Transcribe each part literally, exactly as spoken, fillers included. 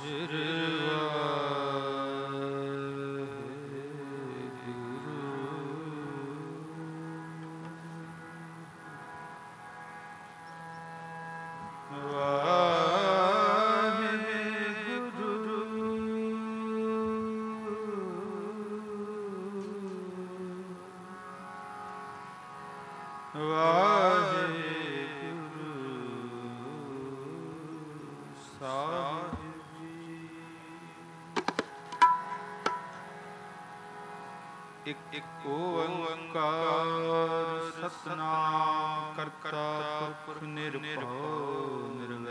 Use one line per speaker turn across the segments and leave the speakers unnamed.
ਇਕ ਇਕ ਓੰਕਾਰ ਸਤਿਨਾਮ ਕਰਤਾ ਪੁਰਖ ਨਿਰਭਉ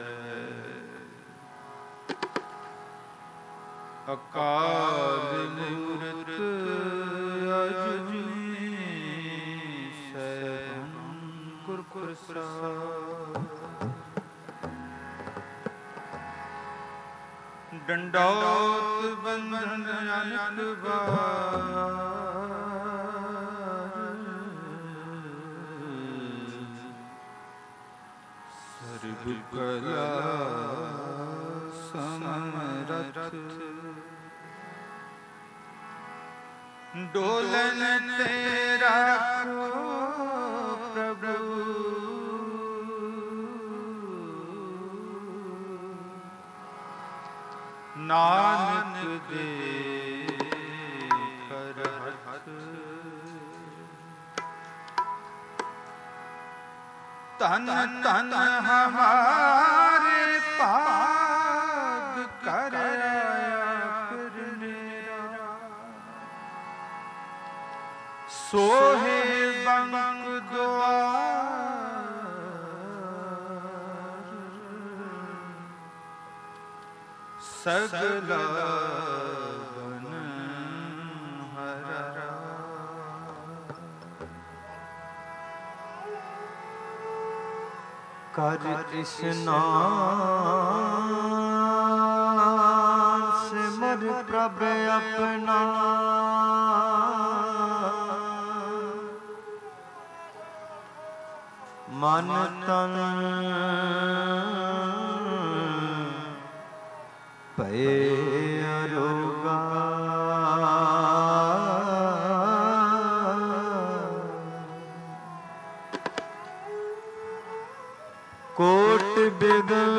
ਨਿਰਵੈਰ ਅਕਾਲ ਮੂਰਤ ਅਜੂਨੀ ਸੈਭੰ ਗੁਰ ਪ੍ਰਸਾਦਿ ਡੰਡੌਤ ਬੰਧਨ ਅਨੰਦ ਬਾਰ ਸਰਬ ਕਲਾ ਸਮਰਥ ਡੋਲਨ ਤੇ ਰਾਖੋ ਪ੍ਰਭੂ ਨਾਨਕ ਦੇ ਕਰ ਹੱਥ ਧਨ ਧਨ ਹਮਾਰੇ ਭਾਗ ਕਰ ਆਇਆ ਫਿਰਨੇਰਾ ਸੋਹੇ ਬੰਕ ਦੁਆਰ ਸਗਲਾ ਬਨ ਹਰਾ ਕਰ ਇਸ਼ਨਾਨ ਸਿਮਰ ਪ੍ਰਭ ਆਪਣਾ ਮਨ ਤਨ ਭਏ ਅਰੋਗਾ ਕੋਟ ਬਿਗਲ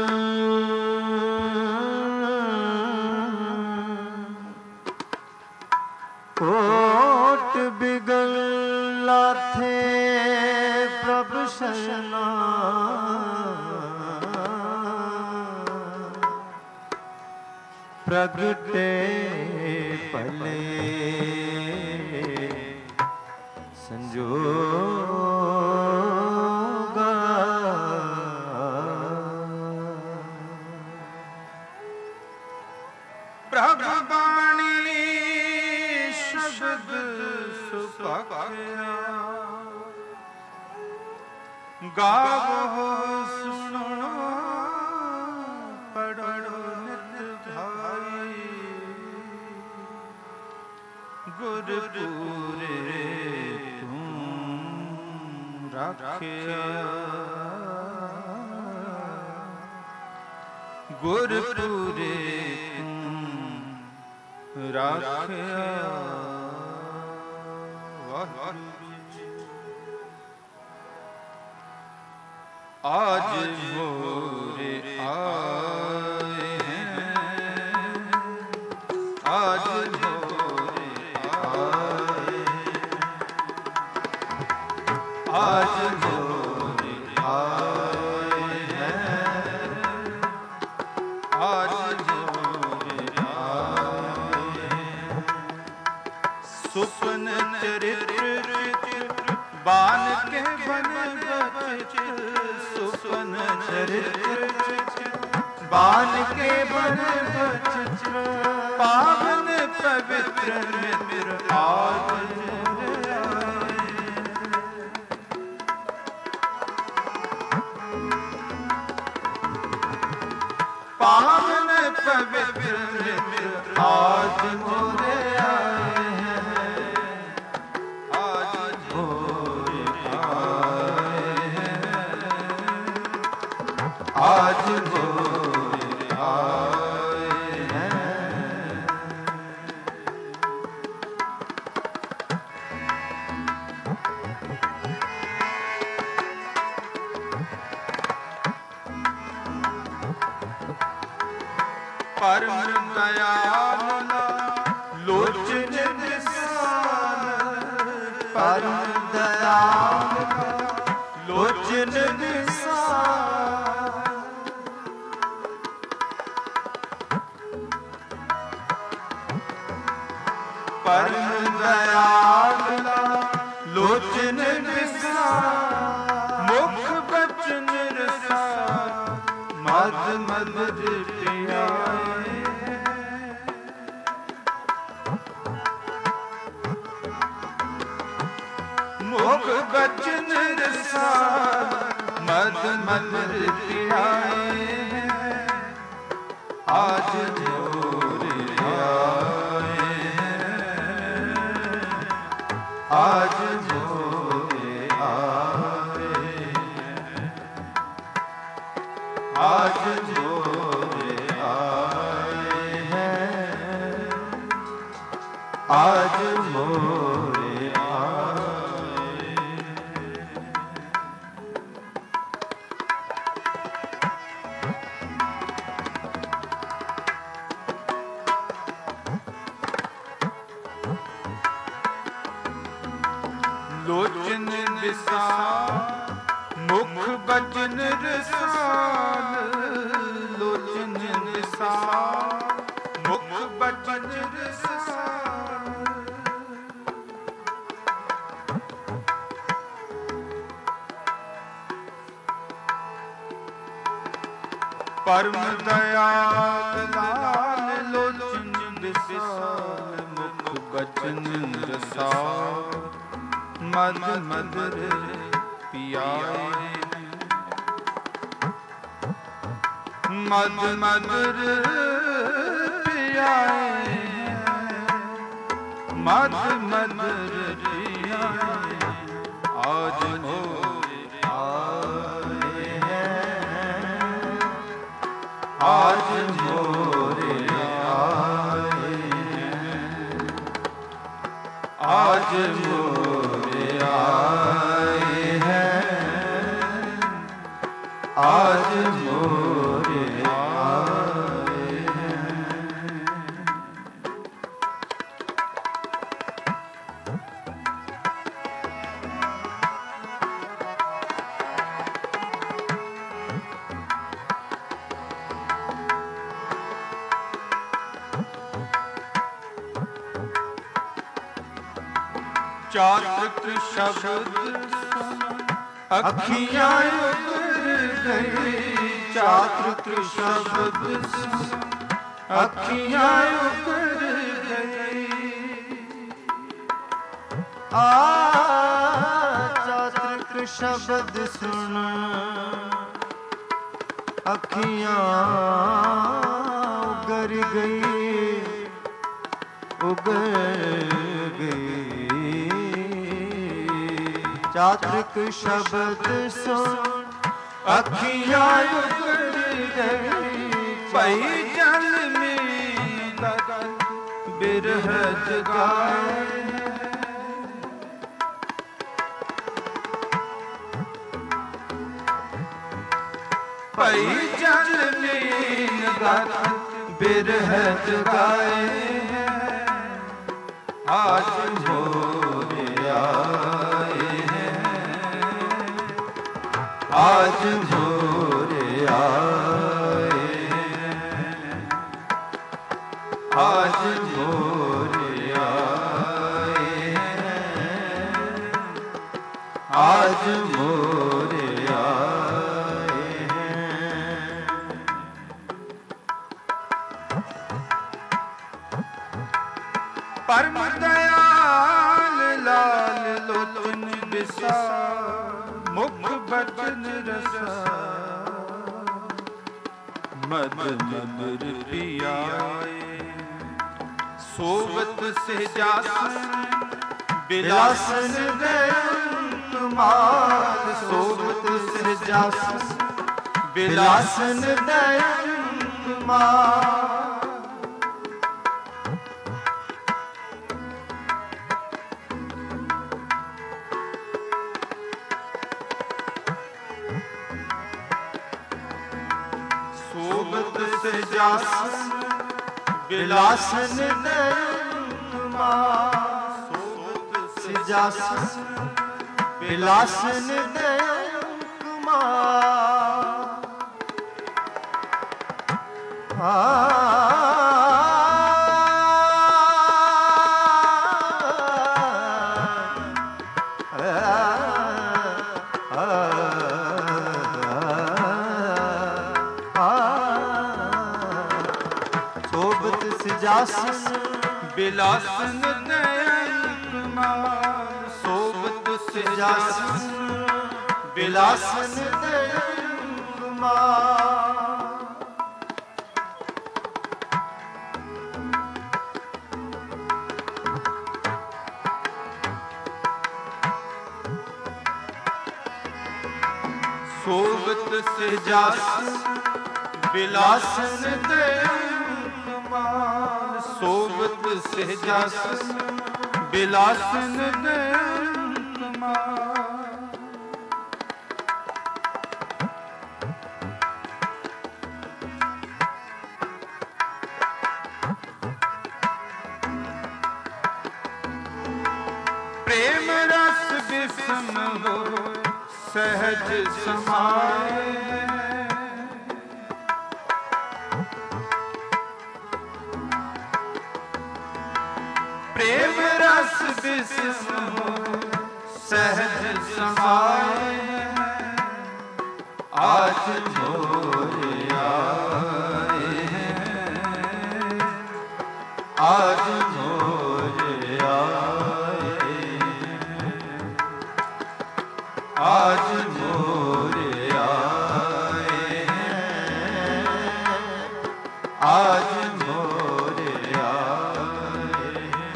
ਕੋਟ ਬਿਗਲ ਲਾਥੇ ਪ੍ਰਭ ਸ਼ਰਨਾ ਪ੍ਰਗਟੇ ਭਲੇ ਸੰਜੋਗਾ ਪ੍ਰਭ ਬਾਣੀ ਸ਼ਬਦ ਸੁਭਾਖਿਆ ਗਾਵੋ ਸੁਣੋ ਪੜੋ ਨਿਤ ਭਾਈ ਗੁਰ ਪੂਰੇ ਤੂੰ ਰਾਖਿਆ ਗੁਰ ਪੂਰੇ ਤੂੰ ਰਾਖਿਆ ਵਾਹਿਗੁਰੂ आज मोरे आए हैं आज मोरे आए आज मोरे आए हैं आज मोरे आए सुपन चरित्र बान के बन बच सुपन चरित्र बान के बन बच पावन पवित्र मित्र आज पावन पवित्र मित्र आज मोरे आए हैं आज मोरे आए हैं आज मोरे आए ਪਰਮ ਦਇਆਲ ਲੋਚਨ ਵਿਸਾਲ, ਪਰਮ ਦਇਆਲ ਲੋਚਨ ਵਿਸਾਲ। ਪਰਮ ਦਇਆਲ ਲੋਚਨ ਵਿਸਾਲ, ਮੁਖ ਬਚਨ ਰਸਾਲ ਮਦ ਮਦ ਪਿਆਏ। ਮੁਖ ਬਚਨ ਰਸਾਲ ਮਦ ਮਦ ਪਿਆਏ। ਆਜ ਜੋਰ ਆਏ, ਆਜ ਜੋਰ ਆਏ, ਆਜ ਜੋਰ ਆਏ ਹੈ, ਆਜ ਮੋਰ ਆਏ। ਲੋਚਨ ਵਿਸਾਲ ਮੁਖ ਬਚਨ ਰਸਾਲ, ਲੋਚਨ ਵਿਸਾਲ ਮੁਖ ਬਚਨ ਰਸਾਲ। ਪਰਮ ਦਇਆਲ ਲਾਲ ਲੋਚਨ ਵਿਸਾਲ, ਮੁਖ ਬਚਨ ਰਸਾਲ ਮਦ ਮਦ ਪਿਆਏ। ਮਦ ਮਦ ਪਿਆਏ, ਮਦ ਮਦ ਪਿਆਏ। ਆਜ ਮੋਰ ਆਏ ਹੈ, ਆਜ ਮੋਰ ਆਏ ਹੈ, ਆਜ ਮੋਰ ਆਏ ਹੈ, ਆਜ ਮੋਰ ਆਏ ਹੈ। ਚਾਤ੍ਰਿਕ ਸ਼ਬਦ ਅੱਖੀਆਂ ਉਤਰ ਗਈ, ਚਾਤ੍ਰਿਕ ਸ਼ਬਦ ਅੱਖੀਆਂ ਉਤਰ ਗਈ। ਆ ਚਾਤ੍ਰਿਕ ਸ਼ਬਦ ਸੁਣ ਅੱਖੀਆਂ ਉਗਰ ਗਈ, ਉਗਰ ਗਈ। ਚਾਤ੍ਰਿਕ ਸ਼ਬਦ ਸੁਣ ਅੱਖੀਆਂ ਉਗੜ ਗਈ, ਭਈ ਜਲ ਮੀਨ ਗਗਨ ਬਿਰਹ ਜਗਾਏ। ਭਈ ਜਲ ਮੀਨ ਗਗਨ ਬਿਰਹ ਜਗਾਏ। ਆਜ ਮੋਰ ਆਏ ਹੈ, ਆਜ ਮੋਰ ਆਏ ਹੈ, ਆਜ ਮੋਰ ਆਏ ਹੈ, ਆਜ ਮੋਰ ਆਏ ਹੈ। ਪਰਮ ਦਇਆਲ ਲਾਲ ਲੋਚਨ ਵਿਸਾਲ, ਮੁਖ ਬਚਨ ਰਸਾਲ ਮਦ ਮਦ ਪਿਆਏ। ਸੋਵਤ ਸਹਿਜਾਸਨ ਬਿਲਾਸਨ ਦਇਅੰਤ ਮਾਲ, ਸੋਵਤ ਸਹਿਜਾਸਨ ਬਿਲਾਸਨ ਦਇਅੰਤ ਮਾਲ। शोभत सिरजासन बिलासन नयन शोभत सिरजासन बिलासन नयन कुमार। शोभत सिरजासन बिलासन नयन कुमार। शोभत सिरजासन बिलासन नयन कुमार। शोभत सिरजासन बिलासन नयन कुमार। शोभत सिरजासन बिलासन नयन कुमार। प्रेम रस विषम हो सहज समाए। प्रेम रस विषम हो सहज समाए। आज मोरे आए हैं, आज मोरे आए हैं, आज मोरे आए हैं, आज मोरे आए हैं।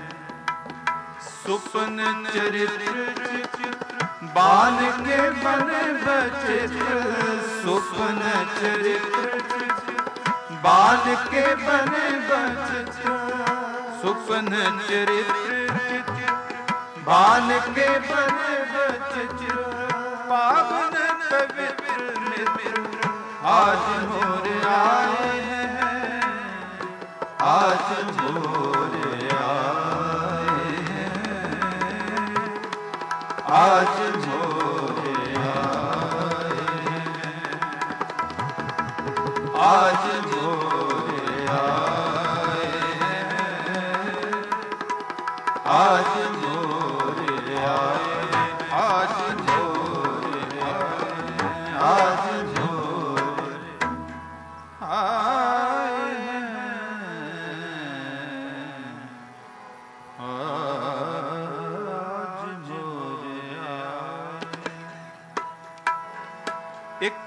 सुपन चरित्र बान के बन बचित्र। सुपन चरित्र बान के बन बचित्र। सुपन चरित्र बान के बन बचित्र। पावन पवित्र मित्र आज मोरे आए हैं, आज मोरे आए हैं, आज मोरे आए हैं, आज मोरे आए हैं, आज मोरे आए हैं, आज मोरे आए हैं, आज मोरे आए हैं, आज मोरे आए। एक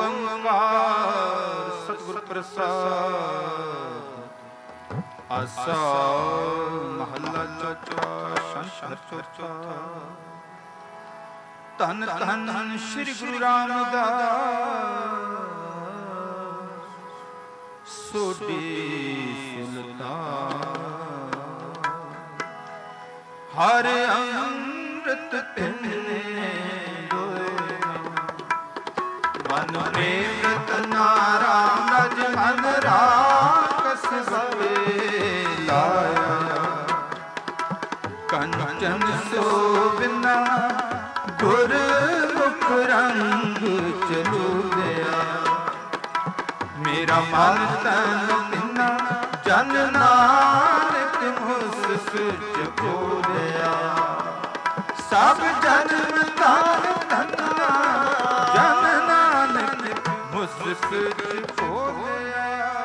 ओंकार सतगुरु प्रसाद। आसा महला चौथा शंकर चौथा। धन धन श्री गुरु रामदास सोडी सुल्तान। हर अमृत पिने मन प्रेम रतना राम रज मन राकस सवे लाया। कंचन सोबिना गुर मुख रंग चलू गया। मेरा मन तन तिना जन नानक मुस चकोरिया। सब जन्म तार धन्ना जन नानक मुस्क चकोरिया।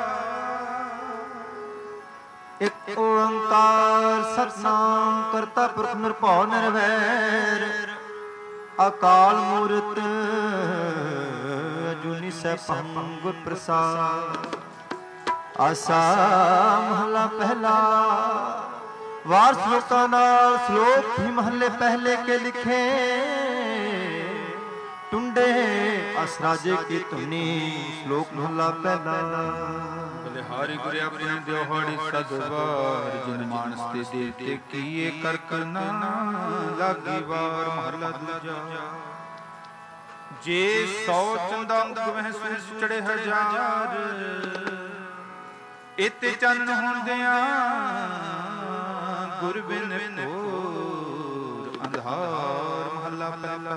एक ओंकार सतनाम करता पुरख निरभउ निर्वैर। अकाल मूरत अजूनी सैभं गुर प्रसाद। आसा महला पहला। वार श्लोकां नाल श्लोक ही महले पहले के लिखे। टुंडे असराजे की धुनी श्लोक महला पहला। बलिहारी गुरु अपने दिहाड़ी सदवार। जिन मानस ते देते किए कर करना लागी वार। महला दूजा। ਜੇ ਸੌ ਚੰਦਾ ਉਗਵਹਿ ਸੂਰਜ ਚੜੇ ਹਜ਼ਾਰ, ਇਤੇ ਚਾਨਣ ਹੁੰਦਿਆਂ ਗੁਰ ਬਿਨ ਘੋਰ ਅੰਧਾਰ। ਮਹੱਲਾ ਪਹਿਲਾ।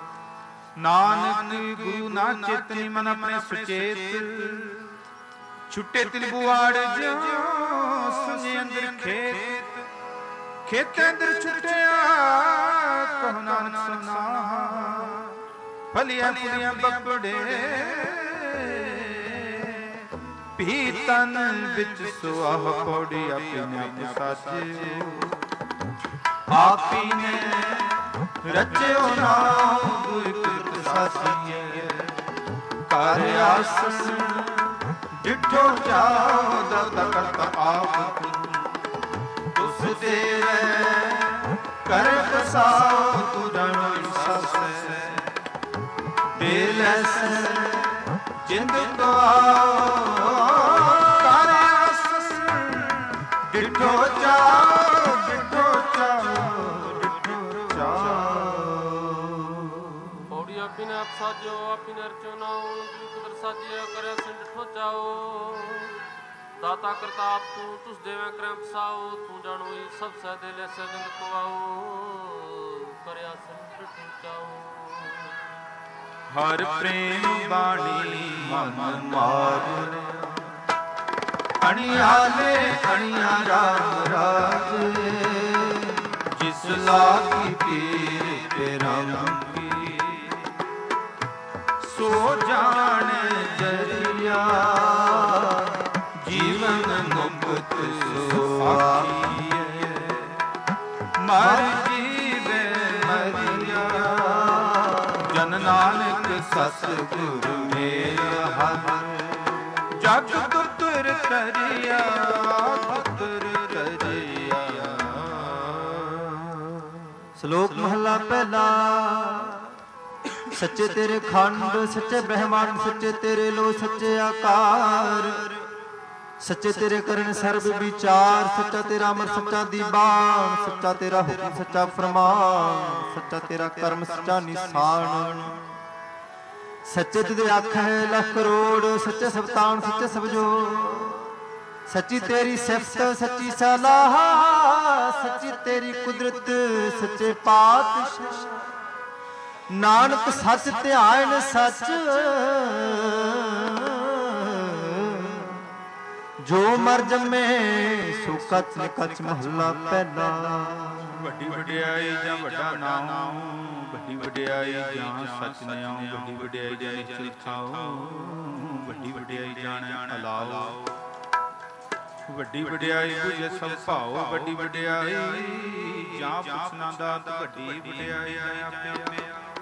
ਨਾਨਕ ਗੁਰੂ ਨਾ ਚੇਤਨੀ ਮਨ ਆਪਣੇ ਸੁਚੇਤ, ਛੁੱਟੇ ਤਿਲ ਬੁਆੜ ਜਿਉ ਸੁਨੇ ਅੰਦਰ ਖੇਤ, ਖੇਤ ਅੰਦਰ ਛੁੱਟਿਆ ਕਹੁ ਨਾਨਕ ਸੁਨਾ, ਫਲੀਆਂ ਫੁਲੀਆਂ ਬੱਬੜੇ ਭੀ ਤਨ ਵਿੱਚ ਸੁਆਹ ਪੌੜੀ ਆਪੇ ਆਪ ਸਾਜਿਓ, ਆਪੀ ਨੇ ਰਚਿਓ ਨਾਮ ਗੁਰ ਕਿਰਤ ਸਾਜੀਏ, ਕਰ ਆਸਸ ਡਿਠੋ ਜਾਓ ਦਾਤਾ ਕਰਤਾ ਆਪ, ਤੁਸ ਦੇਵੈ ਕਰ ਬਸਾਓ ਤੂੰ ਜਾਣੋ ਸਸੈ, ਦੇ ਲੈਸੈ ਜਿੰਦ ਗਵਾਓ, ਕਰ ਆਸਸ ਡਿਠੋ ਜਾਓ ਡਿਠੋ ਜਾਓ ਡਿਠੋ ਜਾਓ।
ਪੌੜੀ ਆਪੀ ਨੇ ਆਪ ਸਾਜੋ, ਆਪੀ ਨੇ ਰਚੋ ਨਾਉ, ਜੀ ਕੁਦਰ ਸਾਜਿਆ ਕਰਿਆ ਸਿ ਡਿਠੋ ਜਾਓ, ਦਾਤਾ ਕਰਤਾ ਆਪ ਤੂੰ, ਤੁਸ ਦੇਵੈ ਕਰੈ ਬਸਾਓ, ਤੂੰ ਜਾਣੋ ਸਭ ਸਹਿ ਦੇ ਲੈਸੈ ਜਿੰਦ ਗਵਾਓ, ਕਰਿਆ ਸਿ ਡਿਠੋ ਜਾਓ।
ਹਰ ਪ੍ਰੇਮ ਬਾਣੀ ਮਨ ਮਾਰਿਆ, ਅਣਿਆਲੇ ਅਣਿਆ ਰਾਮ ਰਾਜੇ, ਜਿਸ ਲਾਗੀ ਪੀਰ ਤੇ ਰੰਗੀ, ਸੋ ਜਾਣ ਜਰੀਆ, ਜੀਵਨ ਮੁਕਤ ਸੁਆਖੀਐ, ਮਰ ਜੀਵੇ ਮਰਿਆ, ਜਨ ਨਾਨਕ ਸਤਿਗੁਰ ਮੇਰਾ ਹਰਿ, ਜਗ ਤੁਤੁਰ ਤਰਿਆ ਤੁਤੁਰ ਤਰਿਆ।
ਸ਼ਲੋਕ ਮਹਲਾ ਪਹਿਲਾ। ਸੱਚੇ ਤੇਰੇ ਖੰਡ, ਸੱਚੇ ਬ੍ਰਹਮੰਡ, ਸੱਚੇ ਤੇਰੇ ਲੋ, ਸੱਚੇ ਆਕਾਰ, ਸੱਚੇ ਤੇਰੇ ਕਰਨ ਸਰਬ ਵਿਚਾਰ, ਸੱਚਾ ਤੇਰਾ ਅਮਰ, ਸੱਚਾ ਦੀਵਾਨ, ਸੱਚਾ ਤੇਰਾ ਹੁਕਮ, ਸੱਚਾ ਫਰਮਾਨ, ਸੱਚਾ ਤੇਰਾ ਕਰਮ, ਸੱਚਾ ਨਿਸ਼ਾਨ, ਸੱਚੇ ਤੁਧ ਅੱਖ ਹੈ ਲੱਖ ਕਰੋੜ, ਸੱਚੇ ਸਬਤਾਨ, ਸੱਚੇ ਸਬਜੋ, ਸੱਚੀ ਤੇਰੀ ਸਿਫਤ, ਸੱਚੀ ਸਲਾਹ, ਸੱਚੀ ਤੇਰੀ ਕੁਦਰਤ, ਸੱਚੇ ਪਾਤਸ਼ਾਹ, ਨਾਨਕ ਸੱਚ ਧਿਆਨ ਸੱਚ, ਜੋ ਮਰ ਜੰਮੇ ਸੋ ਕਚ ਨਿਕਚ। ਮਹੱਲਾ ਪਹਿਲਾ।
ਵੱਡੀ ਵਡਿਆਈ ਜਾਂ ਵੱਡਾ ਨਾਮ, ਵੱਡੀ ਵਡਿਆਈ ਜਾਂ ਸੱਚ ਨਿਆਉ, ਵੱਡੀ ਵਡਿਆਈ ਜਾਂ ਨਿਸ਼ਚਲ ਥਾਉ, ਵੱਡੀ ਵਡਿਆਈ ਜਾਣੈ ਅਲਾਉ, ਵੱਡੀ ਵਡਿਆਈ ਬੁਝੈ ਸਭ ਭਾਉ, ਵੱਡੀ ਵਡਿਆਈ ਜਾਂ ਪੁੱਛਣਾ ਦਾਤ, ਵੱਡੀ ਵਡਿਆਈ ਜਾਂ ਆਪੇ।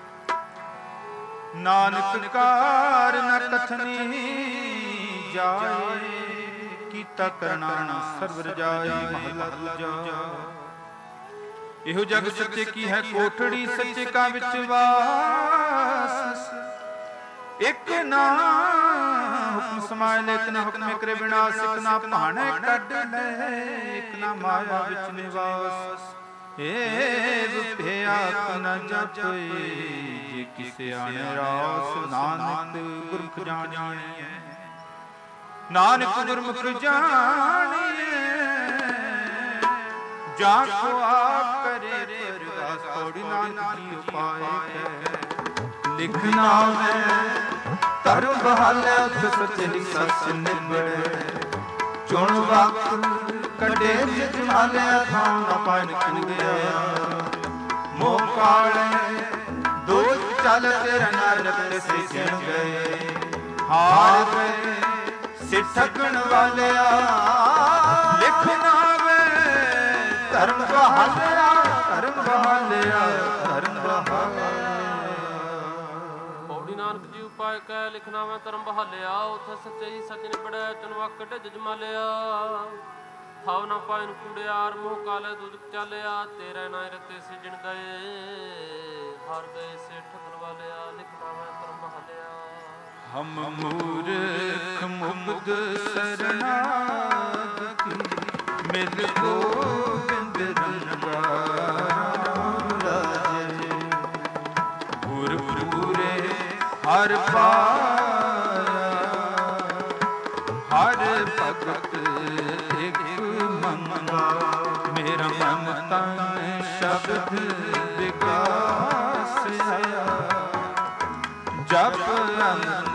ਨਾਨਕ ਕਾਰ ਨ ਕਥਨੀ ਜਾਏ, ਕੀਤਾ ਕਰਨਾ ਸਰਬ ਰਜਾਈ। ਮਹੱਲਾ ਦੂਜਾ। ਇਹੋ ਜਗ ਸੱਚੇ ਕੀ ਹੈ ਕੋਠੜੀ, ਸੱਚੇ ਕਾ ਵਿੱਚ ਵਾਸ, ਇੱਕ ਨਾ ਹੁਕਮ ਸਮਾਇ ਲੈ, ਇੱਕ ਨਾ ਹੁਕਮੇ ਕਰੇ ਵਿਨਾਸ਼, ਇੱਕ ਨਾ ਭਾਣੇ ਕੱਢ ਲੈ, ਇੱਕ ਨਾ ਮਾਇਆ ਵਿੱਚ ਨਿਵਾਸ। ਏਵ ਭਿਆ ਨ ਜਪੇ, ਜੇ ਕਿਸੇ ਆਣੇ ਰਾਸ, ਨਾਨਕ ਗੁਰਮੁਖ ਜਾਣੀਐ, ਨਾਨਕ ਗੁਰਮੁਖ ਜਾਣੀਐ, ਜਾ ਕੋ ਆਪ ਕਰੇ ਪਰਵਾਸ। ਪੌੜੀ ਨਾਨਕ ਜੀ ਉਪਾਇ ਹੈ, ਲਿਖਣਾ ਮੈਂ ਧਰਮ ਬਹਾਲਿਆ, ਸੱਚੇ ਸੱਚ ਨਿਬੜੇ, ਚੁਣ ਵਕਤ ਕੱਢੇ ਜਿਤ ਮਾਲਿਆ, ਥਾਂ ਨਾ ਪਾਣ ਕਿਨ ਗਿਆ, ਮੋਹ ਕਾਲੇ ਦੋਖ ਚੱਲ ਤੇਰਾ ਨਰਕ ਤੇ ਸਿਣ ਗਏ, ਹਾਰ ਗਏ ਸਿੱਠਕਣ ਵਾਲਿਆ, ਲਿਖਣਾ ਵੇ ਧਰਮ ਬਹਾਲਿਆ, ਧਰਮ ਬਹਾਲਿਆ, ਧਰਮ ਬਹਾਲਿਆ।
ਪੌੜੀ ਨਾਨਕ ਜੀ ਉਪਾਇ ਕੈ, ਲਿਖਣਾ ਮੈਂ ਧਰਮ ਬਹਾਲਿਆ, ਉਥੇ ਸੱਚੇ ਹੀ ਸੱਚ ਨਿਬੜੈ, ਚੁਨਵਕ ਢਿੱਜ ਜਮਾਲਿਆ, ਥਾਵ ਨਾ ਪਾਇਨ ਕੂੜਿਆਰ, ਮੋਹ ਕਾਲੇ ਦੁਦਕ ਚਾਲਿਆ, ਤੇਰੇ ਨਾਇ ਰਤੇ ਸਿਜਣ ਗਏ, ਹਾਰ ਗਏ ਸਿੱਠਕਣ ਵਾਲਿਆ, ਲਿਖਣਾ ਮੈਂ ਧਰਮ ਬਹਾਲਿਆ।
ਹਮ ਮੂਰਖ ਮੁਗਧ ਸਰਨਾਗਤੀ, ਮਿਲ ਗੋਬਿੰਦ ਰੰਗਾਰਾ ਰਾਜੇ, ਗੁਰ ਪੂਰੇ ਪਾਇਆ, ਹਰ ਭਗਤ ਇੱਕ ਮੰਗਾ, ਮੇਰਾ ਮਨ ਤਨ ਸ਼ਬਦ ਵਿਗਾਸਿਆ, ਜਪ ਅੰਤ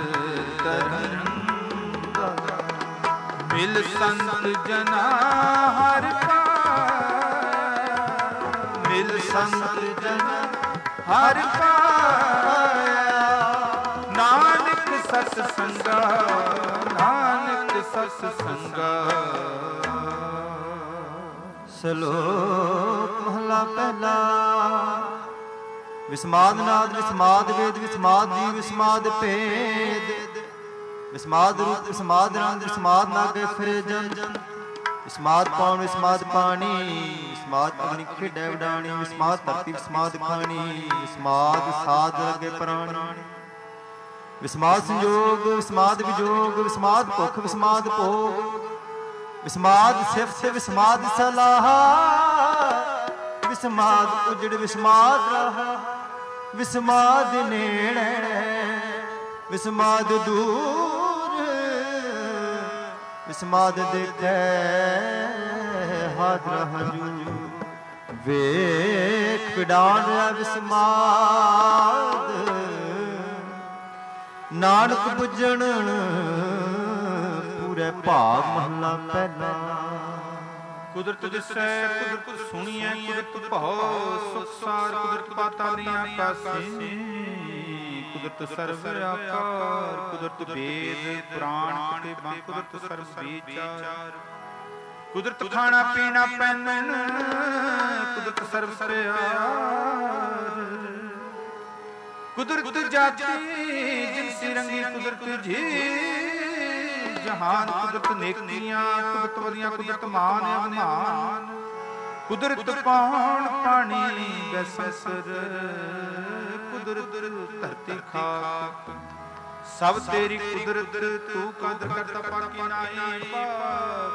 ਤਰੰਗਾ, ਮਿਲ ਸੰਤ ਜਨਾ ਹਰ ਪਾਇਆ, ਮਿਲ ਸੰਤ ਜਨਾ ਹਰ ਪਾਇਆ, ਨਾਨਕ ਸਤ ਸੰਗਾ, ਨਾਨਕ ਸਤ ਸੰਗਾ।
ਸ਼ਲੋਕ ਮਹਲਾ ਪਹਿਲਾ। ਵਿਸਮਾਦ ਨਾਦ ਵਿਸਮਾਦ ਵੇਦ ਵਿਸਮਾਦ ਜੀ ਵਿਸਮਾਦ ਭੇਦ, ਵਿਸਮਾਦ ਰੂਪ ਵਿਸਮਾਦ ਰੰਗ ਵਿਸਮਾਦ ਨਾਗੇ ਫਿਰੇ ਜਨ, ਵਿਸਮਾਦ ਪਾਉਣ ਵਿਸਮਾਦ ਪਾਣੀ, ਵਿਸਮਾਦ ਅਗਨੀ ਖੇਡੈ ਵਡਾਣੀ, ਵਿਸਮਾਦ ਧਰਤੀ ਵਿਸਮਾਦ ਖਾਣੀ, ਵਿਸਮਾਦ ਸਾਧ ਲਗੇ ਪ੍ਰਾਣੀ, ਵਿਸਮਾਦ ਸੰਜੋਗ ਵਿਸਮਾਦ ਵਿਜੋਗ, ਵਿਸਮਾਦ ਭੁੱਖ ਵਿਸਮਾਦ ਭੋਗ, ਵਿਸਮਾਦ ਸਿਫਤ ਵਿਸਮਾਦ ਸਲਾਹ, ਵਿਸਮਾਦ ਉਜੜ ਵਿਸਮਾਦ ਰਾਹ, ਵਿਸਮਾਦ ਨੇੜੇ ਵਿਸਮਾਦ ਦੂਰ, ਵਿਸਮਾਦ ਦੇਖੈ ਹਾਜ਼ਰ ਹਜੂਰ, ਵੇਖ ਵਿਡਾਣ ਵਿਸਮਾਦ, ਨਾਨਕ ਬੁੱਝਣ ਪੂਰੇ ਭਾਗ ਮਹਲਾ ਪਹਿਲਾ।
ਕੁਦਰਤ ਦਿਸੈ ਕੁਦਰਤ ਸੁਣੀਐ, ਕੁਦਰਤ ਭਉ ਸੁਖ ਸਾਰ, ਕੁਦਰਤ ਪਾਤਾਲੀਆਂ ਕਾਸੀ, ਕੁਦਰਤ ਸਰਵ ਆਕਾਰ, ਕੁਦਰਤ ਵੇਦ ਪੁਰਾਣ ਕਿਤਾਬਾਂ, ਕੁਦਰਤ ਸਰਬ ਵਿਚਾਰ, ਕੁਦਰਤ ਖਾਣਾ ਪੀਣਾ ਪਹਿਨਣ, ਕੁਦਰਤ ਸਰਬ ਪਿਆਰ, ਕੁਦਰਤ ਜਾਤੀ ਜਿਨਸੀ ਰੰਗੀ, ਕੁਦਰਤ ਜੀ ਜਹਾਨ, ਕੁਦਰਤ ਨੇਕੀਆਂ ਕੁਦਰਤ ਵਧੀਆਂ, ਕੁਦਰਤ ਮਾਨ ਅਭਿਮਾਨ, ਕੁਦਰਤ ਪਾਉਣ ਪਾਣੀ ਬੈਸਰ, ਕੁਦਰਤ ਧਰਤੀ ਖਾਕ, ਸਭ ਤੇਰੀ ਕੁਦਰਤ, ਤੂੰ ਕਦਰ ਕਰਤਾ ਪਾਕੀ ਨਾਹੀ ਪਾਕ,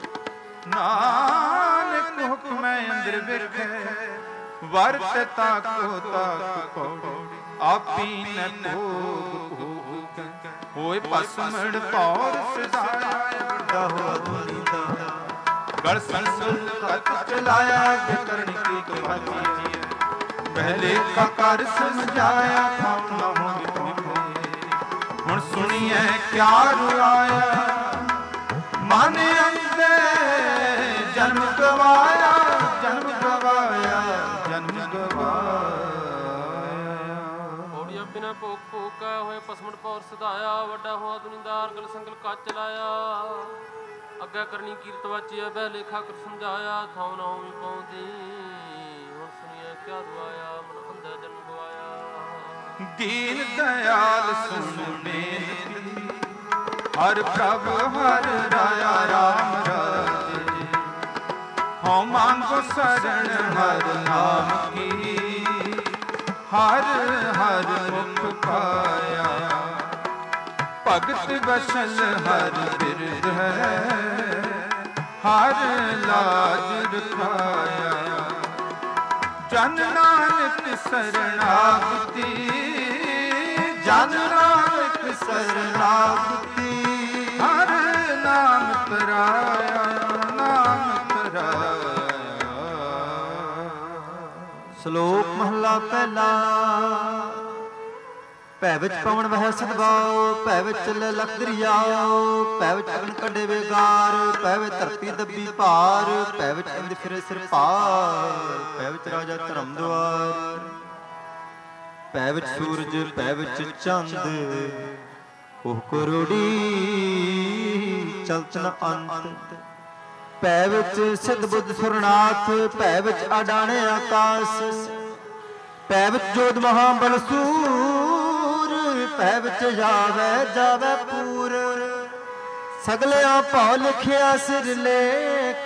ਨਾਨਕ ਹੁਕਮੈ ਅੰਦਰ ਵੇਖੈ, ਵਰਤ ਤਾਕੋ ਤਾਕ ਪੌੜੀ, ਆਪੀ ਨ ਭੋਗ ਭੋਗ, ਹੋਏ ਭਸਮੜ ਪੌਰ ਸਜਾਇਆ, ਵੱਡਾ ਹੋਆ ਧੁਨੀ ਦਾ ਗੜ ਸੰਸਲ ਕਤ ਚਲਾਇਆ, ਕਰਨੀ ਕੀ ਕਮਾਤੀ, ਪਹਿਲੇ ਕਾ ਕਰ ਸਮਝਾਇਆ, ਖਾਉ ਨਾ ਹੋਵੇ ਭੋਗੇ, ਹੁਣ ਸੁਣੀਐ ਕਿਆ ਰੁਆਇਆ, ਮਨ ਅੰਦੇ ਜਨਮ ਗਵਾਇਆ, ਜਨਮ ਗਵਾਇਆ, ਜਨਮ ਗਵਾਇਆ।
ਪੌੜੀਆਂ ਬਿਨਾ ਭੋਗ ਭੋਗ ਕੈ ਹੋਏ ਪਸਮੜ ਪੌਰ ਸਦਾਇਆ, ਵੱਡਾ ਹੋਆ ਦੁਨੀਦਾਰ ਗਲ ਸੰਗਲ ਕੱਚ ਚਲਾਇਆ, ਅੱਗੇ ਕਰਨੀ ਕੀਰਤ ਵਾਚੀਐ, ਬਹਿ ਲੇਖਾ ਕਰ ਸਮਝਾਇਆ, ਥਾਉ ਨਾ ਹੋਵੀ ਪਾਉਂਦੀ, ਹੁਣ ਸੁਣੀਐ ਕਿਆ ਦੁਆਇਆ, ਮਨ ਅੰਧੇ ਜਨਮ ਗਵਾਇਆ।
ਦੀਨ ਦਇਆਲ ਸੁਣ ਬੇਨਤੀ, ਹਰ ਪ੍ਰਭ ਹਰ ਰਾਇਆ ਰਾਮ ਰਾਜੇ, ਹਉ ਮੰਗੋ ਸਰਣ ਹਰ ਨਾਮ ਕੀ, ਹਰ ਹਰ ਮੁਖ ਪਾਇਆ, ਭਗਤ ਬਸਲ ਹਰ ਬਿਰਧ ਹੈ, ਹਰ ਲਾਜ ਰਖਾਇਆ, ਜਨ ਨਾਨਕ ਸਰਣਾਗਤੀ, ਜਨ ਨਾਨਕ ਸਰਣਾਗਤੀ, ਹਰ ਨਾਮ ਪਰਾਇਆ, ਨਾਮ ਪਰਾਇਆ।
ਸ਼ਲੋਕ ਮਹਲਾ ਪਹਿਲਾ। ਭੈ ਵਿੱਚ ਪਵਨ ਵਹਿ ਸਦਗਾਓ, ਭੈ ਵਿੱਚ ਚੱਲੇ ਲਖ ਦਰਿਆਓ, ਭੈ ਵਿੱਚ ਅਗਨ ਕੱਢੇ ਵੇਗਾਰ, ਭੈ ਵਿੱਚ ਧਰਤੀ ਦੱਬੀ ਭਾਰ, ਭੈ ਵਿੱਚ ਇੰਦ ਫਿਰੇ ਸਿਰ ਭਾਰ, ਭੈ ਵਿੱਚ ਰਾਜਾ ਧਰਮ ਦੁਆਰ, ਭੈ ਵਿੱਚ ਸੂਰਜ, ਭੈ ਵਿੱਚ ਚੰਦ, ਉਹ ਕਰੋੜੀ ਚਲਤ ਨ ਅੰਤ, ਭੈ ਵਿੱਚ ਸਿੱਧ ਬੁੱਧ ਸੁਰਨਾਥ, ਭੈ ਵਿੱਚ ਅਡਾਣੇ ਆਕਾਸ਼, ਭੈ ਵਿੱਚ ਜੋਧ ਮਹਾਬਲ ਸੂਰ, ਭੈ ਵਿੱਚ ਜਾਵੇ ਜਾਵੇ ਪੂਰ, ਸਗਲਿਆਂ ਭਉ ਲਿਖਿਆ ਸਿਰ ਲੇਖ,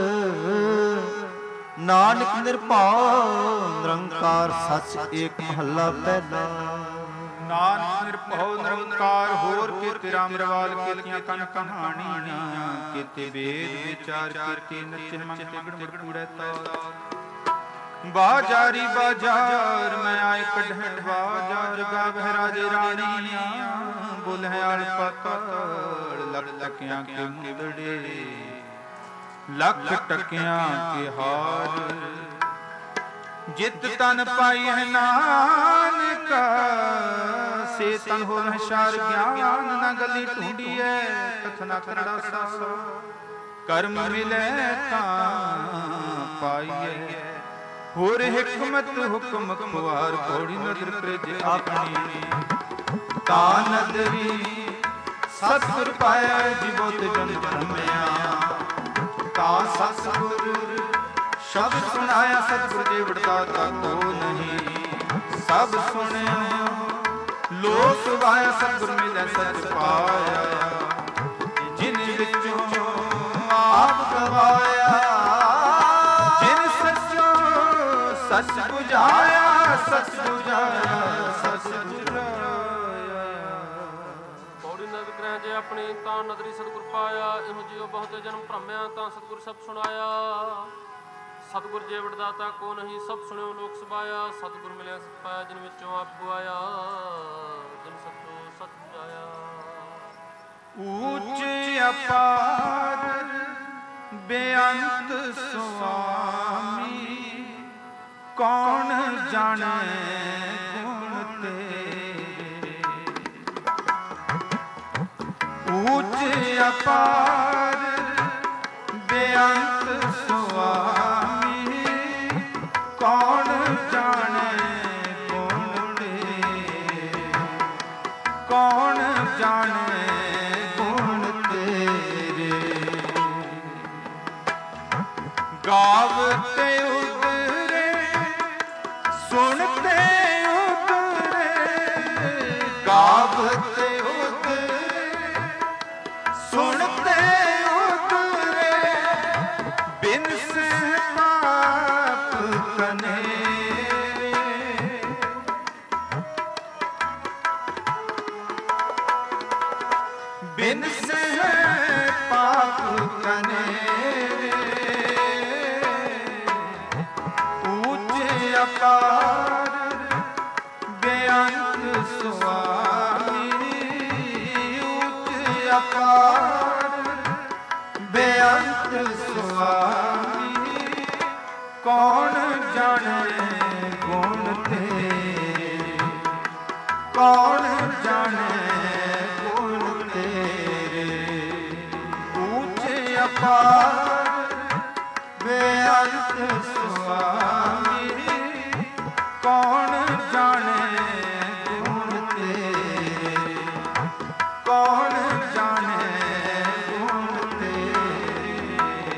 ਨਾਨਕ ਨਿਰਭਉ ਨਿਰੰਕਾਰ ਸੱਚ ਏਕ ਮਹੱਲਾ ਪਹਿਲਾ।
ਨਾਨਕ ਨਿਰਭਉ ਨਿਰੰਕਾਰ, ਹੋਰ ਕੀਤੇ ਰਾਮ ਰਵਾਲ ਕੀਤੀਆਂ ਕਨ ਕਹਾਣੀਆਂ, ਕੀਤੇ ਵੇਦ ਵਿਚਾਰ ਕੀਤੇ ਨਚੇ ਮੰਗਤੇ ਗੜਮੜ ਕੂੜੈ ਤਾਰ, ਬਾਜਾਰੀ ਬਾਜ਼ਾਰ ਮੈਂ ਆਏ ਕੱਢਣ ਬਾਜ਼ਾਰ ਗਾਵਹਿ ਰਾਜੇ ਰਾਣੀਆਂ ਬੋਲੇ ਆਲ ਪਤਾਲ ਲੱਖ ਟਕਿਆਂ ਕੇ ਮੁੰਦੜੇ ਲੱਖ ਟਕਿਆਂ ਕੇ ਹਾਰ ਜਿਤ ਤਨ ਪਾਈ ਹੈ ਨਾਨਕ ਸੇ ਤਨ ਹੋਵੈ ਸ਼ਾਰ ਗਿਆਨ ਨ ਗਲੀ ਢੂੰਡੀਐ ਕਥਨਾ ਕਰੜਾ ਸਾਸ ਕਰਮ ਮਿਲੈ ਤਾਂ ਪਾਈਐ ਹੋਰ ਹਕਮਤ ਹੁਕਮ ਖੁਆਰ ਕੋੜੀ ਨਦਰ ਪ੍ਰਜ ਆਪਣੀ ਤਾ ਨਦਰੀ ਸਤਿਗੁਰ ਪਾਇਆ ਜਿਵੋ ਤੇ ਜਨ ਜਨਮਿਆ ਤਾ ਸਤਿਗੁਰ ਸ਼ਬਦ ਸੁਣਾਇਆ ਸਤਿਗੁਰ ਜੀ ਵਡਦਾਤਾ ਕੋ ਨਹੀਂ ਸਭ ਸੁਣਿਆ ਲੋਕ ਵਾਇਆ ਸਤਿਗੁਰ ਮਿਲੈ ਸਚ ਪਾਇਆ ਜਿਨ ਵਿੱਚੋਂ ਆਪ ਗਵਾਇਆ ਜਿਨ ਸਚੋ ਸਚ ਬੁਝਾਇਆ ਸਚ ਬੁਝਾਇਆ ਸਚ ਬੁਝਾਇਆ
ਪੌੜੀ ਨਦ ਗ੍ਰਹਿ ਜੇ ਆਪਣੀ ਤਾਂ ਨਦਰੀ ਸਤਿਗੁਰ ਪਾਇਆ ਇਹੋ ਜਿਉ ਬਹੁਤ ਜਨਮ ਭ੍ਰਮਿਆ ਤਾਂ ਸਤਿਗੁਰ ਸਭ ਸੁਣਾਇਆ ਸਤਿਗੁਰ ਜੇ ਵਡਦਾਤਾ ਕੋ ਨਹੀਂ ਸਭ ਸੁਣਿਓ ਲੋਕ ਸਬਾਇਆ ਸਤਿਗੁਰ ਮਿਲਿਆ ਸਤ ਪਾਇਆ ਜਿਨ ਵਿੱਚੋਂ ਆਪ ਗਵਾਇਆ ਜਿਨ ਸਤੋ ਸਤ ਬੁਝਾਇਆ
ਊਚ ਅਪਾਰ ਬੇਅੰਤ ਸੁਆਮੀ ਕੌਣ ਜਾਣੇ ਗੁਣ ਤੇਰੇ ਊਚ ਅਪਾਰ ਬੇਅੰਤ ਸੁਆਮੀ ਕੌਣ ਜਾਣੇ ਗੁਣ ਤੇਰੇ ਕੌਣ ਜਾਣੇ ਗੁਣ ਤੇਰੇ ਗਾਵਤੇ ਉਤਰੇ ਸੁਣਤੇ ਉਤਰੇ ਗਾਵਤੇ ਉਤਰੇ ਸੁਣਤੇ ਉਤਰੇ ਬਿਨ ਸੇ ਪਾਪ ਕਨੇਰੇ ਬਿਨ ਸੇ ਪਾਪ ਕਨੇਰੇ ਊਚ ਅਪਾਰ ਬੇਅੰਤ ਸੁਆਮੀ ਊਚ ਅਪਾਰ ਬੇਅੰਤ ਸੁਆਮੀ ਕੌਣ ਜਾਣੇ ਗੁਣ ਤੇਰੇ ਕੌਣ ਜਾਣੇ ਗੁਣ ਤੇਰੇ ਊਚ ਅਪਾਰ ਬੇਅੰਤ ਸੁਆਮੀ ਕੌਣ ਜਾਣੇ ਗੁਣ ਤੇਰੇ ਕੌਣ ਜਾਣੇ ਗੁਣ ਤੇਰੇ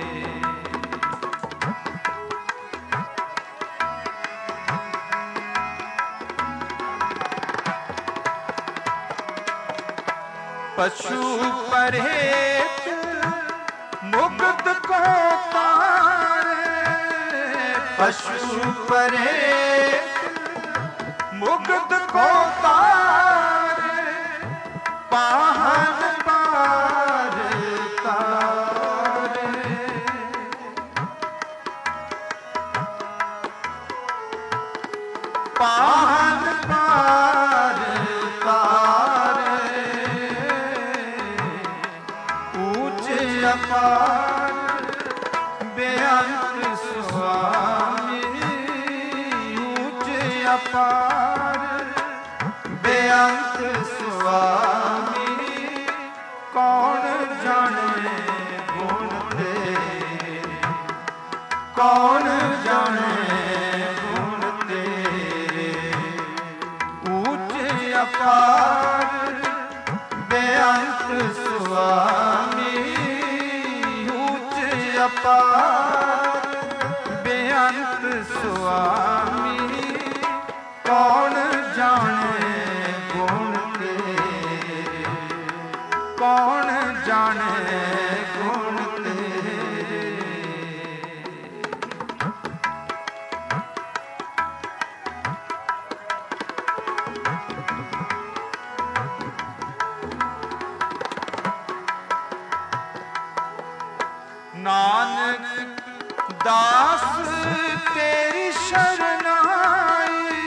ਪਸ਼ੂ ਪਰਹੇਤ ਮੁਕਤ ਕੋ ਤਾਰੇ ਪਸ਼ੂ ਪਰਹੇਤ ਮੁਕਤ ਕੋ ਤਾਰੇ ਪਾਹਨ ਪਾਰ ਤਾਰੇ ਪਾਹਨ ਪਾਰ ਤਾਰੇ ਊਚ ਅਪਾਰ ਬੇਅੰਤ ਸੁਆਮੀ ਊਚ ਅਪਾਰ ਬੇਅੰਤ ਸੁਆਮੀ ਕੌਣ ਜਾਣੇ ਗੁਣ ਤੇਰੇ ਕੌਣ ਜਾਣੇ ਗੁਣ ਤੇਰੇ ਊਚ ਅਪਾਰ ਬੇਅੰਤ ਸੁਆਮੀ ਊਚ ਅਪਾਰ ਬੇਅੰਤ ਸੁਆਮੀ ਕੌਣ ਜਾਣੇ ਗੁਣ ਤੇਰੇ ਕੌਣ ਜਾਣੇ ਗੁਣ ਤੇਰੇ ਨਾਨਕ ਦਾਸ ਤੇਰੀ ਸ਼ਰਨਾਈ,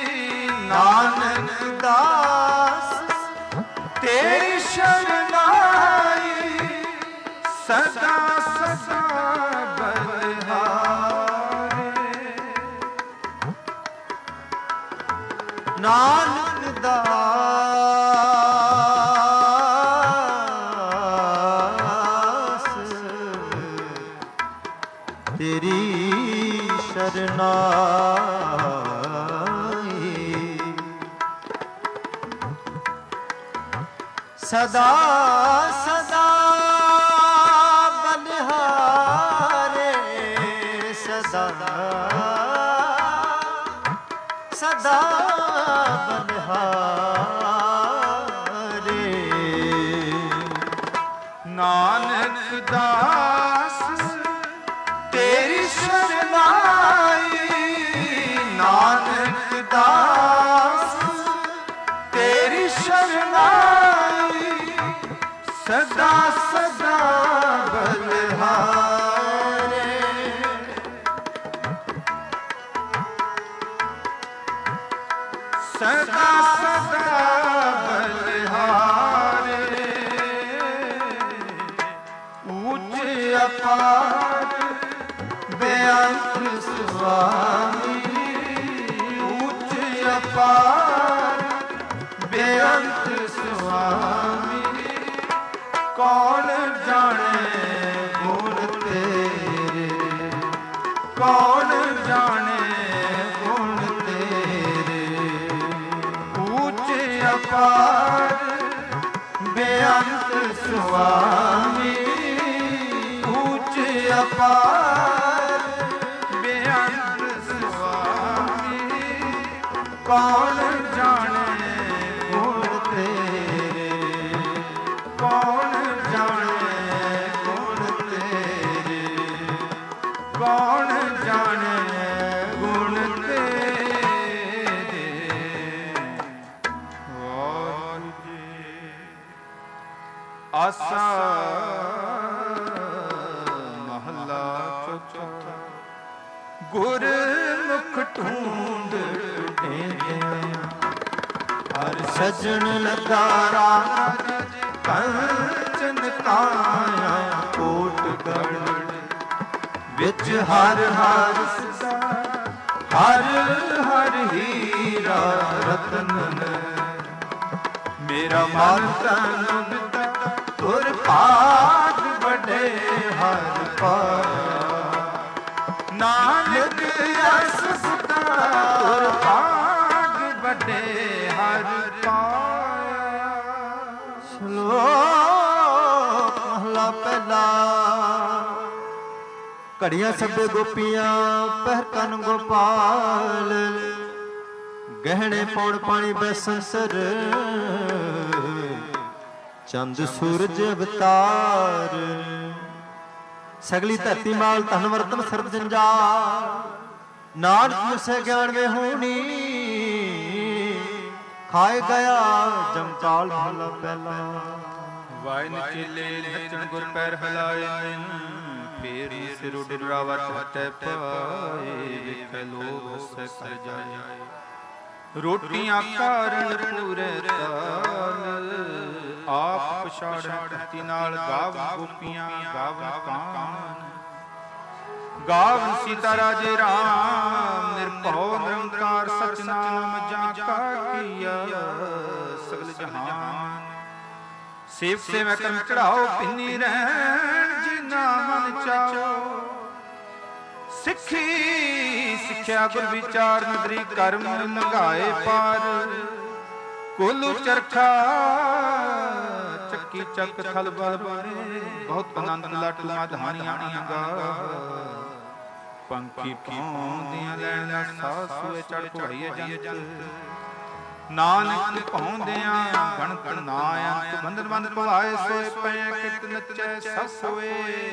ਨਾਨਕ ਦਾਸ
ਤੇਰੀ ਸ਼ਰਨਾਈ, ਸਦਾ ਸਦਾ ਬਲਿਹਾਰੇ।
ਨਾਨਕ ਦਾਸ ਤੇਰੀ ਸ਼ਰਨਾਈ, ਸਦਾ ਸਦਾ ਬਲਿਹਾਰੇ, ਸਦਾ ਸਦਾ ਬਲਿਹਾਰੇ।
ਨਾਨਕ ਦਾਸ ਤੇਰੀ ਸ਼ਰਨਾਈ,
ਨਾਨਕ ਦਾਸ
ਤੇਰੀ ਸ਼ਰਨਾਈ, ਸਦਾ ਸਦਾ
ਬਲਿਹਾਰੇ।
ਸਦਾ ਸਦਾ ਬਲਿਹਾਰੇ। ਉੱਚ ਅਪਾਰ
ਬੇਅੰਤ ਸੁਆਮੀ,
ਉੱਚ ਅਪਾਰ
ਬੇਅੰਤ ਸੁਆਮੀ,
ਕੌਣ ਜਾਣੇ
ਗੁਣ ਤੇਰੇ,
ਕੌਣ ਜਾਣੇ
ਗੁਣ ਤੇਰੇ।
ਉੱਚ ਅਪਾਰ
ਬੇਅੰਤ ਸੁਆਮੀ,
ਉੱਚ ਅਪਾਰ ਬੇਅੰਤ ਸੁਆਮੀ, ਕੌਣ ਜਾਣੇ
ਗੁਣ ਤੇਰੇ,
ਕੌਣ ਜਾਣੇ
ਗੁਣ ਤੇਰੇ।
ਕੌਣ ਜਾਣੇ ਗੁਣ ਤੇਰੇ। ਵਾਹਿਗੁਰੂ ਜੀ। ਆਸਾ ਮਹਲਾ ਚੌਥਾ। ਗੁਰਮੁਖ ਢੂੰਡ ਢੂੰਡਿਆਂ,
ਹਰ ਸਜਣ ਲਗਾ ਰਾਜ
ਕੰਚਨ ਕਾਇਆ,
ਕੋਟ ਗੜ ਵਿੱਚ ਹਰ ਹਰ
ਸਦਾ
ਹਰ ਹਰ ਹੀਰਾ ਰਤਨ।
ਮੇਰਾ ਮਨ ਤਨ ਬਿਦਾ
ਤੁਰ ਭਾਗ ਬੜੇ ਹਰ ਪਾਇਆ,
ਨਾਨਕ ਅਸ ਸਦਾ ਤੁਰ ਭਾਗ ਵੱਡੇ ਹਰ ਪਾਇਆ।
ਸ਼ਲੋਕ ਮਹਲਾ ਪਹਿਲਾ। ਘੜੀਆਂ ਸਭੇ ਗੋਪੀਆਂ ਪਹਿਰ ਕਨ ਗੋਪਾਲ, ਗਹਿਣੇ ਪੌਣ ਪਾਣੀ ਬੈਸੰਸਰ, ਚੰਦ ਸੂਰਜ ਅਵਤਾਰ। ਸਗਲੀ ਧਰਤੀ ਮਾਲ ਧਨ ਵਰਤਨ ਸਰਬ ਜੰਜਾਲ, ਨਾਨਕ ਮੁਸੇ ਗਿਆਨ ਵੇ ਹੋਣੀ, ਖਾਏ ਗਿਆ ਜਮਕਾਲ ਮਹਲਾ ਪਹਿਲਾ।
ਵਾਇਨ ਚੇਲੇ ਨੱਚਣ ਗੁਰ ਪੈਰ ਹਲਾਏ, ਫੇਰ ਸਿਰ ਡਰਾਵਾ ਹਟੈ ਪਾਏ, ਵੇਖੈ ਲੋਭ ਹਸੈ ਕਰ ਜਾਏ। ਰੋਟੀਆਂ ਕਾਰਨ ਪੂਰੇ ਤਾਲ, ਆਪ ਪਛਾੜੈ ਧਰਤੀ ਨਾਲ ਗਾਵਨ ਗੋਪੀਆਂ ਗਾਵਨ ਕਾਨ। ਗਾਵਨ ਸੀਤਾ ਰਾਜੇ ਰਾਮ, ਨਿਰਭਉ ਨਿਰੰਕਾਰ ਸਚਨਾਮ ਜਾਂ ਕਾ ਕੀਆ ਸਗਲ ਜਹਾਨ। ਸੇਵ ਸੇਵੈ ਕਰਮ ਚੜਾਓ, ਪਿੰਨੀ ਰਹਿਣ ਜਿਨਾ ਮਨ ਚਾਓ। ਸਿੱਖੀ ਸਿੱਖਿਆ ਗੁਰ ਵਿਚਾਰ, ਨਦਰੀ ਕਰਮ ਲੰਘਾਏ ਪਾਰ। ਕੋਲੂ ਚਰਖਾ ਚੱਕੀ ਚੱਕ ਥਲ ਬਲ ਬਾਰੇ, ਬਹੁਤ ਆਨੰਦ ਲਟ ਮਾਧਾਨੀਆਂ ਗਾ। ਪੰਖੀ ਪਾਉਂਦਿਆਂ ਲੈਣ ਸਾਹ ਸੋਏ ਚੜ ਪੁਹਾਈਏ ਜੰਤ। ਨਾਨਕ ਪਾਉਂਦਿਆਂ ਗਣਤ ਨਾ ਅੰਤ, ਬੰਧਨ ਬੰਧ ਭਵਾਏ ਸੋਏ ਪਏ ਕਿਤ ਨੱਚੈ ਸਭ ਸੋਏ।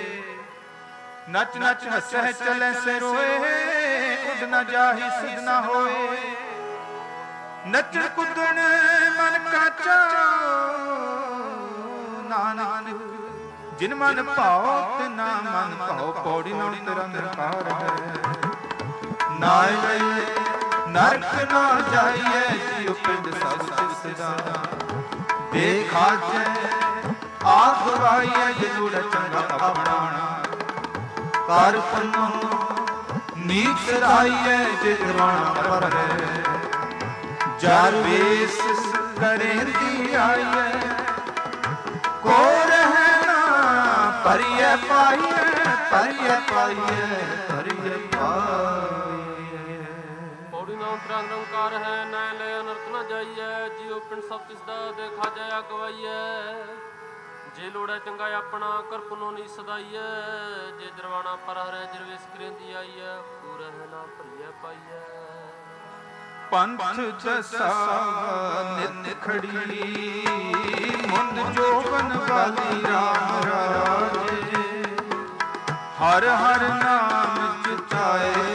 ਨਚ ਨਚ ਹੱਸੈ ਚਲੈ ਸੇ ਰੋਏ, ਉਡ ਨ ਜਾਹੀ ਸਿਧ ਨ ਹੋਏ। ਨਚਣ ਕੁੱਦਣ ਮਨ ਕਾ ਚਾਉ, ਨਾਨਕ ਜਿਨ ਮਨ ਭਾਉ ਤੇ ਨਾ ਮਨ ਭਾਉ, ਪੌੜੀ ਨਾਲ ਤੇਰਾ ਨਿਰਕਾਰ ਹੈ। ਨਾ ਲਈਏ ਨਰਕ ਨਾ ਜਾਈਏ, ਜਿਉ ਪਿੰਡ ਸਭ ਤਿਸਦਾ ਦੇਖਾ ਜੈ ਆਖ ਵਾਈਏ, ਜਨੂੜ ਚੰਗਾ ਆਪਣਾ ਕਰ ਪੰਨੋ ਨੀਚ ਰਾਈਏ, ਜੇ ਦਰਵਾਣਾ ਪਰ ਹੈ ਜਰ ਵੇਸ ਕਰੇਂਦੀ ਆਈਏ, ਕੋ ਰਹਿ ਨਾ ਪਰਿਐ ਪਾਈਏ, ਪਰਿਐ ਪਾਈਏ, ਪਰਿਐ ਪਾਈਏ।
ਪੌੜੀ ਨਾਮ ਤਰਾ ਨਿਰੰਕਾਰ ਹੈ, ਨਾ ਲੈ ਅਨਰਥ ਨਾ ਜਾਈਐ, ਜਿਉ ਪਿੰਡ ਸਭ ਤਿਸਦਾ ਦੇਖਾ ਜਾਇਆ ਗਵਾਈਐ। ਜੇ ਲੋੜੈ ਚੰਗਾ ਆਪਣਾ ਕਰ ਪੁਨੋ ਨੀ ਸਦਾਈਐ, ਜੇ ਦਰਵਾਣਾ ਪਰ ਹਰੈ ਜਰਵੇਸ ਕਰੇਂਦੀ ਆਈਐ, ਕੋ ਰਹਿ ਨਾ ਪਰਿਐ ਪਾਈਐ।
ਪੰਥ ਦਸਾਵਾ ਨਿਤ ਖੜੀ, ਮੁੰਦ ਜੋਬਨ ਵਾਲੀ ਰਾਮ ਰਾਜੇ, ਹਰ ਹਰ ਨਾਮ ਚਿਤਾਏ,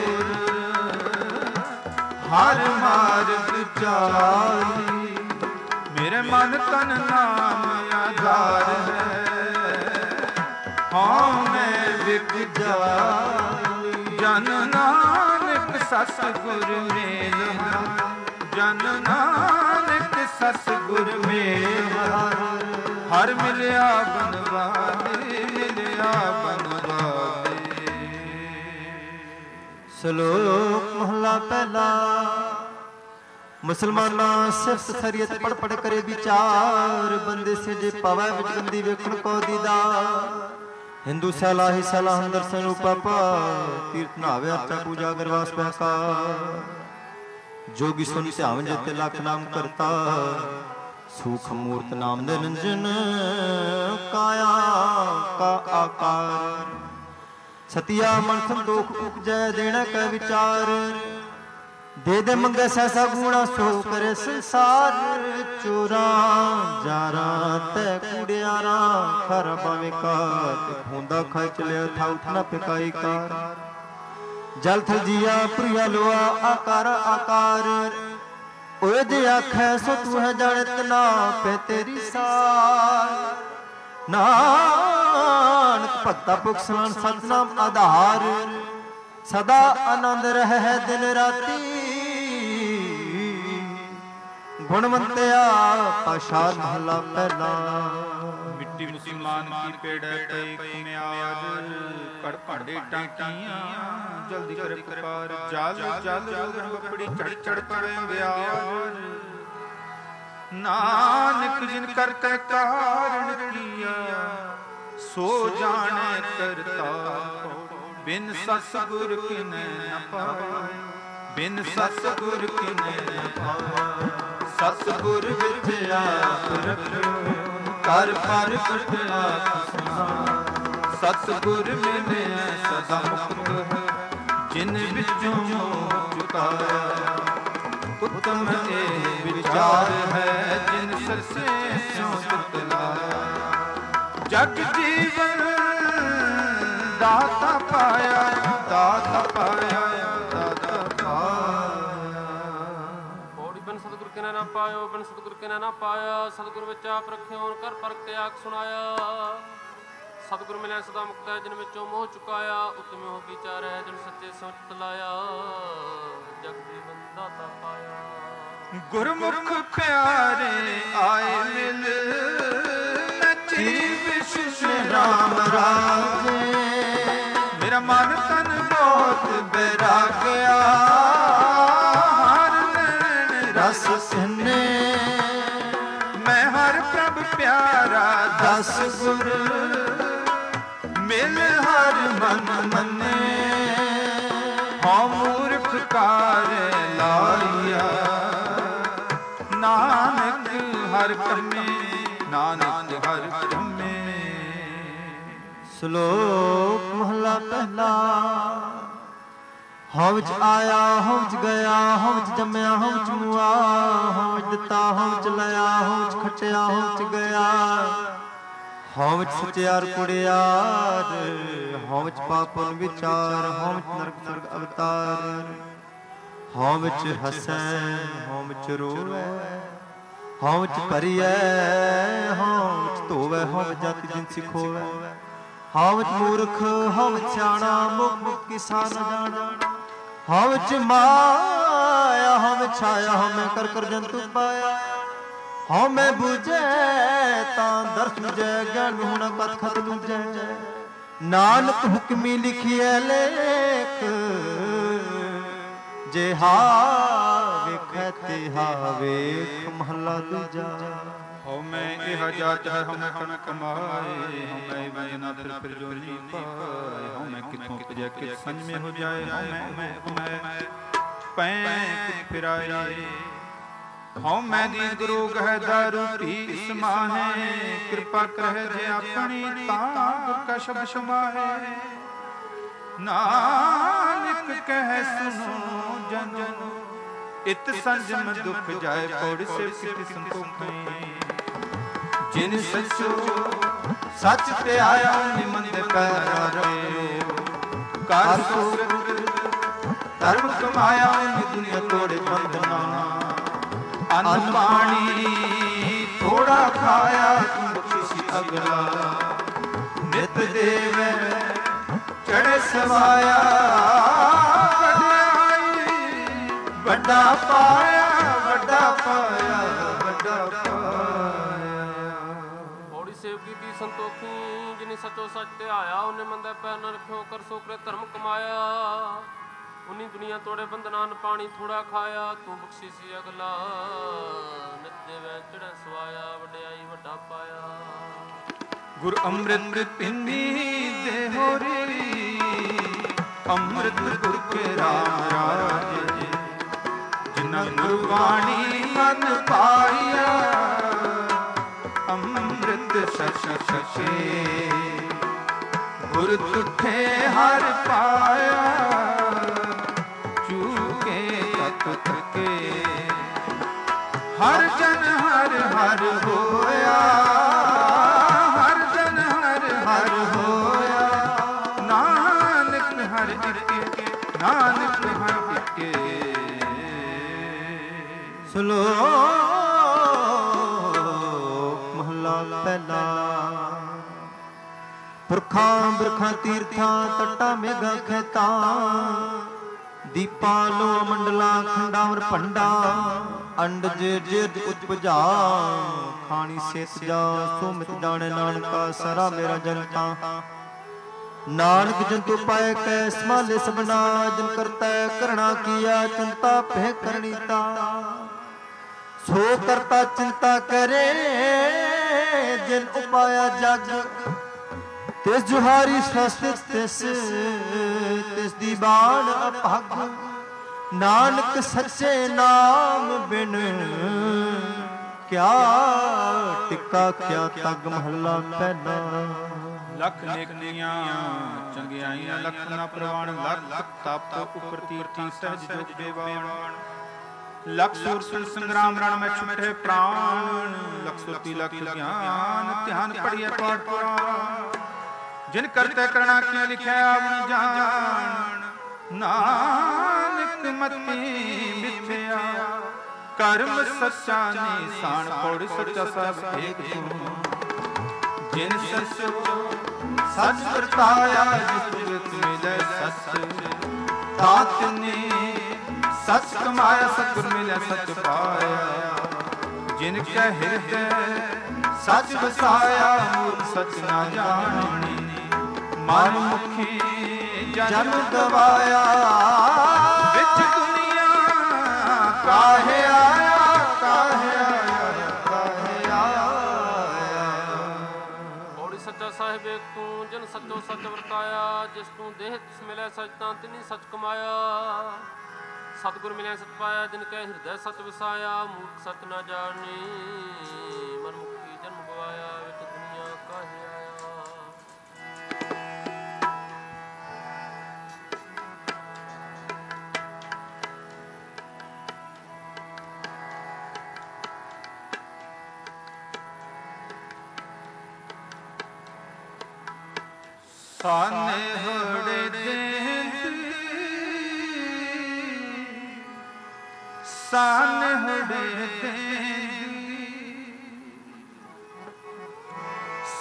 ਹਰ ਮਾਰਗ ਚਾਈ, ਮੇਰੇ ਮਨ ਤਨ ਨਾਮ ਆਧਾਰ ਹੈ, ਹਾਂ ਮੈਂ ਵਿਕ ਜਾਈ। ਜਨ ਨਾਨਕ ਸਤਿਗੁਰ ਮੇਲ, ਜਨ ਨਾਨਕ ਸਤਿਗੁਰ ਮੇਲ, ਹਰ ਮਿਲਿਆ ਬਨਵਾਦੇ, ਮਿਲਿਆ ਬਨਵਾਦੇ।
ਸ਼ਲੋਕ ਮਹਲਾ ਪਹਿਲਾ। ਮੁਸਲਮਾਨਾਂ ਸਿਫਤ ਖਰੀਅਤ ਪੜ ਪੜ ਕਰੇ ਵਿਚਾਰ, ਬੰਦੇ ਸੇ ਜੇ ਪਵੈ ਵਿੱਚ ਗੰਦੀ ਵੇਖਣ ਕੋ ਦੀਦਾ। ਹਿੰਦੂ ਸਲਾਹੀ ਸਲਾਹ ਅੰਦਰ ਸਰੂਪਾ ਪਾ, ਤੀਰਥ ਨਾਵੇ ਆਚਾ ਪੂਜਾ ਗਰਵਾਸ ਪੈਕਾ। ਜੋਗੀ ਸੁਨ ਧਿਆਨ ਜਿਤੇ ਲੱਖ ਨਾਮ ਕਰਤਾ, ਸੂਖ ਮੂਰਤ ਨਾਮ ਨਿਰੰਜਨ, ਕਾਇਆ ਕਾ ਆਕਾਰ। ਸਤਿਆ ਮਨ ਸੰਤੋਖ ਉਪਜੈ, ਦੇਣਾ ਕੈ ਵਿਚਾਰ। ਦੇ ਦੇ ਮੰਗੇ ਸੈਸਾ ਗੁਣਾ, ਸੋ ਕਰੇ ਸੰਸਾਰ। ਚੋਰਾਂ ਜਾਰਾਂ ਤੈ ਕੁੜਿਆਰਾਂ, ਖਰਾ ਪਾਵੇਂ ਕਾਤ, ਖੂੰਦਾ ਖਾਇ ਚਲਿਆ ਥਾ ਉਠਣਾ ਪਿਕਾਈ ਕਾਰ। ਜਲ ਥਲ ਜੀਆ ਪ੍ਰਿਆ ਲੋਆ, ਆਕਾਰ ਆਕਾਰ। ਓਏ ਜੇ ਆਖੈ ਸੋ ਤੂੰ ਹੈ ਜਾਣਤ ਨਾ, ਪੈ ਤੇਰੀ ਸਾਰ। ਨਾਨਕ ਭਗਤਾ ਪੁਖ ਸਲਾਨ ਸਤਨਾਮ ਆਧਾਰ, ਸਦਾ ਆਨੰਦ ਰਹਿ ਦਿਨ ਰਾਤੀ। ਗੁਣਵੰਤਿਆ ਪਾਸ਼ਾ ਮਹਲਾ ਪਹਿਲਾ।
ਮਿੱਟੀ ਮੁਸਲਮਾਨ ਕੀ ਪੇੜੈ ਪਈ ਕੁਮਿਆਰ, ਕੜ ਭਾਂਡੇ ਟਾਂਕੀਆਂ ਜਲਦੀ ਕਰ ਪੁਕਾਰ। ਜਲ ਜਲ ਰੋਗਣ ਬੱਪੜੀ ਚੜ ਚੜ ਪਵੇ ਵਿਆਰ, ਨਾਨਕ ਜਿਨ ਕਰਤੇ ਕਾਰਣ ਕੀਆ, ਸੋ ਜਾਣੈ ਕਰਤਾ। ਬਿਨ ਸਤਿਗੁਰ ਕਿਨੈ ਨ ਪਾਇਆ, ਬਿਨ ਸਤਿਗੁਰ ਕਿਨੈ ਨ ਪਾਇਆ। ਸਤਿਗੁਰ ਵਿਦਿਆ ਰਖਿਓ, ਕਰ ਪਰ ਕਟਿਆ ਸਮਾਨ। ਸਤਿਗੁਰ ਮਿਲਿਆ ਸਦਾ ਮੁਕਤ, ਜਿਨ ਵਿੱਚੋਂ ਮੋਹ ਚੁਕਾਇਆ। ਉੱਤਮ ਇਹ ਵਿਚਾਰ ਹੈ, ਜਿਨ ਸਰਸੇ ਸਿਉ ਚਿਤ ਲਾਇਆ। ਜਗ ਜੀਵਨ ਦਾਤਾ ਪਾਇਆ, ਦਾਤਾ ਪਾਇਆ, ਦਾਤਾ ਪਾਇਆ।
ਪੌੜੀ ਬਿਨ ਸਤਿਗੁਰ ਕਿਨੈ ਨਾ ਪਾਇਓ, ਬਿਨ ਸਤਿਗੁਰ ਕਿਨੈ ਨਾ ਪਾਇਆ। ਸਤਿਗੁਰ ਵਿੱਚ ਆਪ ਰਖਿਓ, ਕਰ ਪਰਖ ਤੇ ਆਖ ਸੁਣਾਇਆ। ਸਤਿਗੁਰ ਮਿਲਿਆ ਸਦਾ ਮੁਕਤ ਹੈ, ਜਿਨ ਵਿੱਚੋਂ ਮੋਹ ਚੁਕਾਇਆ। ਉਤਮ ਉਹ ਵਿਚਾਰ ਹੈ, ਜਿਨ ਸੱਚੇ ਸਿਉ ਚਿਤ ਲਾਇਆ। ਜਗ ਜੀਵਨ ਦਾਤਾ ਪਾਇਆ।
ਗੁਰਮੁਖ ਪਿਆਰੇ ਆਏ ਮਿਲ, ਨਚੀ ਵਿਸ਼ੁ ਰਾਮ ਰਾਜੇ। ਮੇਰਾ ਮਨ ਤਨ ਬਹੁਤ ਬੈਰਾਗਿਆ, ਹਰ ਨੈਣ ਰਸ ਸਿੰਨੇ। ਮੈਂ ਹਰ ਪ੍ਰਭ ਪਿਆਰਾ ਦਸ ਗੁਰ, ਮਿਲ ਹਰ ਮਨ ਮੰਨੇ। ਹਉ ਮੂਰਖ ਕਾਰ ਲਾਇਆ, ਨਾਨਕ ਹਰ ਕੰਮੇ, ਨਾਨਕ ਹਰ ਕੰਮੇ।
ਸ਼ਲੋਕ ਮਹਲਾ ਪਹਿਲਾ। ਹਉ ਵਿੱਚ ਆਇਆ, ਹਉ ਵਿੱਚ ਗਿਆ, ਹਉ ਵਿੱਚ ਜੰਮਿਆ, ਹਉ ਵਿੱਚ ਮੁਆ। ਹਉ ਵਿੱਚ ਦਿੱਤਾ, ਹਉ ਵਿੱਚ ਲਿਆ, ਹਉ ਵਿੱਚ ਖਟਿਆ, ਹਉ ਵਿੱਚ ਗਿਆ। ਹਉ ਵਿੱਚ ਸਚਿਆਰ ਕੁੜਿਆਰ, ਹਉ ਵਿੱਚ ਪਾਪਨ ਵਿਚਾਰ। ਹਉ ਵਿੱਚ ਨਰਕ ਸਰਗ ਅਵਤਾਰ, ਹਉ ਵਿੱਚ ਹਸੈ, ਹਉ ਵਿੱਚ ਰੋਵੈ, ਹਉ ਵਿੱਚ ਭਰੀਐ ਹਉ ਵਿੱਚ ਧੋਵੈ ਹਉ ਵਿੱਚ ਜਾਤੀ ਜਿਨ ਸਿਖੋਵੈ ਹਉ ਵਿੱਚ ਮੂਰਖ ਹਉ ਵਿੱਚ ਸਿਆਣਾ ਮੁਖ ਮੁਖ ਕੀ ਸਾਰ ਨ ਜਾਣਾ ਹਉ ਵਿੱਚ ਮਾਇਆ ਹਉ ਵਿੱਚ ਛਾਇਆ ਹਉ ਮੈਂ ਕਰ ਕਰ ਜੰਤੂ ਪਾਇਆ ਹਉ ਮੈਂ ਬੁਝੈ ਤਾਂ ਦਰਸ ਮੁਝੈ ਗਿਆਨ ਹੋਣਾ ਕਥ ਖਤ ਲੂਜੈ ਨਾਨਕ ਹੁਕਮੀ ਲਿਖਿਐ ਲੇਖ ਜੇ ਹਾ ਵੇਖੈ ਤੇ ਹਾ ਵੇਖ ਮਹਲਾ ਦੂਜਾ
ਹਉ ਮੈਂ ਇਹ ਜਾਤ ਹੈ ਹਉ ਮੈਂ ਕਣ ਕਮਾਏ ਹਉ ਮੈਂ ਵੰਜਨਾ ਫਿਰ ਫਿਰ ਜੋ ਨੀ ਪਾਏ ਹਉ ਮੈਂ ਕਿਥੋਂ ਪਜੈ ਕਿ ਸੰਜਮੇ ਹੋ ਜਾਏ ਹਉ ਮੈਂ ਹਉ ਮੈਂ ਪੈ ਕਿਤ ਫਿਰਾਏ ਹਉ ਮੈਂ ਦੀ ਗੁਰੂ ਗਹਿ ਦਾਰੂ ਪੀ ਸਮਾਹੇ ਕਿਰਪਾ ਕਰਹਿ ਜੇ ਆਪਣੀ ਤਾਂ ਗੁਰ ਕਾ ਸ਼ਬਦ ਸਮਾਹੇ ਨਾਨਕ ਕਹਿ ਸੁਨੋ ਜਨ ਇਤ ਸੰਜਮ ਦੁਖ ਜਾਏ ਪੌੜੀ ਸੇ ਕਿਤ ਸੰਤੋਖੀ ਜਿਨ ਸਚੋ ਸੱਚ ਤੇ ਆਇਆ ਨਿਮੰਦ ਪੈਰਾ ਰਿਓ ਕਰ ਸੂਰਤ ਧਰਮ ਕਮਾਇਆ ਨਿ ਦੁਨੀਆ ਤੋੜੇ ਬੰਧਨਾ ਅੰਨ ਪਾਣੀ ਥੋੜਾ ਖਾਇਆ ਤੂੰ ਬਖਸ਼ੀ ਅਗਲਾ ਨਿਤ ਦੇਵੈ ਚੜੇ ਸਵਾਇਆ ਵੱਡਾ ਪਾਇਆ ਵੱਡਾ ਪਾਇਆ ਵੱਡਾ ਪਾਇਆ
ਬੋੜੀ ਸੇਵ ਕੀਤੀ ਸੰਤੋਖੀ ਜਿਨੀ ਸਚੋ ਸੱਚ ਤੇ ਆਇਆ ਉਹਨੇ ਮੰਦੇ ਪੈਰ ਨ ਰੱਖਿਓ ਕਰ ਸੋ ਕਰੇ ਧਰਮ ਕਮਾਇਆ ਉਨੀ ਦੁਨੀਆ ਤੋੜੇ ਬੰਧਨਾਂ ਪਾਣੀ ਥੋੜਾ ਖਾਇਆ ਤੂੰ ਬਖਸ਼ੀ ਸੀ ਅਗਲਾ ਨਿਤ ਦੇਵੈ ਚੜ੍ਹੈ ਸਵਾਇਆ ਵਡਿਆਈ ਵੱਡਾ ਪਾਇਆ
ਗੁਰ ਅੰਮ੍ਰਿਤ ਪਿੰਨੀ ਦੇ ਹੋਰੀ ਅੰਮ੍ਰਿਤ ਗੁਰ ਕੇ ਰਾਮ ਰਾਜੇ ਜਿਨ੍ਹਾਂ ਗੁਰਬਾਣੀ ਮਨ ਪਾਇਆ ਅੰਮ੍ਰਿਤ ਸਚ ਸਚੇ ਗੁਰ ਤੁਠੇ ਹਰ ਪਾਇਆ ਚੂਕੇ ਤਤ ਤਕੇ ਹਰ ਜਨ ਹਰ ਹਰ ਹੋਇਆ ਹਰ ਜਨ ਹਰ ਹਰ ਹੋਇਆ ਨਾਨਕ ਹਰ ਇੱਕ ਨਾਨਕ ਹਰ ਇੱਕ
ਸਲੋਕ ਮਹਲਾ ਪਹਿਲਾ ਪੁਰਖਾਂ ਬਿਰਖਾਂ ਤੀਰਥਾਂ ਤੱਟਾਂ ਮੇਘਾਂ ਖੇਤਾਂ ਦੀਪਾਂ ਲੋ ਮੰਡਲਾਂ ਖੰਡਾਵਰ ਭੰਡਾ ਅੰਡਜ ਜਿਰਜ ਉਪਜਾ ਖਾਣੀ ਸੇਤ ਜਾ ਸੁਮਿਤ ਜਾਣੇ ਨਾਨਕਾ ਸਾਰਾ ਮੇਰਾ ਜਨਤਾ ਨਾਨਕ ਜੰਤੂ ਪਾਏ ਕੈ ਸਮਾਲੇ ਸਬਨਾ ਜਨ ਕਰਤਾ ਕਰਣਾ ਕੀਆ ਚਿੰਤਾ ਪਹਿ ਕਰਨੀ ਤਾ ਸੋ ਕਰਤਾ ਚਿੰਤਾ ਕਰੇ ਜਿਨ ਉਪਾਇਆ ਜਗ ਤਿਸ ਜੁਹਾਰੀ ਸਸਤ ਤਿਸ ਤਿਸ ਦੀ ਬਾਣ ਅਭਗ ਨਾਨਕ ਸੱਚੇ ਨਾਮ ਬਿਨ ਕਿਆ ਟਿਕਾ ਕਿਆ ਤਗ ਮਹੱਲਾ ਪਹਿਲਾ
ਲੱਖ ਨੇਕੀਆਂ ਚੰਗਿਆਈਆਂ ਲੱਖ ਨਾ ਪ੍ਰਵਾਣ ਲੱਖ ਤਪ ਉਪਰ ਤੀਰਥੀ ਸਹਿਜ ਜੋਗ ਦੇਵਾਨ ਲੱਖ ਸੂਰ ਸੰਗਰਾਮ ਰਣ ਮੈਂ ਛੁਟੇ ਪ੍ਰਾਣ ਲੱਖ ਸੋਤੀ ਲੱਖ ਗਿਆਨ ਧਿਆਨ ਪੜੀਏ ਪਾਠ ਪੁਰਾਣ ਜਿਨ ਕਰਤੇ ਕਰਣਾ ਕੀ ਲਿਖਿਆ ਆਵਣ ਜਾਣ ਨਾਨਕ ਮਤੀ ਮਿਥਿਆ ਕਰਮ ਸੱਚਾ ਨਿਸ਼ਾਨ ਪੌੜੀ ਸੱਚਾ ਸਭ ਏਕ ਤੂੰ ਜਿਨ ਸੱਚੋ ਸੱਚ ਵਰਤਾਇਆ ਜਿਸ ਜਿਤ ਮਿਲੇ ਸੱਚ ਤਾਤ ਨੇ ਸੱਚ ਕਮਾਇਆ ਸਤਿਗੁਰ ਮਿਲਿਆ ਸੱਚ ਪਾਇਆ ਜਿਨ ਕੈ ਹਿਰਦੈ ਸੱਚ ਵਸਾਇਆ ਮੂਰਖ ਸੱਚ ਨਾ ਜਾਣੀ ਮਨ ਮੁਖੀ ਜਨ ਗਵਾਇਆ ਵਿੱਚ ਦੁਨੀਆ ਕਾਹੇ ਆਇਆ ਕਾਹੇ ਆਇਆ ਕਾਹੇ ਆਇਆ
ਬੋੜੀ ਸੱਚਾ ਸਾਹਿਬ ਏਕ ਤੂੰ ਜਿਨ ਸੱਚੋ ਸੱਚ ਵਰਤਾਇਆ ਜਿਸ ਤੂੰ ਦੇਹ ਤਿਸ ਮਿਲਿਆ ਸੱਚ ਤਾਂ ਤਿਨੀ ਸੱਚ ਕਮਾਇਆ ਸਤਿਗੁਰ ਮਿਲਿਆ ਸੱਚ ਪਾਇਆ ਜਿਨ ਕੈ ਹਿਰਦੈ ਸੱਚ ਵਸਾਇਆ ਮੂਰਖ ਸੱਚ ਨਾ ਜਾਣੀ ਮਨ ਮੁਖੀ ਜਨਮ ਗਵਾਇਆ ਵਿੱਚ ਦੁਨੀਆ ਕਾਹੇ ਆਇਆ
ਸਾਨੇ ਹੜੇ ਦੇਂਦੀ ਸਾਨੇ ਹੜੇ ਦੇਂਦੀ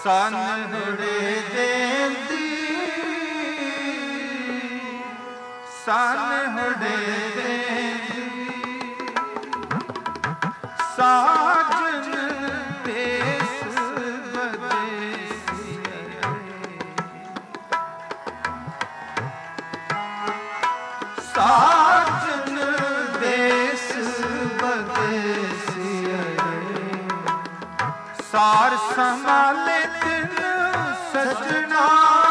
सन हुड़े देंदी सन हुड़े देंदी साजन देश बदेसी साजन देश बदेसी सार संभाले दिन सजना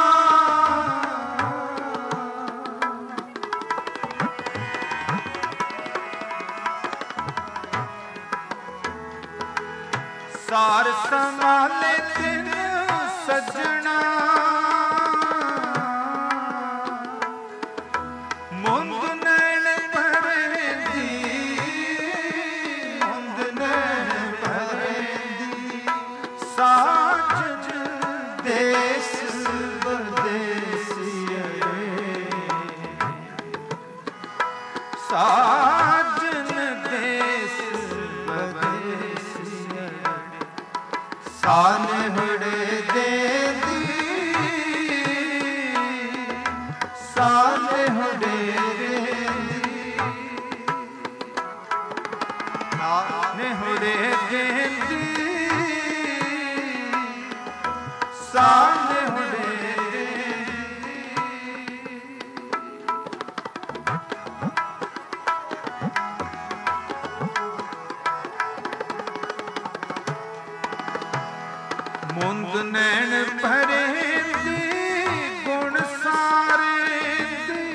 सार संभाले दिन सजना मुंद नैन भरे दी मुंद नैन भरे दी साजन देश बदेसिया साजन देश बदेसिया सान हुड़े दे दी सान हुड़े दे दी सान हुड़े दे दी सान हुड़े दे मुंद नैन भरे दी गुण सारे दी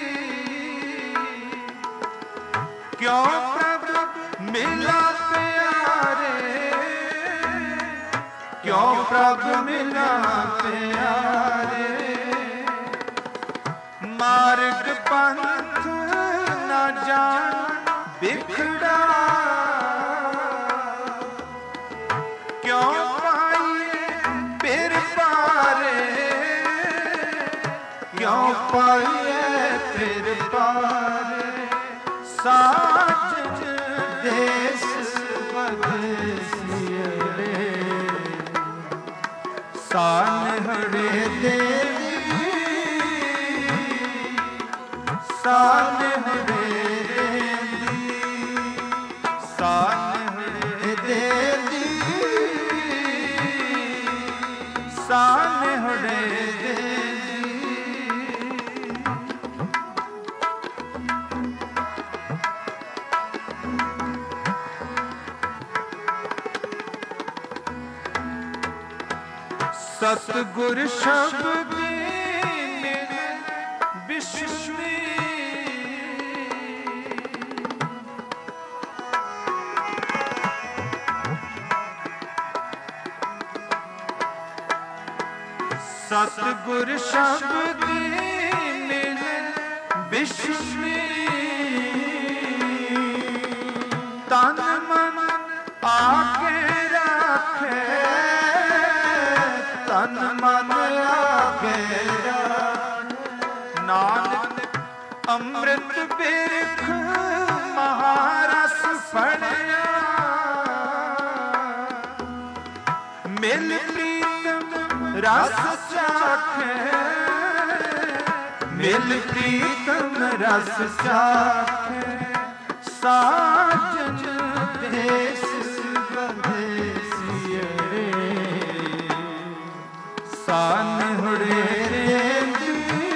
क्यों प्रभु मिला प्यारे क्यों प्रभु मिला प्यारे मार्ग पंथ न जान बिखड़ा क्यों क्यों पाइए फिर पारे साजन देश बदेसिया सान हड़े दे सान हड़े दे सान हड़े दे सान हड़े दे सतगुर शब्द मिल विश्वी सतगुर शब्द मिल विश्वी तन मन आके रखे तन मन आगे नानक अमृत बिरख महारस फड़िया मिल प्रीतम रस चाखे मिल प्रीतम रस चाखे साजन देश बदेसिया सान हुड़े देंदी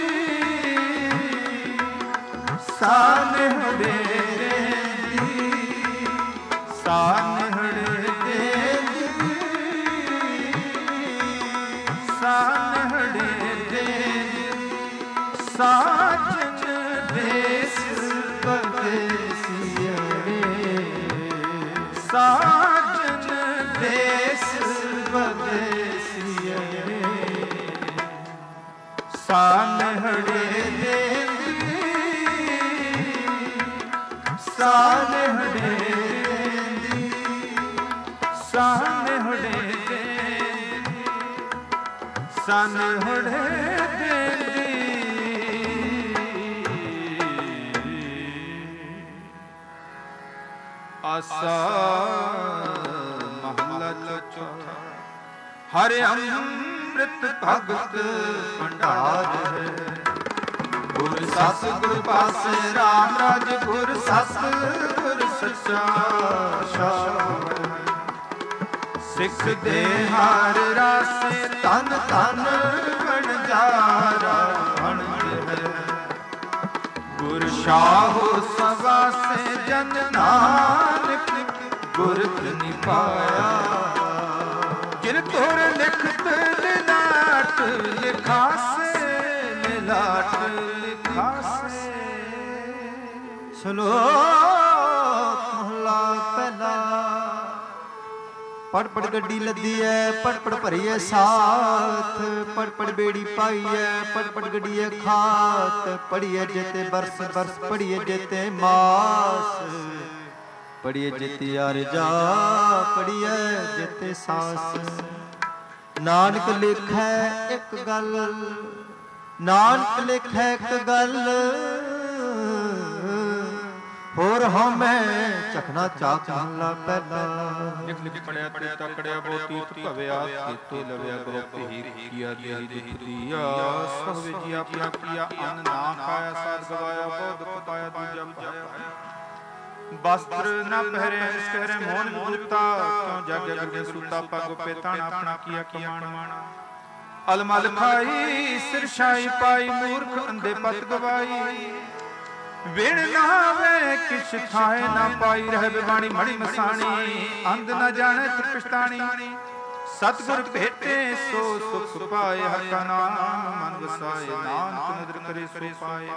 सान हुड़े देंदी सान हुड़े देंदी सान हुड़े देंदी साजन देश बदेसिया साजन देश बदेसिया सान हड़े देंदी सान हड़े देंदी सान हड़े देंदी सान हड़े देंदी आसा महला चौथा ਹਰਿ ਅੰਮ੍ਰਿਤ ਭਗਤ ਭੰਡਾਰ ਹੈ। ਗੁਰ ਸਤ ਗੁਰ ਪਾਸੇ ਰਾਮ ਰਾਜ ਗੁਰ ਸਤ ਗੁਰ ਸੱਚਾ ਸ਼ਾਹ। ਸਿੱਖ ਦੇ ਹਰ ਰਾਸੇ ਤਨ ਤਨ ਵਣਜਾਰਾ ਵਣਜ ਹੈ। ਗੁਰ ਸ਼ਾਹੋ ਸਵਾਸੇ ਜਨ ਨਾਨਕ ਗੁਰ ਧਿ ਪਾਇਆ। ਜਿਨ ਤੁਰ ਲਿਖਤ ਲਿਲਾਟ ਲਿਖਾਸੇ ਲਿਲਾਟ ਲਿਖਾਸੇ।
ਸ਼ਲੋਕ ਮਹਲਾ ਪਹਿਲਾ। ਪੜ ਪੜ ਗੱਡੀ ਲੱਦੀ ਐ, ਪੜ ਪੜ ਭਰੀਏ ਸਾਥ, ਪੜ ਪੜ ਬੇੜੀ ਪਾਈਐ, ਪੜ ਪੜ ਗੱਡੀਏ ਖਾਤ। ਪੜੀਏ ਜੇਤੇ ਬਰਸ ਬਰਸ, ਪੜੀਏ ਜੇਤੇ ਮਾਸ, ਪੜੀਏ ਜੇਤੇ ਅਰਜਾ, ਪੜੀਏ ਜੇਤੇ ਸਾਸ। ਨਾਨਕ ਲਿਖੈ ਇੱਕ ਗੱਲ, ਨਾਨਕ ਲਿਖੈ ਇੱਕ ਗੱਲ, ਹੋਰ ਹਉਮੈ ਝਖਣਾ ਚਾਕ ਮਹਲਾ ਪਹਿਲਾ।
ਲਿਖ ਲਿਖ ਪੜਿਆ ਤੇ ਤਕੜਿਆ ਬੋ ਤੀਰਥ ਭਵਿਆ, ਕੀਤੇ ਲਵਿਆ ਗੁਰੂ ਹੀ ਕੀਆ ਦੇਹੀ ਦੁਖ ਦੀਆ। ਸਭ ਜੀ ਆਪਣਾ ਕੀਆ ਅੰਨ ਨਾ ਖਾਇਆ, ਸਾਧ ਗਵਾਇਆ ਬਹੁ ਦੁਖ ਪਾਇਆ ਦੂਜਾ ਪਾਇਆ। ਬਸਤਰ ਨਾ ਪਹਿਰਿਆ ਇਸ ਕਹਿਰੇ ਮੋਹਨ ਮੋਹਨਤਾ, ਕਿਉਂ ਜਾਗਿਆ ਗੁਰਗੇ ਸੂਤਾ ਪਗ ਪੇਤਾਣ ਆਪਣਾ ਕੀਆ ਕਮਾਣ। ਅਲਮਲ ਖਾਈ ਸਿਰ ਛਾਈ ਪਾਈ, ਮੂਰਖ ਅੰਧੇ ਪਤ ਗਵਾਈ। ਵਿਣ ਨਾਵੇ ਕਿਛ ਥਾਏ ਨਾ ਪਾਈ, ਰਹਿ ਬਿਵਾਣੀ ਮੜੀ ਮਸਾਣੀ। ਅੰਧ ਨਾ ਜਾਣੇ ਤੇ ਪਛਤਾਣੀ, ਸਤਿਗੁਰ ਭੇਟੇ ਸੋ ਸੁਖ ਪਾਏ। ਹੱਕਾ ਨਾਮ ਮਨ ਵਸਾਏ, ਨਾਨਕ ਨਦਰ ਕਰੇ ਸੋ ਪਾਏ।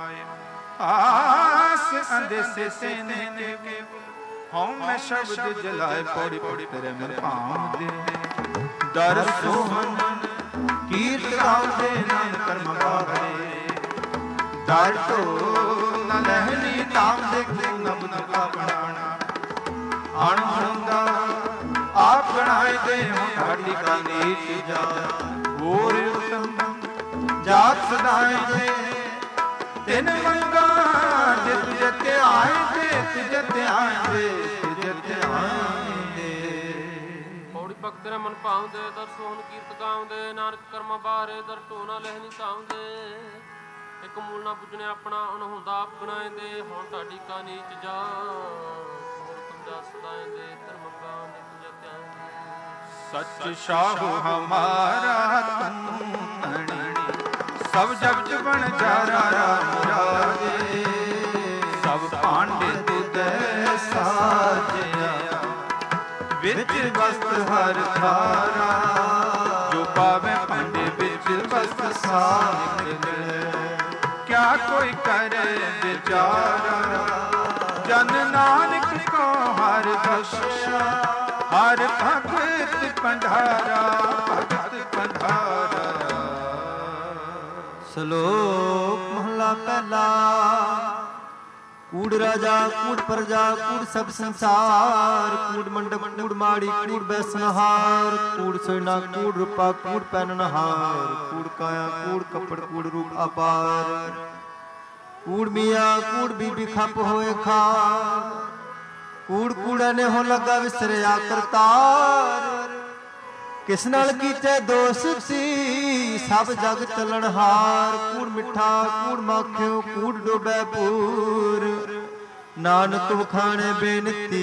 ਆਸ ਅੰਦੇਸੇ ਸੇ ਨੇ ਹਉ ਮੈਂ ਸ਼ਬਦ ਜਲਾਏ, ਪੌੜੀ ਪੌੜੀ ਤੇਰੇ ਮਨ ਭਾਉਂਦੇ। ਦਰ ਸੋਹਣ ਕੀਰਤ ਗਾਉਂਦੇ ਨਾਨਕ ਕਰਮ ਵਾਰੇ। ਦਰ ਢੋ ਨਾ ਲਹਿਨੀ ਤਾਮ ਦੇਖਦੇ ਨਬਦ ਕਾ ਬਣਾਣਾ। ਅਣ ਹੁੰਦਾ ਆਪ ਬਣਾਏ ਦੇ ਹੁਣ ਸਾਡੀ ਕਾ ਨੀਤ ਜਾ। ਹੋਰ ਉਤਮ ਜਾਤ ਸਦਾਏ ਦੇ ਤਿਨ ਮੰਗਾ, ਜਿਤ ਜਿਤ ਆਏ ਦੇ ਤਿਜਤ ਆਏ ਦੇ ਤਿਜਤ ਆਏ ਦੇ।
ਪੌੜੀ ਭਗਤ ਰੇ ਮਨ ਭਾਉਂਦੇ, ਦਰ ਸੋਹਣ ਕੀਰਤ ਗਾਉਂਦੇ। ਨਾਨਕ ਕਰਮਾਂ ਬਾਹਰੇ ਦਰ ਢੋ ਨਾ ਲਹਿਨੀ ਤਾਉਂਦੇ। ਇੱਕ ਮੂਲ ਨਾ ਪੁੱਜਣੇ ਆਪਣਾ ਅਣਹੁੰਦਾ ਆਪ ਬਣਾਏ ਦੇ। ਹੁਣ ਢਾਡੀ ਕਾ ਨੀਚ ਜਾ, ਹੋਰ ਪੰਜਾ ਸਦਾਏ ਦੇ। ਧਰਮੰਗਾ ਨਿਤ ਜਤਿਆਏ।
ਸੱਚ ਸ਼ਾਹੋ ਹਮਾਰਾ ਤੂੰ, ਸਭ ਜਗਤ ਬਣ ਜਾਰਾ ਰਾਮ ਰਾਜੇ। ਸਭ ਭਾਂਡੇ ਤੁਧੈ ਸਾਜਿਆ, ਵਿੱਚ ਵਸਤ ਹਰ ਥਾਰਾ। ਜੋ ਪਾਵੇ ਭਾਂਡੇ ਵਿੱਚ ਵਸਤ ਸਾਜਿਆ। ਕਿਆ ਕੋਈ ਕਰੇ ਵਿਚਾਰਾ, ਜਨ ਨਾਨਕ ਕੋ ਹਰ ਬਖਸ਼ਿਆ। ਹਰ ਭਗਤ ਭੰਡਾਰਾ, ਭਗਤ ਭੰਡਾਰਾ।
ਸ਼ਲੋਕ ਮਹਲਾ ਪਹਿਲਾ। ਕੂੜ ਰਾਜਾ ਕੂੜ ਪ੍ਰਜਾ ਕੂੜ ਸਭ ਸੰਸਾਰ। ਕੂੜ ਮੰਡਪ ਕੂੜ ਮਾੜੀ ਕੂੜ ਬੈਸਨਹਾਰ। ਕੂੜ ਸੋਨਾ ਕੂੜ ਰੂਪਾ ਕੂੜ ਪਹਿਨਨਹਾਰ। ਕੂੜ ਕਾਇਆ ਕੂੜ ਕੱਪੜ ਕੂੜ ਰੂਪ ਅਪਾਰ। ਕੂੜ ਮੀਆਂ ਕੂੜ ਬੀਬੀ ਖੱਪ ਹੋਏ ਖਾਰ। ਕੂੜ ਕੂੜਾ ਨੇ ਹੋ ਲੱਗਾ ਵਿਸਰਿਆ ਕਰਤਾਰ। ਕਿਸ ਨਾਲ ਕੀਤੇ ਦੋਸਤੀ ਸਭ ਜਗ ਚੱਲਣਹਾਰ। ਕੂੜ ਮਿੱਠਾ ਕੂੜ ਮਾਖਿਓ ਕੂੜ ਡੋਬੈ ਪੂਰ। ਨਾਨਕ ਵਖਾਣੇ ਬੇਨਤੀ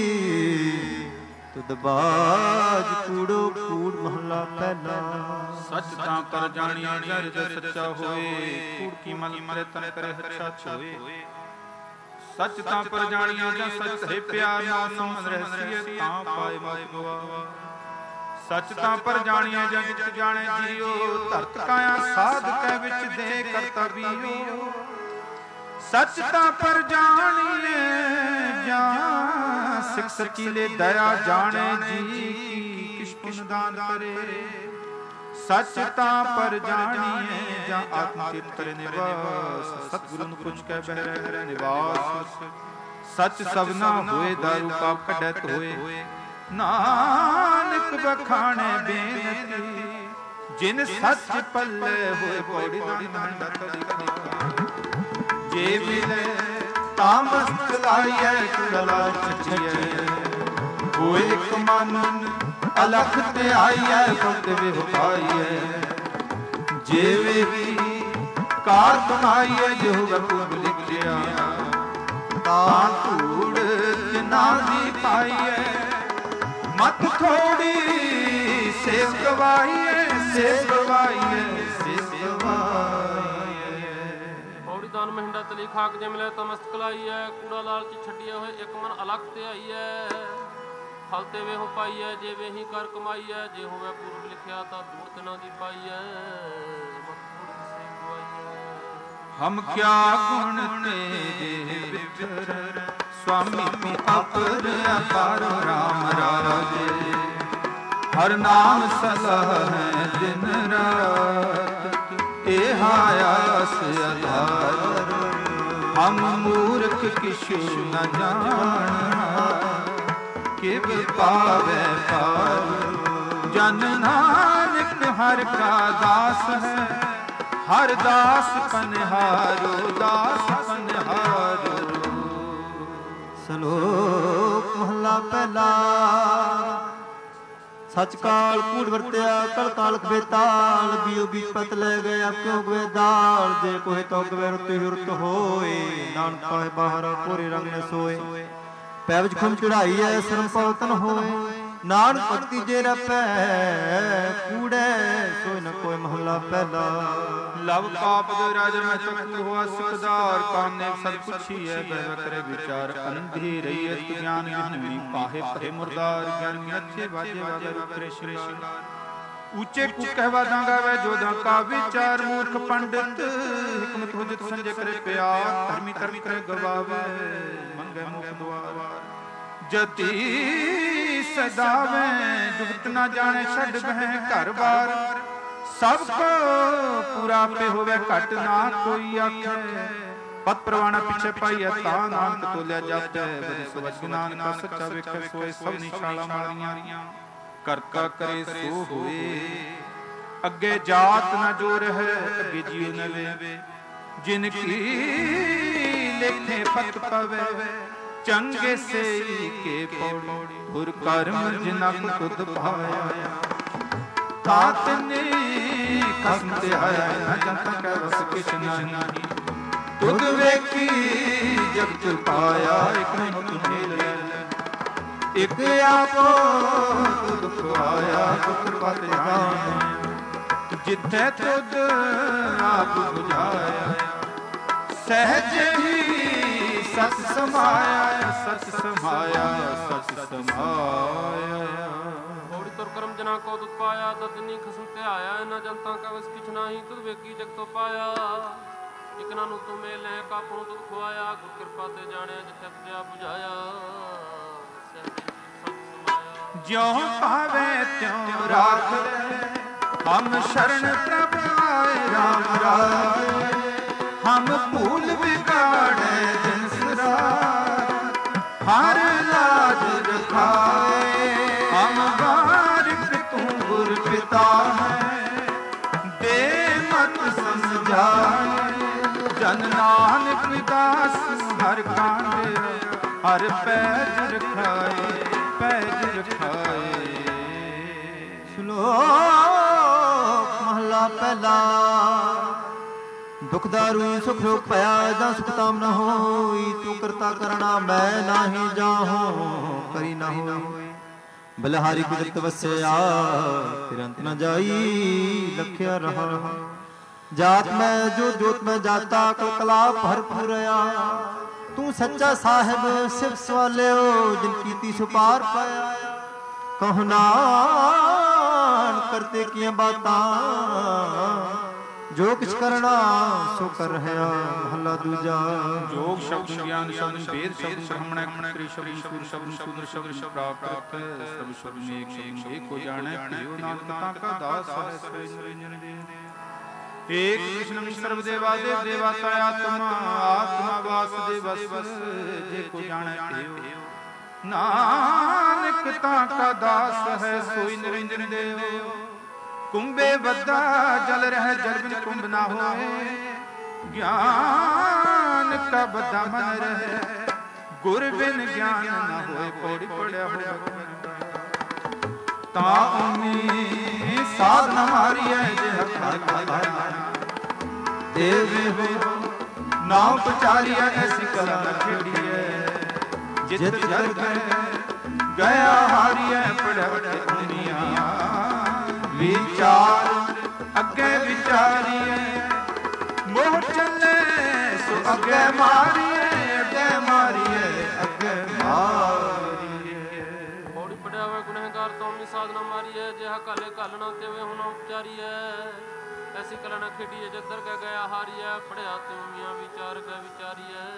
ਤੁਧ ਬਾਜ ਕੂੜੋ ਕੂੜ ਮਹਲਾ ਪਹਿਲਾ।
ਸੱਚ ਤਾਂ ਕਰ ਜਾਣੀਏ ਜਰ ਜਰ ਸੱਚਾ ਹੋਏ। ਕੂੜ ਕੀ ਮਲ ਮਰੇ ਤਨ ਕਰੇ ਹੱਛਾ ਛੋਏ। ਸੱਚ ਤਾਂ ਪਰ ਜਾਣੀਏ ਜਾਂ ਸੱਚ ਹੈ ਪਿਆਰ ਨਾ ਸਮਝ ਰਹਿਸੀਏ ਤਾਂ ਪਾਏ ਮਤ ਗਵਾ। ਸੱਚ ਤਾਂ ਪਰ ਜਾਣੀਏ ਜਾਂ ਜਿਤ ਜਾਣੇ ਜੀਓ। ਧਰਤ ਕਾਇਆ ਸਾਧ ਕੈ ਵਿੱਚ ਦੇ ਕਰਤਾ ਬੀਓ। ਸੱਚ ਤਾਂ ਪਰ ਜਾਣੀਏ ਜਾਂ ਸਿੱਖ ਸਚੀਲੇ ਦਇਆ ਜਾਣੇ ਜੀ ਕੀ ਕਿਛ ਪੁਨ ਦਾਨ ਕਰੇ। ਸੱਚ ਤਾਂ ਪਰ ਜਾਣੀਏ ਜਾਂ ਆਤਮ ਕੀਰਤ ਕਰੇ ਨਿਵਾਸ। ਸਤਿਗੁਰੂ ਨੂੰ ਪੁੱਛ ਕੇ ਬਹਿ ਰਹਿ ਨਿਵਾਸ। ਸੱਚ ਸਭਨਾ ਹੋਏ ਦਾਰੂ ਪਾਪ ਕੱਢਤ ਹੋਏ। ਨਾਨਕ ਬਖਾਣੇ ਬੇਨਤੀ ਜਿਨ ਸੱਚ ਪੱਲੇ ਹੋਏ। ਪੌੜੀ ਦਾਣੀ ਮੰਡਾ ਕਦੀ ਕਦੀ ਜੇ ਮਿਲੇ ਤਾਂ ਮਸਤ ਲਾਈਐ ਕੁੜਲਾ ਛਛੀਐ। ਹੋਏ ਇੱਕ ਮਨ ਅਲਖ ਤੇ ਆਈਐ ਭਗਤ ਵਿਹੁ ਪਾਈਐ ਜਿਵੇਂ ਵੀ ਕਾਰ ਕਮਾਈਐ ਜੋ ਵਪੂਰ ਲਿਖਿਆ ਤਾਂ ਧੂੜ ਤਿਨਾ ਦੀ ਪਾਈਐ ਮਤ ਥੋੜੀ ਸੇਵ ਗਵਾਈਐ ਸੇਵ ਗਵਾਈਐ ਸੇਵ ਗਵਾਈਐ।
ਪੌੜੀ ਦਾਨ ਮਹਿੰਡਾ ਤਲੀ ਖਾਕ ਜੇ ਮਿਲੇ ਤਾਂ ਮਸਤਕ ਲਾਈਐ ਕੂੜਾ ਲਾਲਚ ਛੱਡਿਆ ਹੋਏ ਇੱਕ ਮਨ ਅਲਖ ਤੇ ਆਈਐ ਫਲ ਤੇ ਵੇਹੁ ਪਾਈਐ ਜੇ ਵੇਹੀ ਕਰ ਕਮਾਈਐ ਜੇ ਹੋਵੇ ਪੂਰਬ ਲਿਖਿਆ ਤਾਂ ਧੂੜ ਤਿਨਾ ਦੀ ਪਾਈਐ ਮਤ ਥੋੜੀ ਸੇਵ ਗਵਾਈਐ।
ਹਮ ਕਿਆ ਗੁਣ ਤੇਰੇ ਵਿਚਰ ਸੁਆਮੀ ਤੂੰ ਅਪਰ ਅਪਾਰ ਰਾਮ ਰਾਜੇ ਹਰ ਨਾਮ ਸਲਾਹ ਹੈ ਦਿਨ ਰਾਤ ਇਹ ਆਸ ਆਧਾਰ ਹਮ ਮੂਰਖ ਕਿਛੁ ਨ ਜਾਣਨਾ ਕਿਵ ਪਾਵੈ ਪਾਰ ਜਨ ਨਾਨਕ ਹਰ ਕਾ ਦਾਸ ਹੈ ਹਰ ਦਾਸ ਪਨਿਹਾਰੋ ਦਾਸ ਪਨਿਹਾਰੋ।
ਸ਼ਲੋਕ ਮਹਲਾ ਪਹਿਲਾ। ਸਚ ਕਾਲ ਕੂੜ ਵਰਤਿਆ ਕਲ ਕਾਲਖ ਬੇਤਾਲ ਬੀਉ ਬੀਪਤ ਲੈ ਗਿਆ ਕਿਉ ਗਵੇ ਦਾਲ ਜੇ ਕੋਹਿ ਤੋ ਗਵੇ ਰੁਤ ਹੁਰਤ ਹੋਏ ਨਾਨਕ ਕਾਹੇ ਬਾਹਰ ਪੂਰੇ ਰੰਗ ਨ ਸੋਏ ਪੈ ਵਿੱਚ ਖੁਮ ਚੜਾਈ ਐ ਸਰਮ ਪਉਤਨ ਹੋਏ ਨਾਨਕ ਭਗਤੀ ਜੇ ਰਪੈ ਕੂੜੈ ਸੋਇ ਨ ਕੋਈ ਮਹਲਾ ਪਹਿਲਾ।
ਲਵ ਕਾਪਦ ਰਾਜਾ ਮੈਂ ਤਕੂ ਹੋਆ ਸਿਕਦਾਰ ਕਾਨੇ ਸਭ ਪੁੱਛੀਐ ਬਹਿ ਕਰੇ ਵਿਚਾਰ ਅੰਧੀ ਰਹੀ ਅਸਤ ਗਿਆਨ ਵਿਹਨੀ ਪਾਹੇ ਭਰੇ ਮੁਰਦਾਰ ਗਿਆਨੀ ਅੱਛੇ ਵਾਜੇ ਵਾਗੇ ਉਤਰੇ ਸ਼ਿੰਗਾਰ ਉੱਚੇ ਕੂ ਕਹਿਵਾ ਦਾਂਗਾ ਵੈ ਜੋਦਾ ਕਾ ਵਿਚਾਰ ਮੂਰਖ ਪੰਡਿਤ ਹਕਮਤ ਹੁਜਤ ਸੰਜੇ ਕਰੇ ਪਿਆਰ ਧਰਮੀ ਧਰਮੀ ਕਰੇ ਗਵਾਵੇ ਮੰਗੇ ਮੁਖ ਦੁਆਰ ਜਤੀ ਸਦਾਵੇ ਜੁਗਤ ਨਾ ਜਾਣੇ ਛੱਡ ਬਹਿ ਘਰ ਬਾਰ ਸਭ ਕੋ ਪੂਰਾ ਪੇ ਹੋਵੇ ਘਟ ਨਾ ਕੋਈ ਆਖੇ ਪਤ ਪ੍ਰਵਾਣਾ ਪਿਛੇ ਪਾਈਐ ਤਾਂ ਨਾਨਕ ਤੋਲਿਆ ਜਾਪੈ ਬਦ ਸਵਜ ਨਾਨਕਾ ਸੱਚਾ ਵੇਖੈ ਸੋਏ ਸਭ ਨਿਸ਼ਾਲਾ ਮਾਰੀਆਂ ਕਰਤਾ ਕਰੇ ਸੋ ਹੋਏ ਅੱਗੇ ਜਾਤ ਨ ਜੋ ਰਹਿ ਅੱਗੇ ਜੀਉ ਨ ਵੇ ਜਿਨ ਕੀ ਲਿਖੇ ਪਤ ਪਵੇ ਚੰਗੇ ਸੇ ਕੇ ਪੌੜੀ ਹੁਰ ਕਰਮ ਜਿਨਾ ਕੋ ਤੁਧ ਪਾਇਆ ਤਾਤ ਨੇ ਖਸਮ ਤੇ ਆਇਆ ਨ ਜੰਤ ਕੈ ਵਸ ਕਿਛ ਨਾਹੀ ਤੁਧ ਵੇਖੀ ਜਗਤ ਪਾਇਆ ਇਕ ਨੂੰ ਤੁਝੇ ਲੈ ਇਕ ਆਪੋ ਤੁਧ ਖਵਾਇਆ ਪੁੱਤਰ ਪਤ ਜਾਣ ਜਿੱਥੇ ਤੁਧ ਆਪ ਬੁਝਾਇਆ ਸਹਿਜ ਹੀ ਸਤ ਸਮਾਇਆ ਸਤ ਸਮਾਇਆ ਸਤ ਸਮਾਇਆ।
ਪੌੜੀ ਤੁਰ ਕਰਮ ਜਨਾ ਕੋ ਤੁਧ ਪਾਇਆ ਤਤਨੀ ਖਸਮ ਤੇ ਆਇਆ ਨਾ ਜਨਤਾ ਕਾ ਵਸ ਕਿਛ ਨਾਹੀ ਤੁਧ ਵੇਖੀ ਜਗਤੋ ਪਾਇਆ ਇਕ ਨਾ ਨੂੰ ਤੁਮੇ ਲੈ ਕਾਪੂ ਨੂੰ ਤੁਧ ਖਵਾਇਆ ਗੁਰ ਕਿਰਪਾ ਤੇ ਜਾਣਿਆ ਜਿੱਥੇ ਤੁਝਾ ਬੁਝਾਇਆ
ਜਿਉ ਭਾਵੇ ਤਿਉ ਰਾਖ ਲੈ ਹਮ ਸ਼ਰਨ ਪ੍ਰਭ ਆਏ ਰਾਮ ਰਾਏ ਹਮ ਭੂਲ ਵਿਗਾੜੇ ਜਿਨ ਸਰਾਰ ਹਰ ਲਾਜ ਰਖਾਏ ਹਮ ਬਾਰਿਕ ਤੂੰ ਗੁਰ ਪਿਤਾ ਹੈ ਦੇ ਮਤ ਸਮਝਾਏ ਜਨ ਨਾਨਕ ਦਾਸ ਹਰ ਕਾਂਡੇ ਹਰ ਪੈਜ ਰਖਾਏ ਪੈਜ ਰਖਾਏ।
ਸ਼ਲੋਕ ਮਹਲਾ ਪਹਿਲਾ। ਦੁਖ ਦਾਰੂ ਸੁਖ ਰੋਗ ਭਇਆ ਜਾਂ ਸੁਖ ਤਾਮ ਨ ਹੋਈ ਤੂੰ ਕਰਤਾ ਕਰਣਾ ਮੈਂ ਨਾਹੀ ਜਾਹੂੰ ਕਰੀ ਨ ਹੋਈ ਬਲਿਹਾਰੀ ਕੁਦਰਤ ਵਸਿਆ ਫਿਰ ਅੰਤ ਨ ਜਾਈ ਲਖਿਆ ਰਹਾ ਜਾਤ ਮੈਂ ਜੋ ਜੋਤ ਮੈਂ ਜਾਤਾ ਕਲਕਲਾ ਭਰਪੂਰਿਆ ਤੂੰ ਸੱਚਾ ਸਾਹਿਬ ਸਿਵ ਸਵਾਲਿਓ ਜਿਨ ਕੀਤੀ ਸੁਪਾਰ ਪਾਇਆ ਕਹੁ ਨਾਨ ਕਰਤੇ ਕੀਆਂ ਬਾਤਾਂ ਜੋ ਕਿਛ ਕਰਨਾ ਸੋ ਕਰ ਰਹਾ ਮਹਲਾ ਦੂਜਾ।
ਜੋਗ ਸ਼ਬਦ ਗਿਆਨ ਸ਼ਬਦ ਵੇਦ ਸ਼ਬਦ ਬ੍ਰਹਮਣ ਕ੍ਰੀ ਸ਼ਬਦ ਸੂਰ ਸ਼ਬਦ ਸੂਦਰ ਸ਼ਬਦ ਪ੍ਰਾਪਤ ਸਭ ਸ਼ਬਦ ਏਕ ਸ਼ਬਦ ਏਕ ਕੋ ਜਾਣੈ ਭਿਓ ਨਾਨਕ ਤਾ ਕਾ ਦਾਸ ਹੈ ਸੋਇ ਨਿਰੰਜਨ ਦੇ ਏਕ ਕ੍ਰਿਸ਼ਨ ਸਰਬ ਦੇਵਾ ਦੇਵ ਦੇਵਾਤਾ ਆਤਮਾ ਆਤਮਾ ਵਾਸੁਦੇਵ ਜੇ ਕੋ ਜਾਣੈ ਭਿਓ ਨਾਨਕ ਤਾ ਕਾ ਦਾਸ ਹੈ ਸੋਇ ਨਿਰੰਜਨ ਦੇਵ ਕੁੰਭੇ ਵੱਧਾ ਜਲ ਰਹਿ ਜਲ ਬਿਨ ਕੁੰਭ ਨਾ ਹੋਏ ਗਿਆਨ ਕਾ ਬੱਧਾ ਮਨ ਰਹੇ ਗੁਰ ਬਿਨ ਗਿਆਨ ਨਾ ਹੋਏ ਪੌੜੀ ਪੜਿਆ ਹੋਇਆ ताऊनी साधन हमारी है देवे हो नाम पचारी है ऐसी कला खेड़ी है जित जग गया हारी है पढ़ दुनिया विचार अगे विचारी है मोह चले सो अगे मारी है अगे मारी है अगे मारी है
पौड़ी पढ़िया हुआ गुनहगार तो अपनी साधना मारी है जेहा काले कालना तेवे होना उपचारी है ऐसी कला न खेड़ी है जदर कह गया हारी है पढ़िया तो मियाँ विचार का विचारी है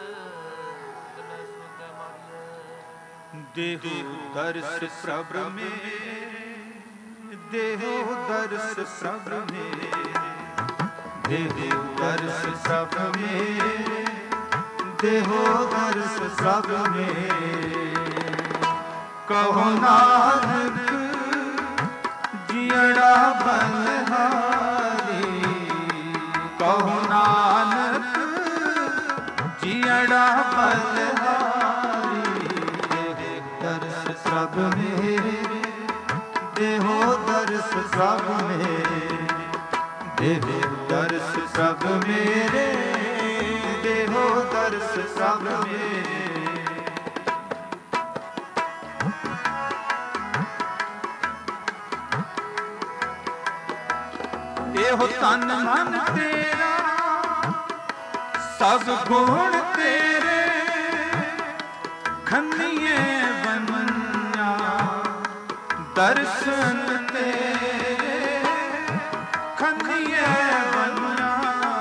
देहो दर्श प्रभ में देहो दर्श प्रभ में देहो दर्श प्रभ में देहो दर्श प्रभ में कहो नानक जियड़ा बलिहारी कहो नानक जियड़ा बलिहारी दर्श सब मेरे देहो दर्श सब मेरे देहो दर्श सब मेरे देहो दर्श सब मेरे देहो तन मन तेरा सब गुण तेरे खनिए बनया दर्शन तेरे खनिए बनया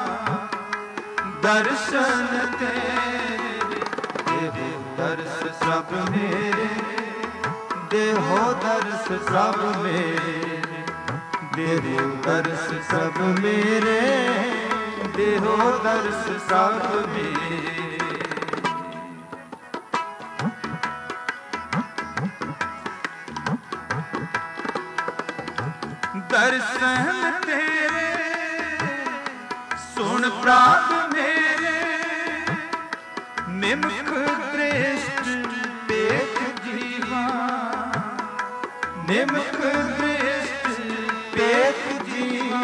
दर्शन तेरे देहो दर्श सब मेरे देहो दर्श सब मेरे देहो दर्श सब मेरे देहो दर्श सब मेरे दर्शन तेरे सुन प्राग मेरे निमख दृष्ट देख जीवा निमख दृष्ट देख जीवा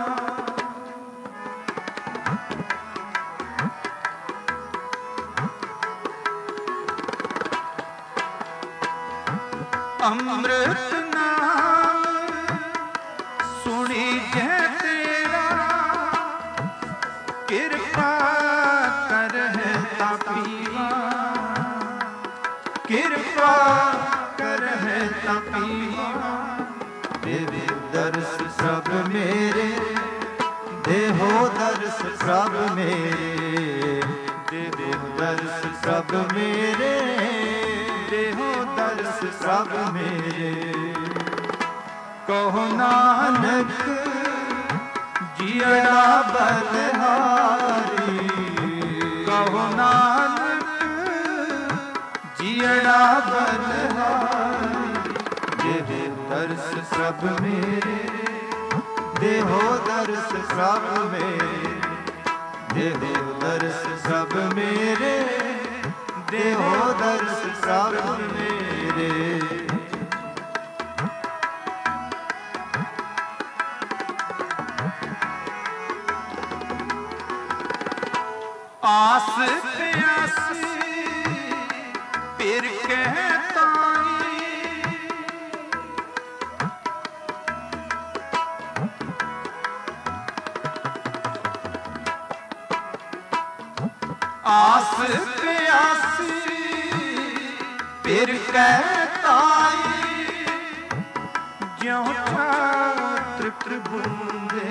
अमृत सुनी जय तेरा कृपा कर है तपीवा कृपा कर है तपीवा देवे दर्श सब मेरे देहो दर्श सब मेरे देहो दर्श सब मेरे देहो दर्श सब मेरे कहो नानक जियड़ा बलिहारी कहो नानक जियड़ा बलिहारी देहो दर्श सब मेरे देहो दर्श सब मेरे देहो दर्श सब मेरे देहो दर्श सब मेरे आस प्यासी फिर कहताई आस प्यासी फिर कहताई ज्यों छात्र बूंदे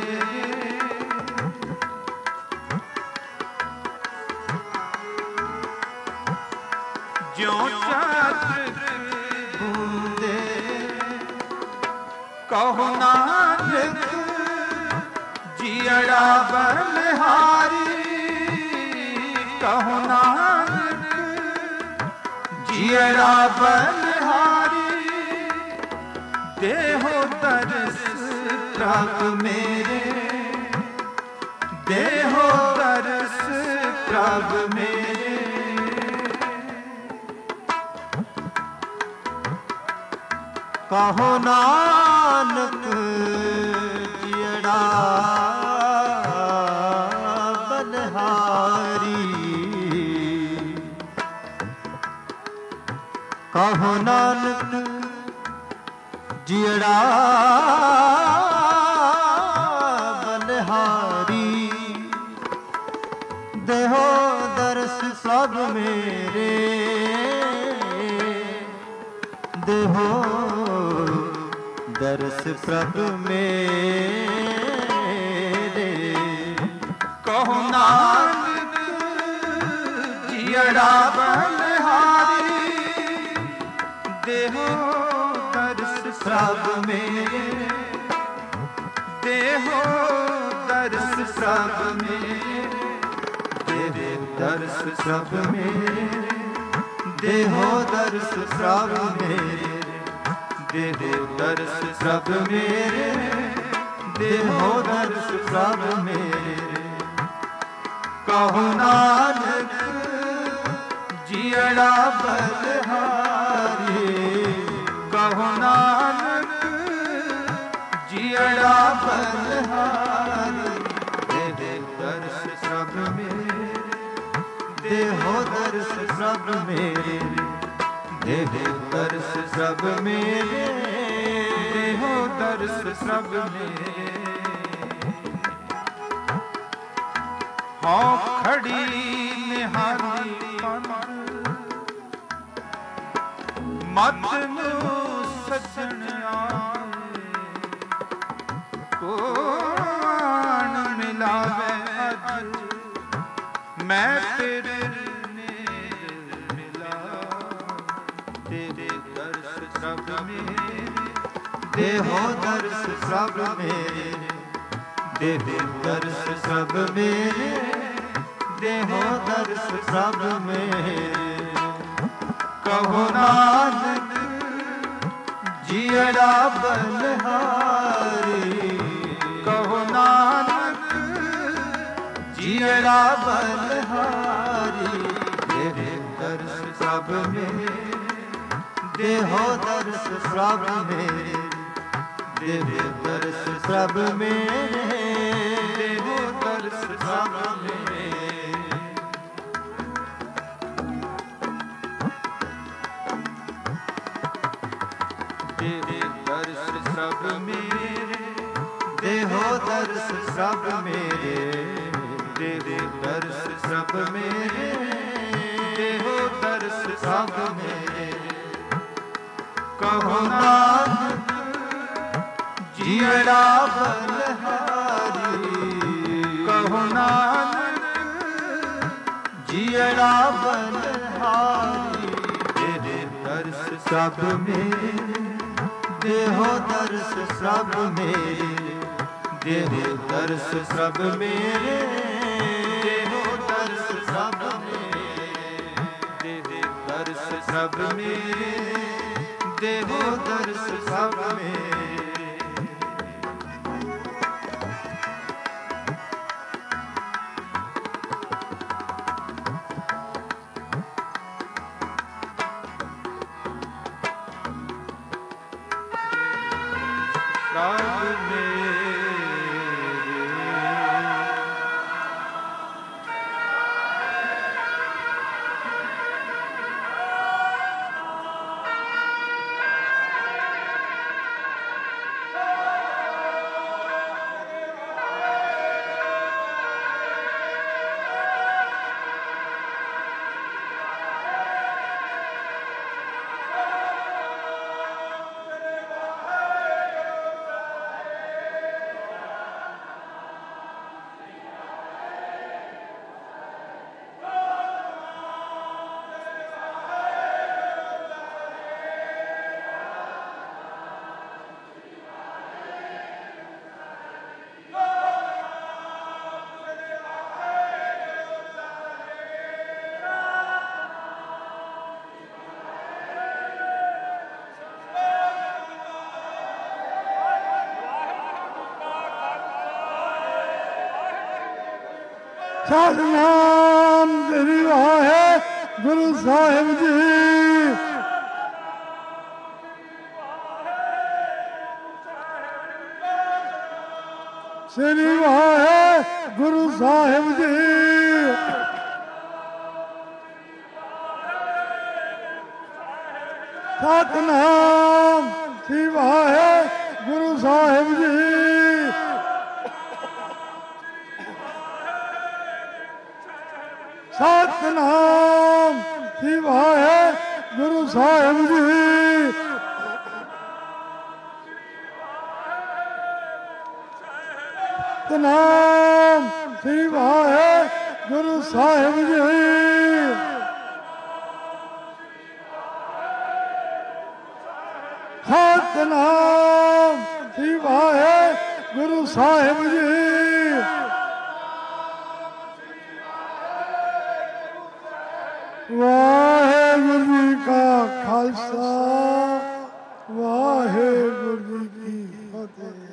ज्यों छात्र बूंदे कहो नानक जियड़ा बलिहारी कहो नानक जियड़ा बलिहारी देहो दर्श प्रभ मेरे देहो दर्श प्रभ मेरे
कहो नानक जियड़ा बलिहारी। कहो नानक जियड़ा बलिहारी। देहो दर्श सब मेरे, देहो दर्श प्रभु मेरे।
कहो नानक जियड़ा बलिहारी। देहो दर्श प्रभु मेरे, देहो दर्श प्रभु मेरे, देहो दर्श प्रभु मेरे,
देहो दर्श प्रभु मेरे,
देहो दर्श प्रभु मेरे,
देहो दर्श प्रभु मेरे।
कहो नानक जियड़ा बलिहारी। कहो नानक जियड़ा बलिहारी। देहो दर्श प्रभु मेरे,
देहो दर्श प्रभु मेरे,
देहो दर्श प्रभु मेरे, देहो दर्श प्रभु मेरे। हाँ खड़ी निहारी मत नु सजन आए। कौन मिलावे अज मैं तेरे मिला। तेरे दर्श सब मेरे,
देहो दर्श प्रभु मेरे,
देहो दर्श सब मेरे,
देहो दर्श प्रभु मेरे।
कहो नानक
जियड़ा बलिहारी।
कहो नानक
जियड़ा बलिहारी।
देहो दर्श सब मेरे,
देहो दर्श प्रभु मेरे, देहो दर्श प्रभु मेरे,
देहो दर्श सब मेरे। देहो दर्श सब मेरे,
देहो दर्श सब मेरे,
देहो दर्श सब मेरे, देहो दर्श सब मेरे। कहो नानक
जियड़ा बलिहारी।
कहो नानक
जियड़ा बलिहारी।
तेरे दर्श
सब मेरे, देहो दर्श सब मेरे, देहो दर्श सब मेरे, देहो दर्श सब मेरे,
देहो दर्श सब मेरे, देहो दर्श सब मेरे। सब
सतनाम श्री वाहे गुरु साहिब जी। ਸ੍ਰੀ ਵਾਹਿਗੁਰੂ ਸਾਹਿਬ ਜੀ। ਸਤਿਨਾਮ ਸ੍ਰੀ ਵਾਹਿਗੁਰੂ ਸਾਹਿਬ ਜੀ। ਸਤਿਨਾਮ ਸ੍ਰੀ ਵਾਹਿਗੁਰੂ ਸਾਹਿਬ ਜੀ। ਸਤਿਨਾਮ ਸ੍ਰੀ ਵਾਹਿਗੁਰੂ ਸਾਹਿਬ ਜੀ। ਸਤਿਨਾਮ ਸ੍ਰੀ ਵਾਹਿਗੁਰੂ ਸਾਹਿਬ ਜੀ। ਵਾਹਿਗੁਰੂ ਜੀ ਕਾ ਖਾਲਸਾ ਵਾਹਿਗੁਰੂ ਜੀ ਕੀ ਫਤਿਹ।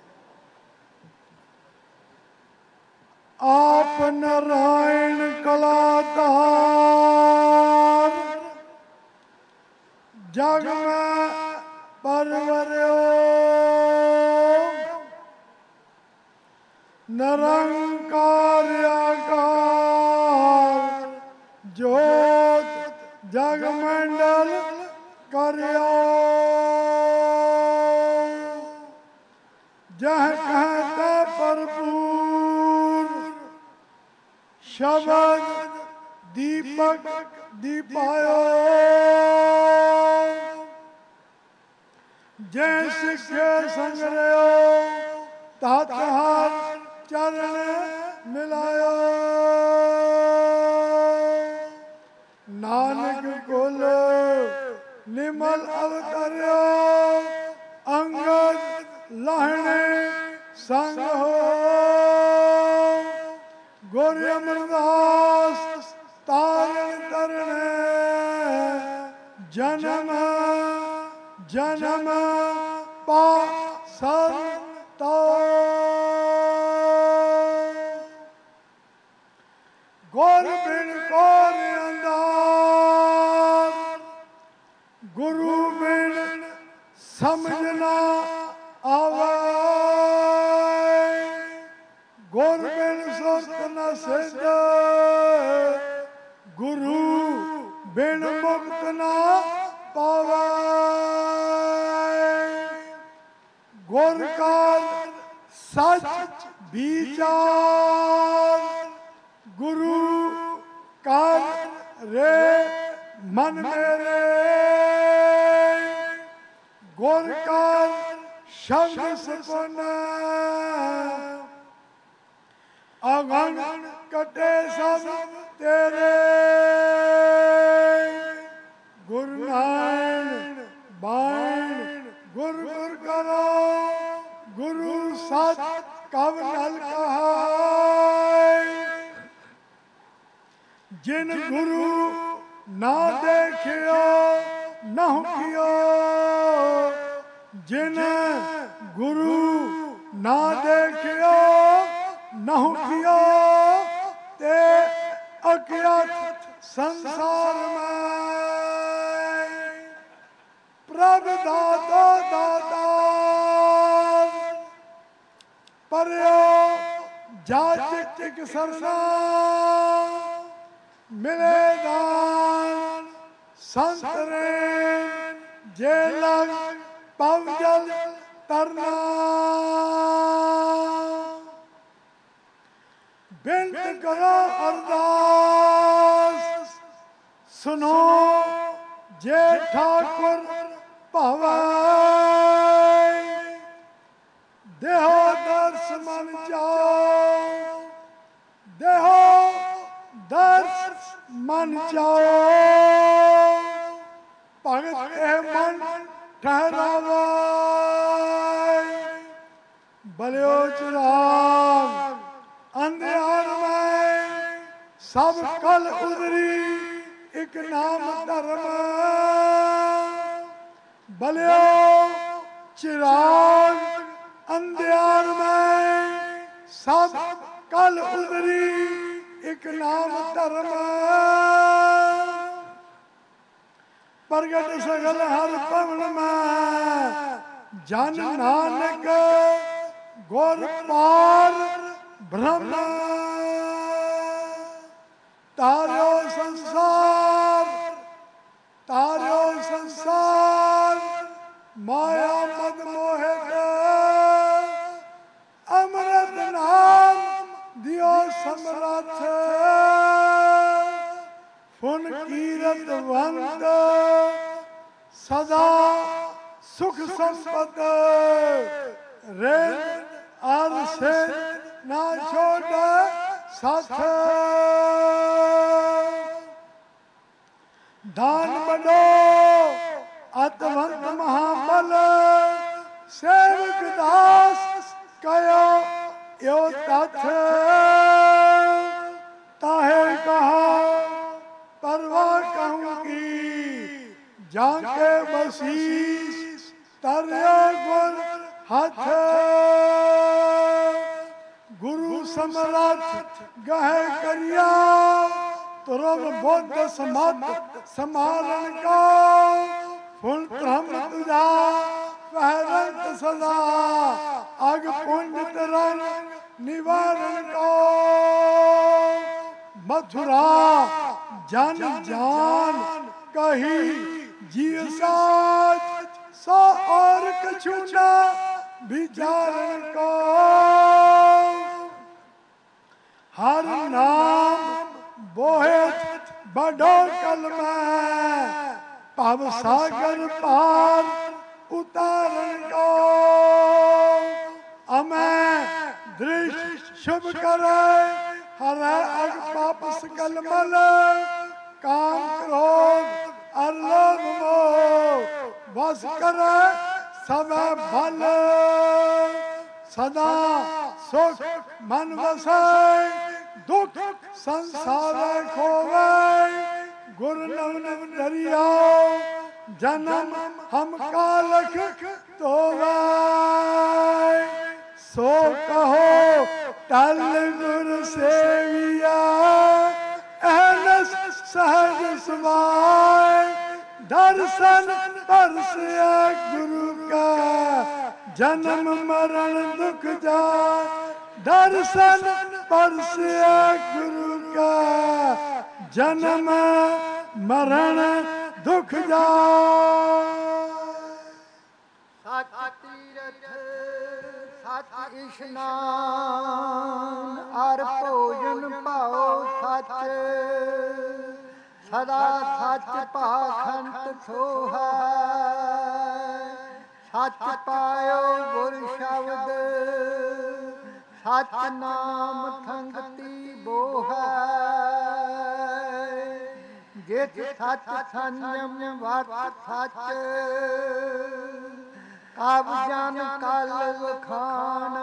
ਆਪ ਨਾਰਾਇਣ ਕਲਾਕਾਰ ਜਗ ਮੈਂ ਪਰਵਰਿਓ ਨਿਰੰਕਾਰ ਆਕਾਰ ਜੋਤ ਜਗ ਮੰਡਲ ਕਰਿਓ। ਜਹ ਕਹਤਾ ਭਰਪੂਰ ਸ਼ਬਦ ਦੀਪਕ ਦੀਪਾਇਓ। ਜੈ ਸਿੱਖੇ ਸੰਗਰਿਓ ਤਤ ਹਰ ਚਰਨ ਮਿਲਾਇਓ। ਨਾਨਕ ਕੁਲ ਨਿਮਲ ਅਵਤਰਿਓ ਅੰਗਦ ਲਾਹਣੇ ਸੰਗ ਹੋ। ਗੁਰ ਅਮਰਦਾਸ ਤਾਰਨ ਤਰਨੇ ਜਨਮ ਜਨਮ ਪਾਸਰ ਤੋ। ਗੁਰ ਬਿਨ ਕੋਰ ਅੰਦਾਰ ਗੁਰੂ ਬਿਨ ਸਮਝ ਨਾ ਆਵੇ। ਗੁਰ ਬਿਨ ਸੁਰਤ ਨ ਸਿੱਧ ਗੁਰੂ ਬਿਨ ਮੁਕਤ ਨਾ ਪਾਵੇ। ਗੁਰ ਕਾ ਸੱਚ ਵਿਚਾਰ ਗੁਰੂ ਕਰ ਰੇ ਮਨ ਮੇਰੇ। ਗੁਰ ਕਾ ਸ਼ਬਦ ਸੁਣ ਅਗਨ ਕਟੇ ਸਭ ਤੇਰੇ। ਗੁਰ ਨਾਇਣ ਬਾਣ ਗੁਰ ਗੁਰ ਕਰੋ ਗੁਰੂ ਸਤ ਕਵ ਨਲ ਕਹਾਇ। ਜਿਨ ਗੁਰੂ ਨਾ ਦੇਖਿਓ ਨਹੁ ਕਿਓ। ਜਿਨ ਗੁਰੂ ਨਾ ਦੇਖਿਓ ਨਹੁ ਕਿਓ ਤੇ ਅਕਿਆਤ ਸੰਸਾਰ ਮੈਂ। ਪ੍ਰਭ ਦਾਤਾ ਦਾਤਾ ਪਰਿਓ ਜਾਚ ਇੱਕ ਸਰਨਾ। ਮਿਲੇ ਦਾਨ ਸੰਤ ਰੇ ਜੇ ਲਗ ਪਵ ਜਲ ਤਰਨਾ। ਬੇਨਤ ਕਰੋ ਅਰਦਾਸ ਸੁਨੋ ਜੇ ਠਾਕੁਰ ਭਾਵੈ। ਦੇਹੋ ਦਰਸ ਮਨ ਚਾਓ ਦੇਹੋ ਦਰਸ ਮਨ ਚਾਓ। ਭਗਤ ਇਹ ਮਨ ਠਹਿਰਾਵਾ। ਬਲਿਓ ਚਿਰਾਗ ਅੰਧਿਆਰ ਮੈਂ ਸਭ ਕਲ ਉਦਰੀ ਇੱਕ ਨਾਮ ਧਰਮ। ਬਲਿਓ ਚਿਰਾਗ ਅੰਧਿਆਰ ਮੈਂ ਸਭ ਕਲ ਉਦਰੀ ਇੱਕ ਨਾਮ ਧਰਮ। ਪ੍ਰਗਟ ਸਗਲ ਹਰ ਭਵਨ ਮੈਂ ਜਨ ਨਾਨਕ ਗੁਰ ਪਾਰ ਬ੍ਰਹਮ ਤਾਰਿਓ ਸੰਸਾਰ ਤਾਰਿਓ ਸੰਸਾਰ ਮਾਇਆ ਮਦ ਮੋਹਿਤ ਅੰਮ੍ਰਿਤ ਨਾਮ ਦਿਓ ਸਮਰੱਥ ਫੁਨ ਕੀਰਤ ਵੰਦ ਸਦਾ ਸੁਖ ਸੰਪਤ ਰੇ ਅਰ ਸੇ ਨਾ ਛੋੜ ਸਾਥ ਦਾਨ ਬਡੋ ਅਤਵੰਤ ਮਹਾਬਲ ਸੇਵਕ ਦਾਸ ਕਯੋ यो तथ ताहे कहा परवाह कहूँगी जाके बसीस तरया गुर हथ गुरु समरथ गह करिया तुरब बुद्ध समत समारण का फुल ब्रह्म तुझा वहरंत सदा अग पुंज तरन निवारण को मथुरा जन जान कही जीव साच सो और कछु न विचारण को हर नाम बोहेत बड़ो कल में भव सागर पार उतारण को अमें दृष्ट शुभ करे हरे अग पाप सकल मल काम क्रोध अलोभ मोह वस करे सब भल सदा सुख मन वसै दुख संसार खोवै गुरु नव दरिया जन्म हम कालख तो सो कहो टल गुरु सेविया एहनस सहज समाय दर्शन परसिया गुरु का जन्म मरण दुख जा दर्शन परसिया गुरु का जन्म मरण दुख जा
सच तीरथ सच इशनान अर भोजन पाओ सच सदा सच पाखंड सोहा सच पायो गुर शब्द सच नाम थंगती बोहा जित सच संयम वत सच अब जन कल खान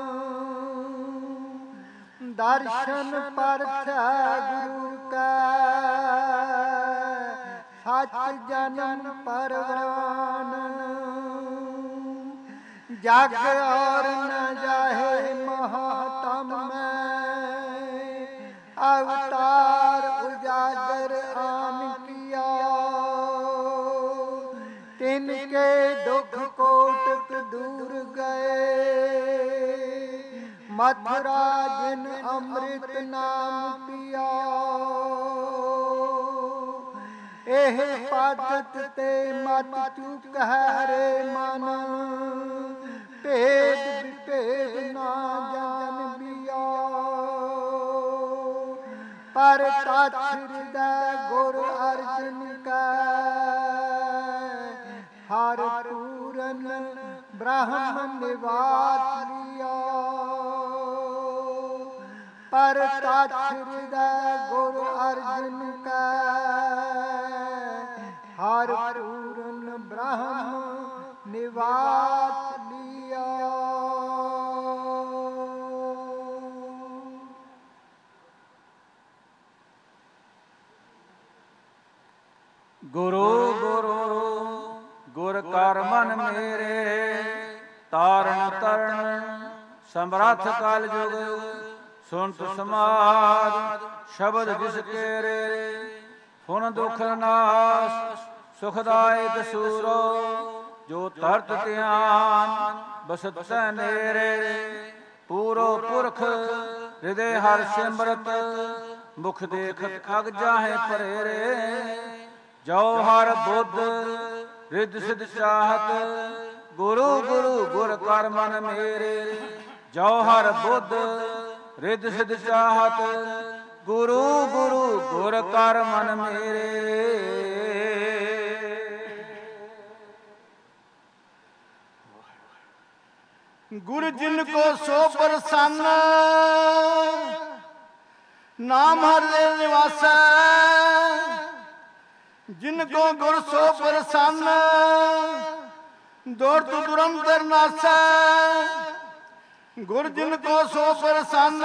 दर्शन परख गुरु का सच जन्म परवान जग और न जाहे महातम में अवतार उजागर आन किया तिनके दुख कोटक दूर गए मथुरा जिन अमृत नाम पिया एह पादत ते मत चुक रे मन भेद विभेद ना जान बिया पर तत् हृदय गुरु अर्जुन का हर पूरन ब्रह्म निवास लिया पर तत् हृदय गुरु अर्जुन का हर पूरन ब्रह्म निवास लिया।
गुरु गुरु गुर कर मन मेरे तारण तरण समरथ कल जुग सुनत समाद शब्द जिस केरे फुन दुख नाश सुखदायक सूरो
ਜੋ ਤਰਤ ਧਿਆਨ ਬਸਤੈ ਨੇਰੇ। ਪੂਰੋ ਪੁਰਖ ਹਿਰਦੇ ਹਰ ਸਿਮਰਤ ਮੁਖ ਦੇਖਤ ਅਗ ਜਾਹੇ ਪਰੇਰੇ। ਜੋ ਹਰ ਬੁੱਧ ਰਿਦ ਸਿਧ ਚਾਹਤ ਗੁਰੂ ਗੁਰੂ ਗੁਰ ਕਰ ਮਨ ਮੇਰੇ। ਜੋ ਹਰ ਬੁੱਧ ਰਿਦ ਸਿਧ ਚਾਹਤ ਗੁਰੂ ਗੁਰੂ ਗੁਰ ਕਰ ਮਨ ਮੇਰੇ।
ਗੁਰ ਜਿਨ ਕੋ ਸੋ ਪ੍ਰਸੰਨ ਨਾਮ ਹਰਿ ਦੇ ਨਿਵਾਸੈ। ਜਿਨ ਕੋ ਗੁਰ ਸੋ ਪ੍ਰਸੰਨ ਦੌੜ ਤੂ ਦੁਰੰਦਰ ਨਾਸੈ। ਗੁਰ ਜਿਨ ਕੋ ਸੋ ਪ੍ਰਸੰਨ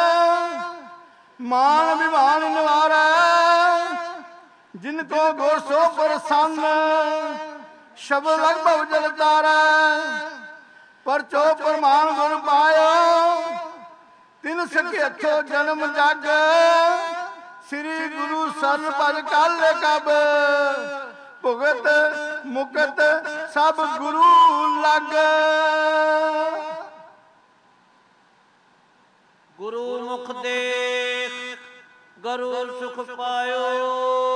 ਮਾਨ ਵਿਭਾਨ ਨਿਵਾਰੈ। ਜਿਨ ਕੋ ਗੁਰ ਸੋ ਪ੍ਰਸੰਨ ਸ਼ਬਦ ਲਗ ਭਵ ਜਲ ਤਾਰੈ। ਪਰਚੋ ਪ੍ਰਮਾਨ ਗੁਰ ਪਾਇਓ ਤਿਨ ਸਕੇ ਹੱਥੋਂ ਜਨਮ ਜਗ। ਸ੍ਰੀ ਗੁਰੂ ਸਰਨ ਭਜ ਕਲ ਕਬ ਭੁਗਤ ਮੁਕਤ ਸਭ ਗੁਰੂ ਲਗ।
ਗੁਰੂ ਮੁਖ ਦੇਖ ਗਰੂਰ ਸੁਖ ਪਾਇਓ।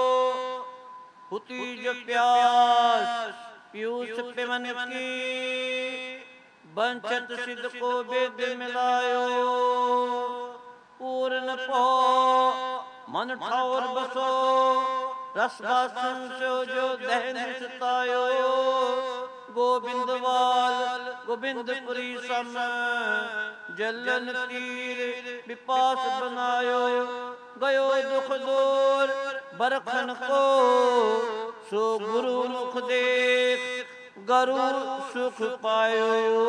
ਹੁਤੀ ਜੋ ਪਿਆਸ ਪੀਊਸ ਪਿਵਨ ਕੀ। ਬੰਚਤ ਸਿਧ ਕੋ ਬੇਦ ਮਿਲਾਇਓ। ਪੂਰਨ ਭਉ ਮਨ ਠੌਰ ਬਸੋ। ਰਸ ਬਾਸਨ ਸੋ ਜੋ ਦਹਿ ਨਿਸਤਾਇਓ। ਗੋਬਿੰਦਵਾਲ ਗੋਬਿੰਦਪੁਰੀ ਸਮ ਜਲਨ ਤੀਰ ਵਿਪਾਸ ਬਨਾਇਓ। ਗਇਓ ਦੁਖ ਦੂਰ ਬਰਖਨ ਕੋ ਸੋ ਗੁਰੂ ਮੁਖ ਦੇਖ ਗਰੂਰ ਸੁਖ ਪਾਇਓ।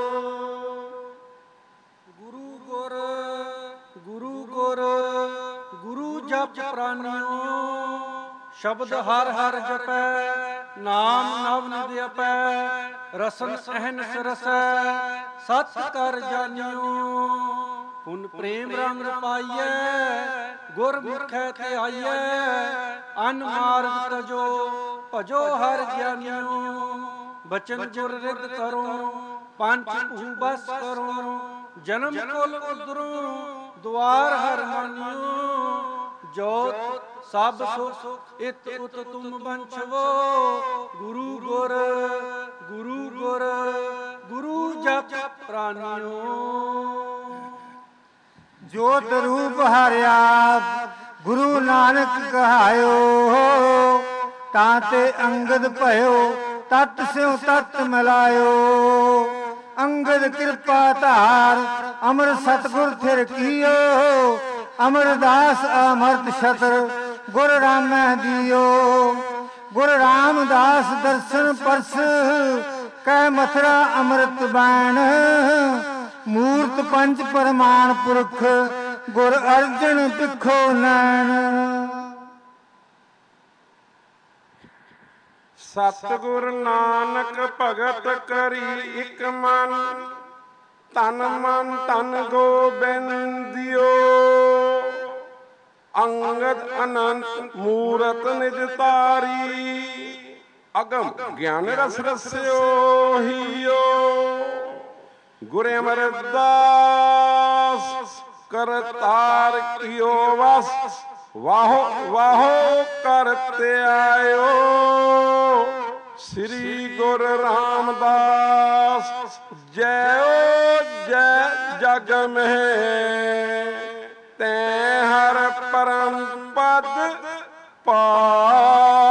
ਗੁਰੂ ਗੁਰ ਗੁਰੂ ਗੁਰ ਗੁਰੂ ਜਪ ਪ੍ਰਾਨਿਓ। ਸ਼ਬਦ ਹਰ ਹਰ ਜਪੈ ਨਾਮ ਨਵ ਨਿਧ ਅਪੈ। ਰਸਨ ਅਹਨਿਸ ਰਸੈ ਸਤ ਕਰ ਜਾਣਿਓ। ਪੁਨ ਪ੍ਰੇਮ ਰੰਗ ਪਾਈਐ ਗੁਰ ਮੁਖੈ ਤੇ ਆਈਐ। ਅਨ ਮਾਰਗ ਤਜੋ ਭਜੋ ਹਰ ਗਿਆਨਿਓ। ਬਚਨ ਗੁਰ ਰਿਦ ਕਰੋ ਪੰਚ ਭੂ ਬਸ ਕਰੋ। ਜਨਮ ਕੁਲ ਉਦਰੋ ਦੁਆਰ ਹਰ ਮਾਨਿਓ। ਜੋਤ ਸਭ ਸੁਖ ਇਤ ਉਤ ਤੁਮ ਬੰਛਵੋ। ਗੁਰੂ ਗੁਰ ਗੁਰੂ ਗੁਰ ਗੁਰੂ ਜਪ ਪ੍ਰਾਨਿਓ।
ਜੋਤ ਰੂਪ ਹਰਿਆ ਗੁਰੂ ਨਾਨਕ ਕਹਾਇਓ। ਤਾਂ ਤੇ ਅੰਗਦ ਭਇਓ ਤਤ ਸਿਉ ਤਤ ਮਿਲਾਇਓ। ਅੰਗਦ ਕਿਰਪਾ ਧਾਰ ਅਮਰ ਸਤਿਗੁਰ ਥਿਰ ਕੀਓ। ਅਮਰਦਾਸ ਅਮਰਤ ਛਤਰ ਗੁਰ ਰਾਮੈ ਦਿਓ। ਗੁਰ ਰਾਮਦਾਸ ਦਰਸ਼ਨ ਪਰਸ ਕੈ ਮਥੁਰਾ ਅੰਮ੍ਰਿਤ ਬਾਣ। ਮੂਰਤ ਪੰਚ ਪ੍ਰਮਾਣ ਪੁਰਖ ਗੁਰ ਅਰਜਨ ਪਿੱਖੋ ਨੈਣ।
ਸਤਿਗੁਰ ਨਾਨਕ ਭਗਤ ਕਰੀ ਇਕ ਮਨ। ਤਨ ਮਨ ਧਨ ਗੋਬਿੰਦਿਓ। ਅੰਗਦ ਅਨੰਤ ਮੂਰਤ ਨਿਜ ਤਾਰੀ। ਅਗਮ ਗਿਆਨ ਰਸ ਰਸਿਓ ਹੀਓ। ਗੁਰ ਅਮਰਦਾਸ ਕਰਤਾਰ ਕੀਓ ਵਸ। ਵਾਹੋ ਵਾਹੋ ਕਰਤੇ ਆਇਓ। ਸ੍ਰੀ ਗੁਰ ਰਾਮਦਾਸ ਜੈ ਜੈ ਜਗ ਮਹਿ। ਤੈ ਹਰ ਪਰਮ ਪਦ ਪਾਇਓ।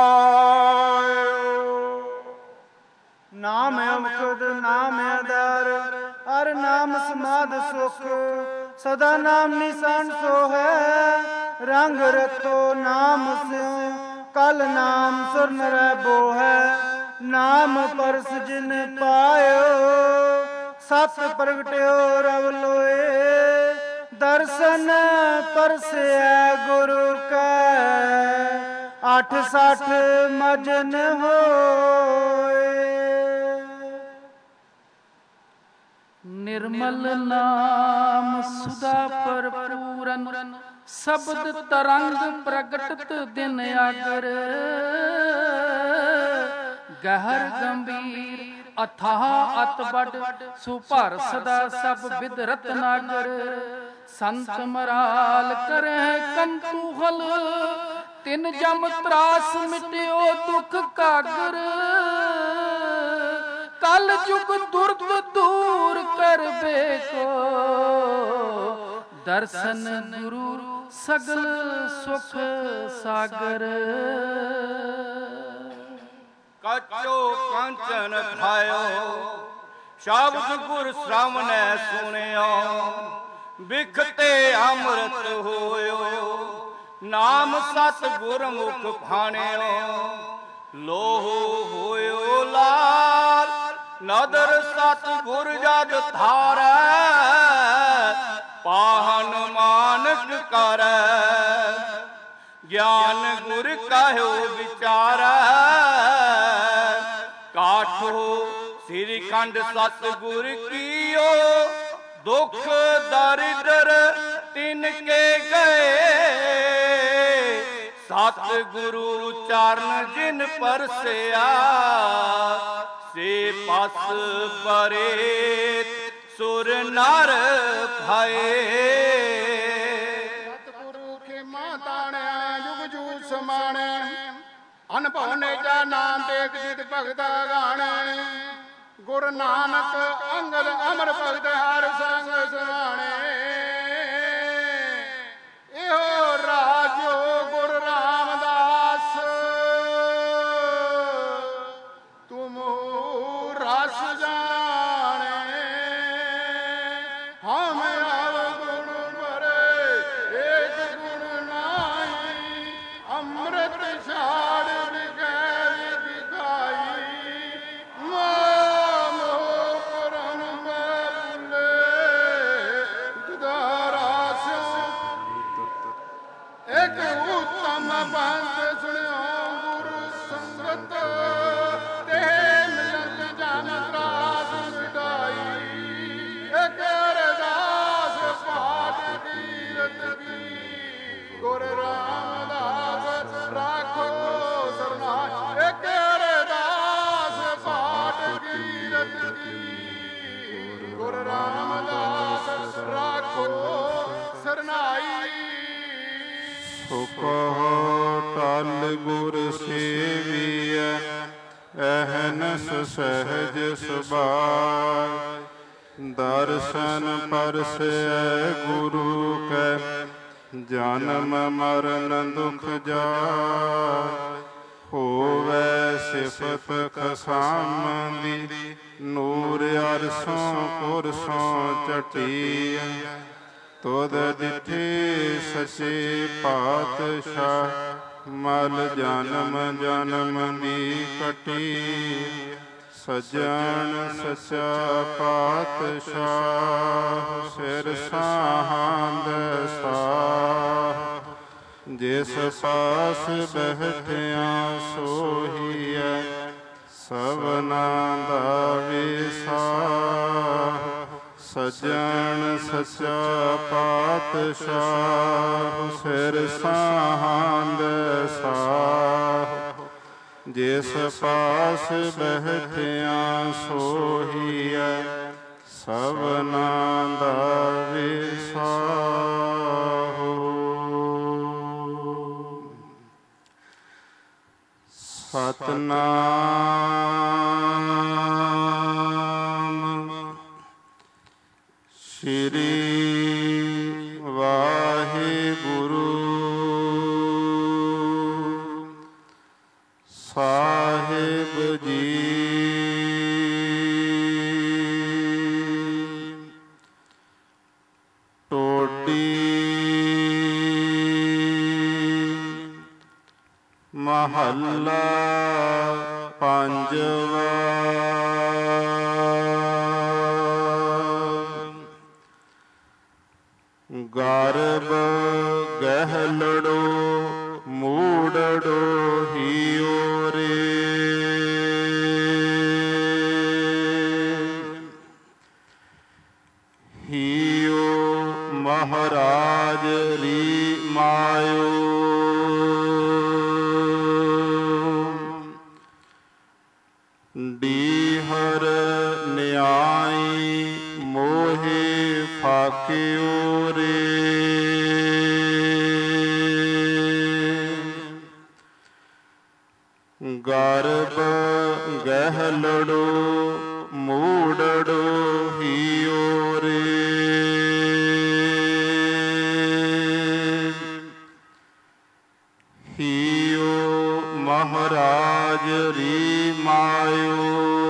ਨਾਮ ਮੁਕਤ ਨਾਮ ਆਧਾਰ ਹਰ ਨਾਮ ਸਮਾਧ ਸੁਖ। ਸਦਾ ਨਾਮ ਨਿਸ਼ਾਨ ਸੋ ਹੈ ਰੰਗ ਰਤੋ ਨਾਮ ਸਿਉ। ਕਲ ਨਾਮ ਸੁਰ ਨਰੈ ਬੋ ਹੈ। ਨਾਮ ਪਰਸ ਜਿਨ ਪਾਇਓ ਸਤ ਪ੍ਰਗਟਿਓ ਰਵ ਲੋਏ। ਦਰਸ਼ਨ ਪਰਸੈ ਗੁਰੂ ਕੈ ਅਠ ਸਠ ਮਜਨ ਹੋਏ।
ਨਿਰਮਲ ਨਾਮ ਸੁਦਾ ਭਰਪੂਰਨ। ਸ਼ਬਦ ਤਰੰਗ ਪ੍ਰਗਟਤ ਦਿਨ ਆਗਰ। ਗਹਿਰ ਗੰਭੀਰ ਅਥਾਹ ਅਤ ਵੱਡ ਸੋ ਭਰ ਸਦਾ ਸਭ ਵਿਦ ਰਤਨਾਗਰ ਸੰਤ ਮਰਾਲ ਕਰਹਿ ਕੰਤੂਹਲ ਤਿਨ ਜਮ ਤਰਾਸ ਮਿਟਿਓ ਦੁਖ ਕਾਗਰ ਕਲ ਜੁਗ ਦੁਰਦ ਦੂਰ ਕਰਬੇ ਕੋ ਦਰਸ਼ਨ ਗੁਰੂ ਸਗਲ ਸੁਖ ਸਾਗਰ
ਕਾਚੋ ਕਾਂਚਨ ਖਾਇਓ ਸ਼ਬਦ ਗੁਰ ਸ਼੍ਰਵਣੈ ਸੁਣਿਓ ਬਿਖ ਤੇ ਅੰਮ੍ਰਿਤ ਹੋਇਓ ਨਾਮ ਸਤ ਗੁਰਮੁਖ ਭਾਣਿਓ ਲੋਹ ਹੋਇਓ ਲਾਲ ਨਦਰ ਸਤ ਗੁਰ ਜਗ ਧਾਰੈ ਪਾਹਨ ਮਾਨਕ ਕਰੈ ਗਿਆਨ ਗੁਰ ਕਹਿਓ ਵਿਚਾਰੈ ਕਾਠੋ ਸ੍ਰੀ ਖੰਡ ਸਤ ਗੁਰ ਕੀਓ ਦੁਖ ਦਰਿਦਰ ਤਿਨ ਕੇ ਗਏ ਸਤ ਗੁਰੂ ਚਰਨ ਜਿਨ ਪਰਸਿਆ ਸੇ ਪਸ ਪਰੇ ਸੁਰ ਨਰ ਭਏ
ਸਤਿਗੁਰੂ ਖੇਮਾ ਤਾਣਿਆ ਜੁਗ ਜੂ ਸਮਾਣੈ ਅਨਭਉ ਨੇ ਜਾ ਨਾਮ ਦੇਖ ਜਿਤ ਭਗਤਾ ਗਾਣੈ ਗੁਰ ਨਾਨਕ ਅੰਗਦ ਅਮਰ ਭਗਤ ਹਰ ਸੰਗ ਸੁਹਾਣੇ ਇਹੋ ਰਾਜੋ ਗੁਰ ਰਾਮਦਾਸ ਤੁਮ ਰਸ ਜਾਣੇ ਹਮ ਆਵ ਗੁਣ ਭਰੇ ਏਕ ਗੁਣ ਨਾਹੀ ਅੰਮ੍ਰਿਤ ਛਾੜ ਵਿਗੈ ਵਿਗਾਈ ਮੋਹ ਕਰਨ ਮੈਂ ਭੁੱਲੇ ਜੁਦਾਰਾ ਸਿਉ ਇੱਕ ਉਤਮ ਬੰਦ ਸੁਣਿਓ ਗੁਰੂ ਸੰਗਤ ਤੇ ਮਿਲਤ ਜਨ ਤਰਾਸ ਮਿਟਾਈ ਇੱਕ ਅਰਦਾਸ ਪਾਠ ਕੀਰਤ ਕੀ ਗੁਰ ਰਾਮਦਾਸ ਰਾਖੋ ਸਰਨਾਈ ਇੱਕ ਅਰਦਾਸ ਪਾਠ ਕੀਰਤ ਕੀ ਗੁਰ ਰਾਮਦਾਸ ਰਾਖੋ ਸਰਨਾਈ
ਸੋ ਕਹੋ ਟਲ ਗੁਰ ਸੇਵੀਐ ਅਹਨਸ ਸਹਿਜ ਸੁਭਾਇ ਦਰਸ਼ਨ ਪਰਸੈ ਗੁਰੂ ਕੈ ਜਨਮ ਮਰਨ ਦੁਖ ਜਾਇ ਹੋਵੈ ਸਿਫਤ ਖਸਾਮ ਦੀ ਨੂਰ ਅਰਸੋਂ ਪੁਰਸੋਂ ਚਟੀਐ ਤੁਧ ਦਿੱਠੇ ਸੱਚੇ ਪਾਤਸ਼ਾਹ ਮਲ ਜਨਮ ਜਨਮ ਦੀ ਕਟੀ ਸੱਜਣ ਸੱਚਾ ਪਾਤਸ਼ਾਹ ਸਿਰ ਸਾਹੰਦ ਸਾਹ ਜਿਸ ਪਾਸ ਬਹਿਠਿਆ ਸੋਹੀਐ ਸਭਨਾ ਦਾ ਵਿਸਾਹ ਸੱਜਣ ਸੱਚਾ ਪਾਤਸ਼ਾਹ ਸਿਰ ਸਾਹੰਦ ਸਾਹ ਜਿਸ ਪਾਸ ਬਹਿਠਿਆ ਸੋਹੀਐ ਸਭਨਾ ਦਾ ਵਿਸਾਹ ਸਤਨਾਮ ਸ਼੍ਰੀ ਵਾਹਿਗੁਰੂ ਸਾਹਿਬ ਜੀ। ਟੋਡੀ ਮਹੱਲਾ ਪੰਜਵਾ। ਗਰਭ ਗਹਿਲੜੋ ਮੂੜੜੋ ਹੀਓ ਰੇ। ਹੀਓ ਮਹਾਰਾਜ ਰੀ ਮਾਇਓ। ਡੀਹਰ
ਫਾਕਿਓ ਰੇ। ਗਰਭ ਗਹਿਲੜੋ ਮੂੜੜੋ ਹੀਓ ਰੇ। ਹੀਓ ਮਹਾਰਾਜ ਰੀ ਮਾਇਓ।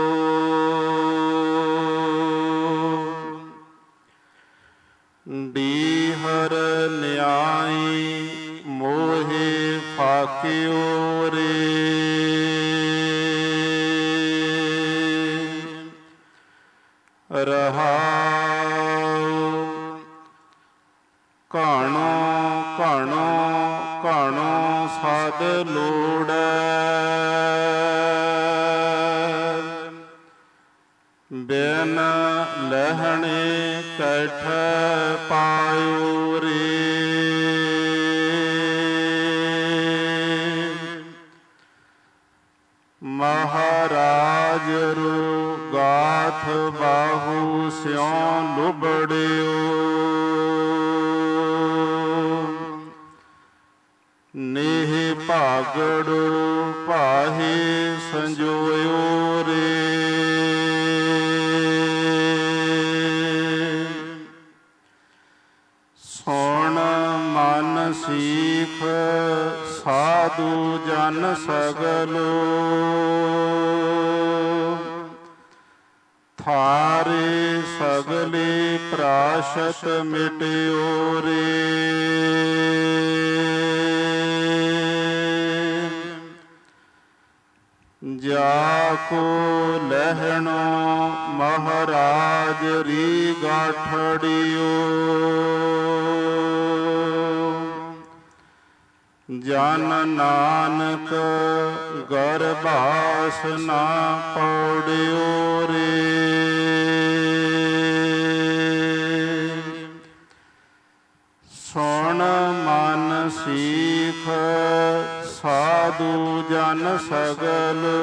ਡੀਹਰ ਨਿਆਈ ਮੋਹਿ ਫਾਕਿਓ ਰੇ। ਰਹਾਉ ਘਣੋ ਘਣੋ ਘਣੋ ਸਦ ਲੋੜੈ। ਬਿਨ ਲਹਿਣੇ ਕੈਠ ਪਾਇਓ ਰੇ। ਮਹਾਰਾਜ ਰੂ ਗਾਥ ਬਾਹੂ ਸਿਉ ਲੁਬੜਿਓ। ਨੇਹ ਭਾਗੜੋ ਭਾਹੇ ਸੰਜੋਇਓ ਰੇ। ਸੁਣ ਮਨ ਸੀਖ ਸਾਧੂ ਜਨ ਸਗਲੋ। ਥਾਰੇ ਸਗਲੇ ਪ੍ਰਾਸ਼ਤ ਮਿਟਿਓ ਰੇ। ਜਾ ਕੋ ਲਹਿਣੋ ਮਹਾਰਾਜ ਰੀ ਗਾਠੜਿਓ। ਜਨ ਨਾਨਕ ਗਰਭਾਸ ਨਾ ਪੌੜਿਓ ਰੇ। ਸੁਣ ਮਨ ਸੀਖ ਸਾਧੂ ਜਨ ਸਗਲੋ।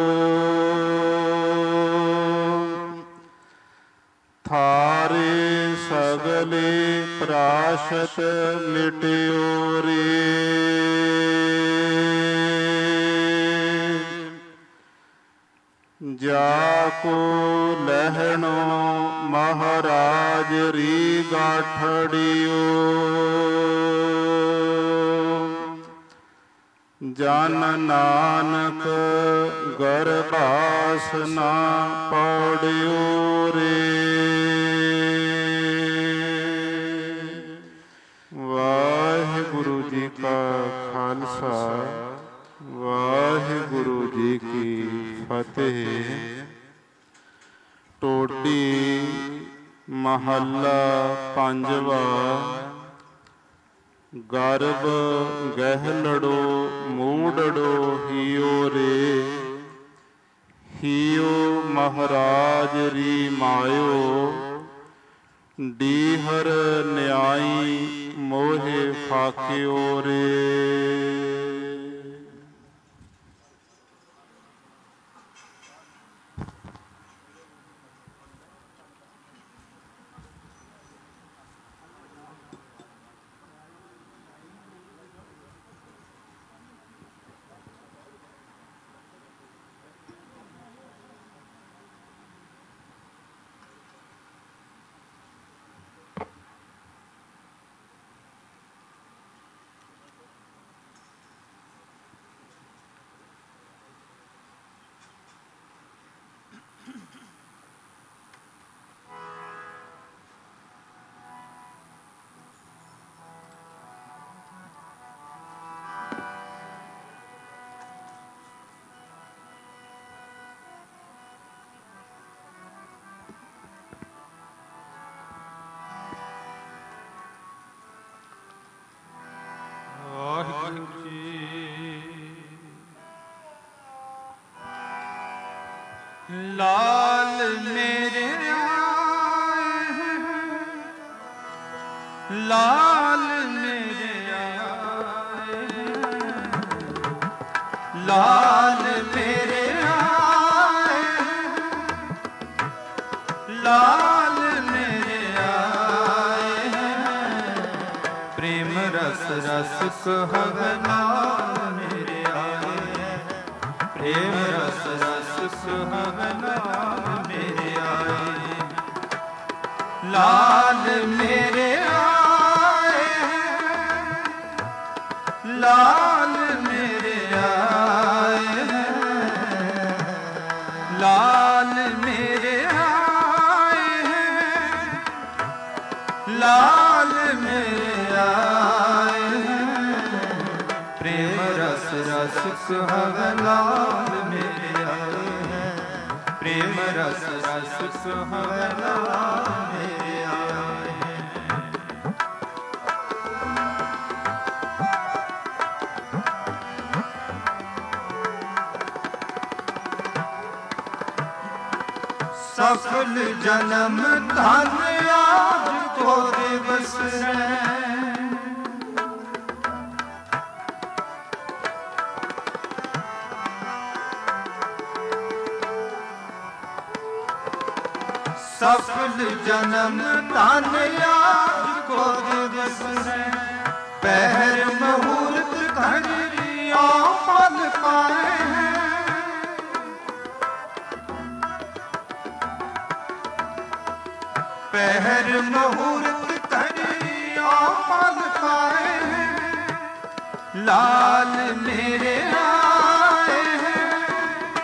ਥਾਰੇ ਸਗਲੇ ਪ੍ਰਾਸ਼ਤ ਮਿਟਿਓ ਰੇ। ਜਾ ਕੋ ਲਹਿਣੋ ਮਹਾਰਾਜ ਰੀ ਗਾਠੜਿਓ। ਜਨ ਨਾਨਕ ਗਰਭਾਸ ਨਾ ਪੌੜਿਓ ਰੇ। ਵਾਹਿਗੁਰੂ ਜੀ ਕਾ ਖਾਲਸਾ ਵਾਹਿਗੁਰੂ ਜੀ ਕੀ ਫਤਿਹ। ਟੋਡੀ ਮਹੱਲਾ ਪੰਜਵਾ। ਗਰਭ ਗਹਿਲੜੋ ਮੂੜੜੋ ਹੀਓ ਰੇ। ਹੀਓ ਮਹਾਰਾਜ ਰੀ ਮਾਇਓ। ਡੀਹਰ ਨਿਆਈ ਮੋਹਿ ਫਾਕਿਓ ਰੇ।
ਲਾਲ ਮੇਰੇ ਆਏ, ਲਾਲ ਮੇਰੇ ਆਏ, ਲਾਲ ਮੇਰੇ ਆਏ, ਲਾਲ ਮੇਰੇ ਆਏ, रस रस कहवे लाल मेरे आए, प्रेम रस रस कहवे लाल मेरे आए। लाल मेरे आए, लाल मेरे आए, लाल मेरे आए हैं, लाल मेरे आए हैं, प्रेम रस रस कहवे लाल मेरे आए हैं, प्रेम रस रस कहवे लाल मेरे आए हैं। सफल जन्म धन आज को दिवस है, सफल जन्म धन आज को दिवस है, पहर मुहूर्त घड़ियों फल पाए हैं, पहर मुहूर्त घड़ियों फल पाए हैं, लाल मेरे आए हैं,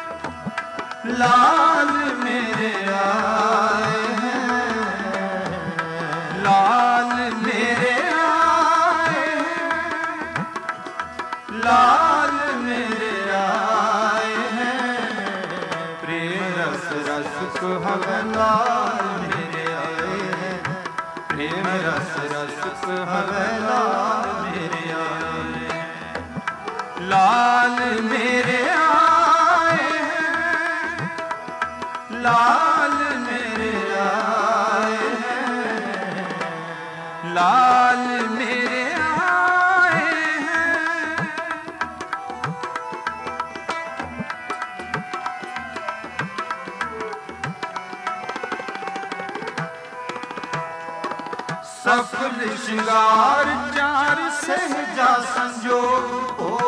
लाल मेरे आए हैं, लाल मेरे आए हैं, लाल मेरे आए हैं, प्रेम रस रस कहवे लाल मेरे आए हैं, प्रेम रस रस कहवे लाल मेरे आए हैं, लाल मेरे आए हैं, लाल मेरे आए हैं, लाल मेरे आए हैं। सफल श्रृंगार चार सहजा संजोग हो,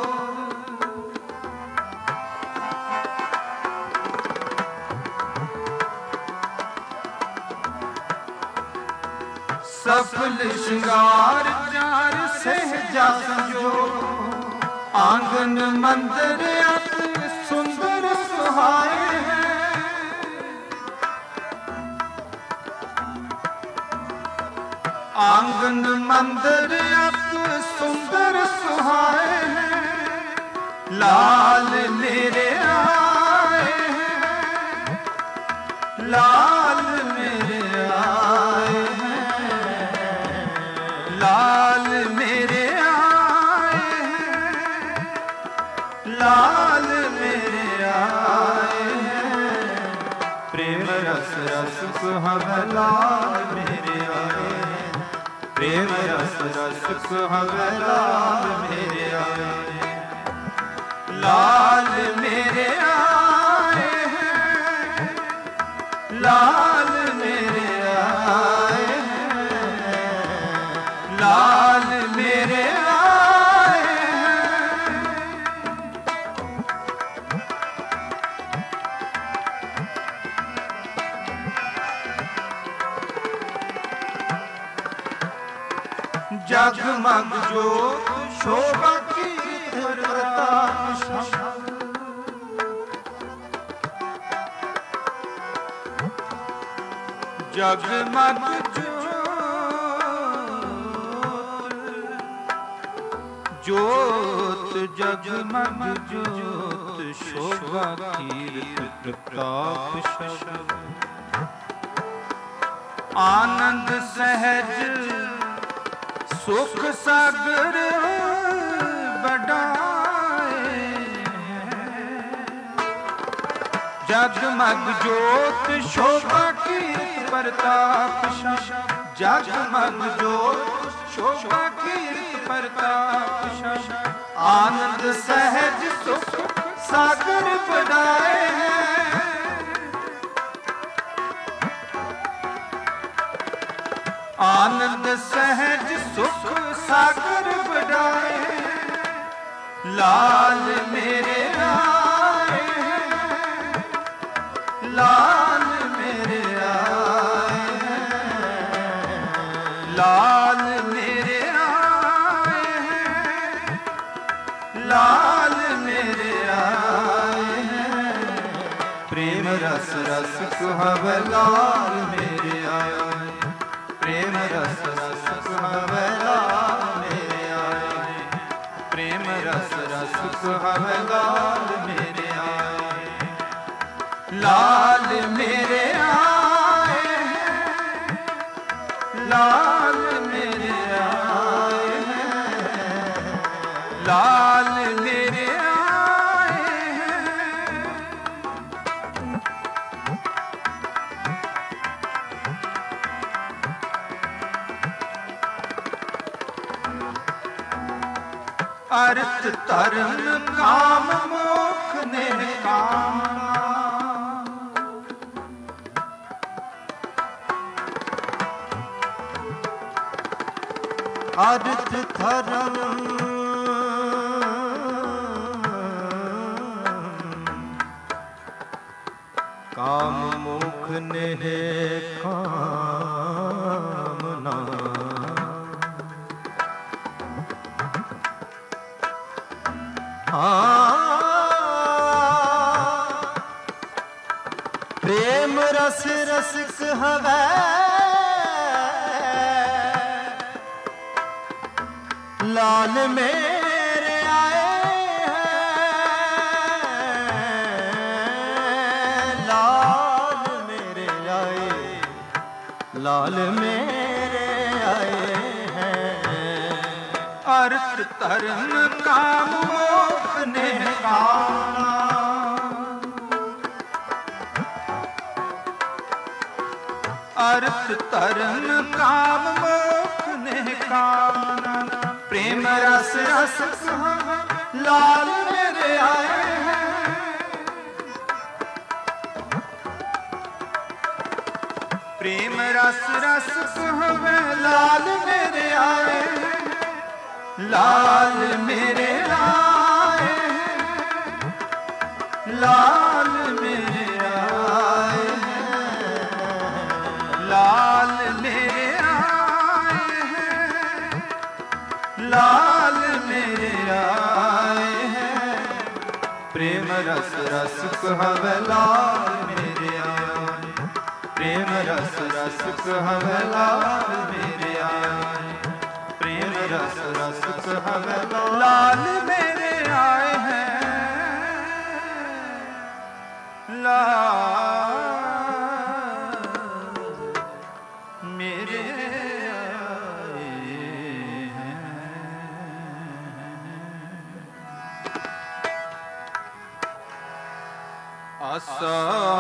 सफल श्रृंगार चार सहजा संजोग, आंगन मंदिर अति सुंदर सुहाए हैं, आंगन मंदिर अति सुंदर सुहाए हैं, लाल मेरे आए हैं, लाल मेरे आए हैं, लाल मेरे आए हैं, लाल मेरे आए हैं, प्रेम रस रस कहवे लाल मेरे आए हैं, प्रेम रस रस कहवे लाल मेरे आए हैं, लाल मेरे आए हैं, लाल मेरे आए हैं, लाल मेरे आए हैं। जगमग ज्योत शोभा की प्रताप, जगमग ज्योत, जगमग ज्योत शोभा कीर्त प्रताप शब, आनंद सहज सुख सागर बढ़ाए हैं, जगमग ज्योत शोभा कीर्त प्रताप शब, जगमग ज्योत शोभा कीर्त प्रताप शब, आनंद सहज सुख सागर बढ़ाए हैं, आनंद सहज सुख सागर
ਲਾਲ ਮੇਰੇ ਆਏ ਹੈ, ਲਾਲ ਮੇਰੇ ਆਏ ਹੈ, ਲਾਲ ਮੇਰੇ ਆਏ ਹੈ, ਲਾਲ ਮੇਰੇ ਆਏ ਹੈ, ਪ੍ਰੇਮ ਰਸ ਰਸ ਸੁਹਾਵੇ ਲਾਲ ਮੇਰੇ ਆਏ, ਪ੍ਰੇਮ ਰਸ ਰਸ ਸੁਹਾਵੇ ਲਾਲ ਮੇਰੇ ਆਏ, ਪ੍ਰੇਮ ਰਸ ਰਸ ਸੁਹਾਵੇ ਲਾਲ ਮੇਰੇ ਆਏ, ਲਾਲ ਮੇਰੇ ਆਏ ਹੈ, ਲਾਲ ਮੇਰੇ ਆਏ ਹੈ, ਲਾਲ ਮੇਰੇ ਆਏ ਹੈ। ਅਰਥ ਧਰਮ ਕਾਮ ਮੋਖ ਨੇ ਕਾਮਨਾ, ਅਰਥ ਧਰਮ ਕਾਮ ਮੁਖ ਨੇ ਕਾਮਨਾ, प्रेम रस रसिक हवै, लाल मेरे आए हैं, लाल मेरे आए, लाल मेरे आए हैं। अर्थ धर्म काम मोख ने कामना, अर्थ धर्म काम मोख ने कामना, प्रेम रस रस सुहावे लाल मेरे आए हैं, प्रेम रस रस सुहावे लाल मेरे आए हैं, लाल मेरे आए हैं, लाल मेरे आए हैं, लाल मेरे आए हैं, लाल मेरे आए हैं, प्रेम रस रस सुहावे लाल मेरे आए, प्रेम रस रस सुहावे लाल मेरे आए, प्रेम रस रस सुहावे लाल मेरे आए हैं, लाल मेरे आए हैं। आसा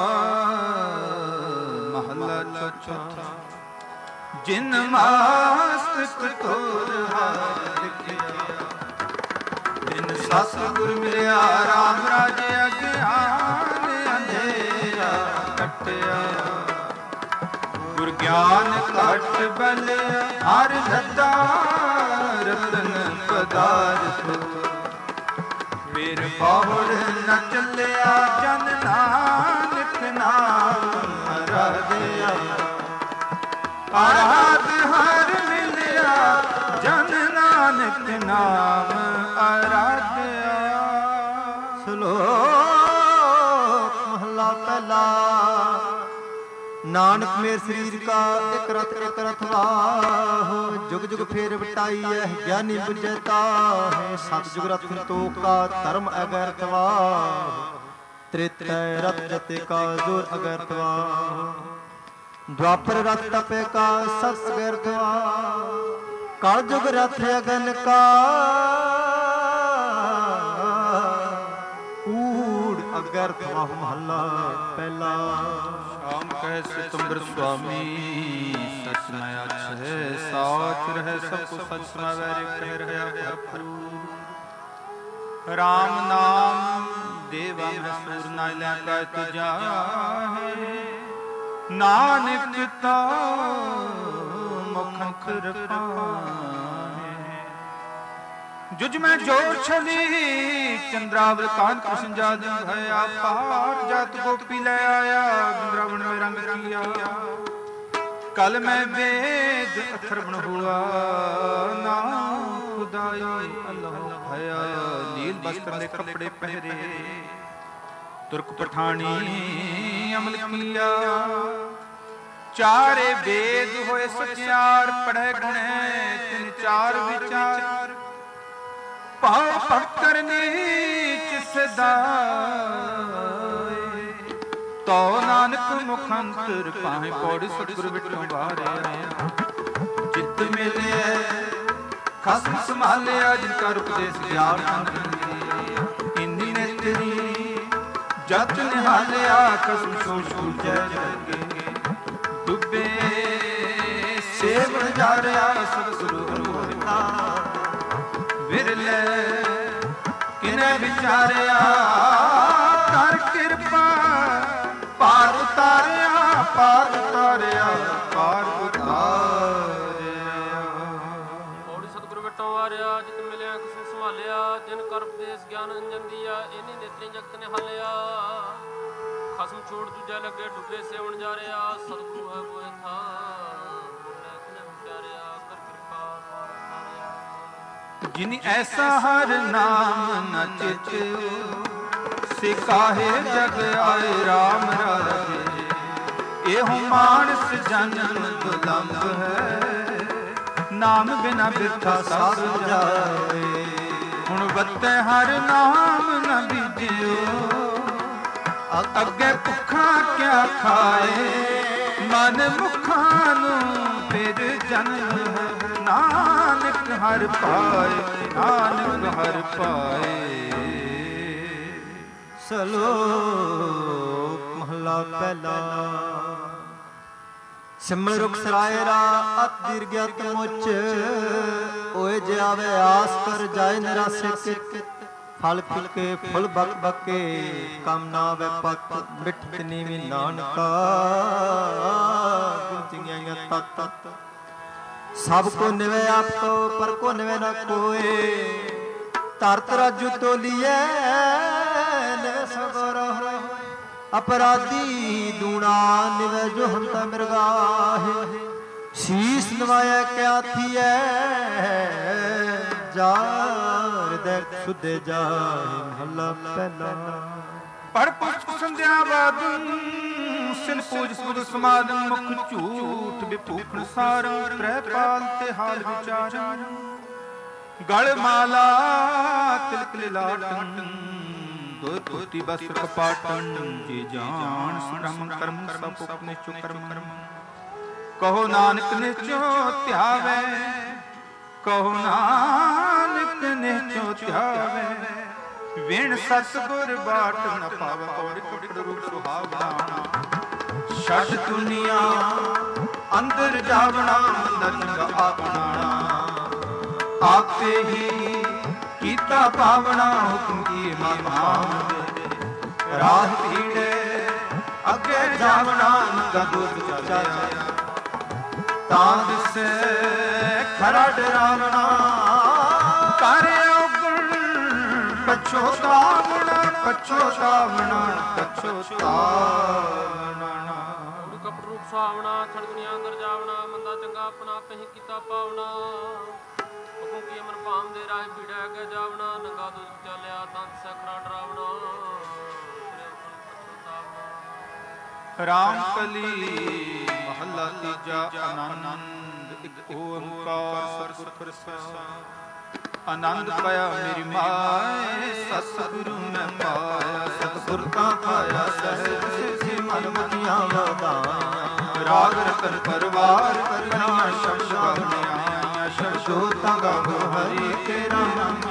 महला चौथा, जिन मास्तक तोर हार लिखिया, जिन सतगुर मिलिया राम राजे अज्ञान अंधेरा कटिया, गुर ज्ञान घट बल हर दत्ता रतन पदार्थ, मेर बाहुड़ न चलिया जन नानक नाम आराध्या, आराध हर मिलिया जन नानक नाम आराध्या। श्लोक महला पहला। नानक मेर शरीर का एक रथ एक रथवाहो, जुग जुग फेर बटाई है ज्ञानी बुझता है, सत जुग रथ संतोख का धर्म अगरतवा, त्रेतय रथ जते का जोर अगरतवा, द्वापर रथ तपे का सत अगरतवा, काल जुग रथ अगन का ऊड़ अगरतवा। महला पहला।
शाम कह सितंबर स्वामी सच न अछ है, साच रहे सबको सच सुनावे रे कह रहा भरपूर। राम नाम देवा में सूर न लै कहत जाहे, नानक तो मुख रखाए। जुज में जोर छली चंद्रावल कान कृष्ण जाद भया पार जात गोपी ले आया वृंदावन में रंग किया कल में वेद अथर्वण हुआ ना खुदाई अल्लाह भया नील वस्त्र में कपड़े पहरे तुर्क पठानी अमल किया चारे वेद होए सचार पढ़े गुणे तिन चार विचार भाव भक्त करने चिसदाए तो नानक मुखंतर पाए पौड़ी सतगुर विठो बारे जित मिले खसम संभालिया जिनका उपदेश ज्ञान इन्हीं ने तेरी जत निहालिया कसम सोच पूजै जगे डुबे सेव जा रहा सतगुरु होता विरले किने विचारिया कर कृपा पार उतारिया पार उतारिया पार उतारिया
पौड़ी सतगुरु विठो वारिया जित मिलिया कसम संभालिया जिन कर उपदेश ज्ञान अंजन दिया इन्हीं नेत्री जगत ने हालिया खसम छोड़ दूजा लगे डुबे सेवन जा रहा सतगुरु है वो था
जिन ऐसा हर नाम न चित्यो से काहे जग आए राम राजे एहो मानस जन्म दुलंभ है नाम बिना बिरथा साध जाए हुण बत्ते हर नाम न बीजियो अगे भुखा क्या खाए मन मुखा नू फिर जन्म है नानक हर पाए नानक हर पाए
सलोक महला पहला सिमर रुख सरायरा अत दीर्घ मुच ओए जे आवे आस कर जाए निराशे कित फल फिके फुल बक बके कम ना वे पत मिठ नीवी नानका गुंजियां तत तत सब को निवे आप तो पर को निवे न कोए तरत राजू तोलिए निवे सबर अपराधी दूना निवे जो हंता मृगाहे शीस नवाया क्या थिए जार देख सुधे जाए महला पहला
पर पुष्प संध्या बादन सिन पूज सुध समादन मुख झूठ विभूषण सारं त्रैपाल ते हाल विचारं गल माला तिलक लिलाटन दो धोती वस्त्र कपाटन जे जान श्रम कर्म सब उपने चो कर्म कहो नानक ने चो त्यावे कहो नानक ने चो त्यावे विण सतगुर बाट न पावे पौड़ी कपड़ रूप सुहावना छठ दुनिया अंदर जावना नरंग आपना आपे ही कीता पावना हुक्म की मान राह भीड़े अगे जावना नंगा दूध चाया तांद से खरा डरावना करे पछोतावना पछोतावना पछोतावना
कपट रूप सुहावना छड़ दुनिया अंदर जावना मंदा चंगा अपना पही कीता पावना हुकुम की अमर पाम दे राह पीड़ा अगे जावना नंगा दूध चलिया तंत से खरा डरावना
राम कली महला तीजा आनंद एक ओंकार सतगुर प्रसाद आनंद पाया मेरी माए सतगुरु मैं पाया सतगुर का पाया सहज से मन मतियां वदाया राग रतन परवार करिया शब्द बनिया शब्दो तंगा हरि तेरा नाम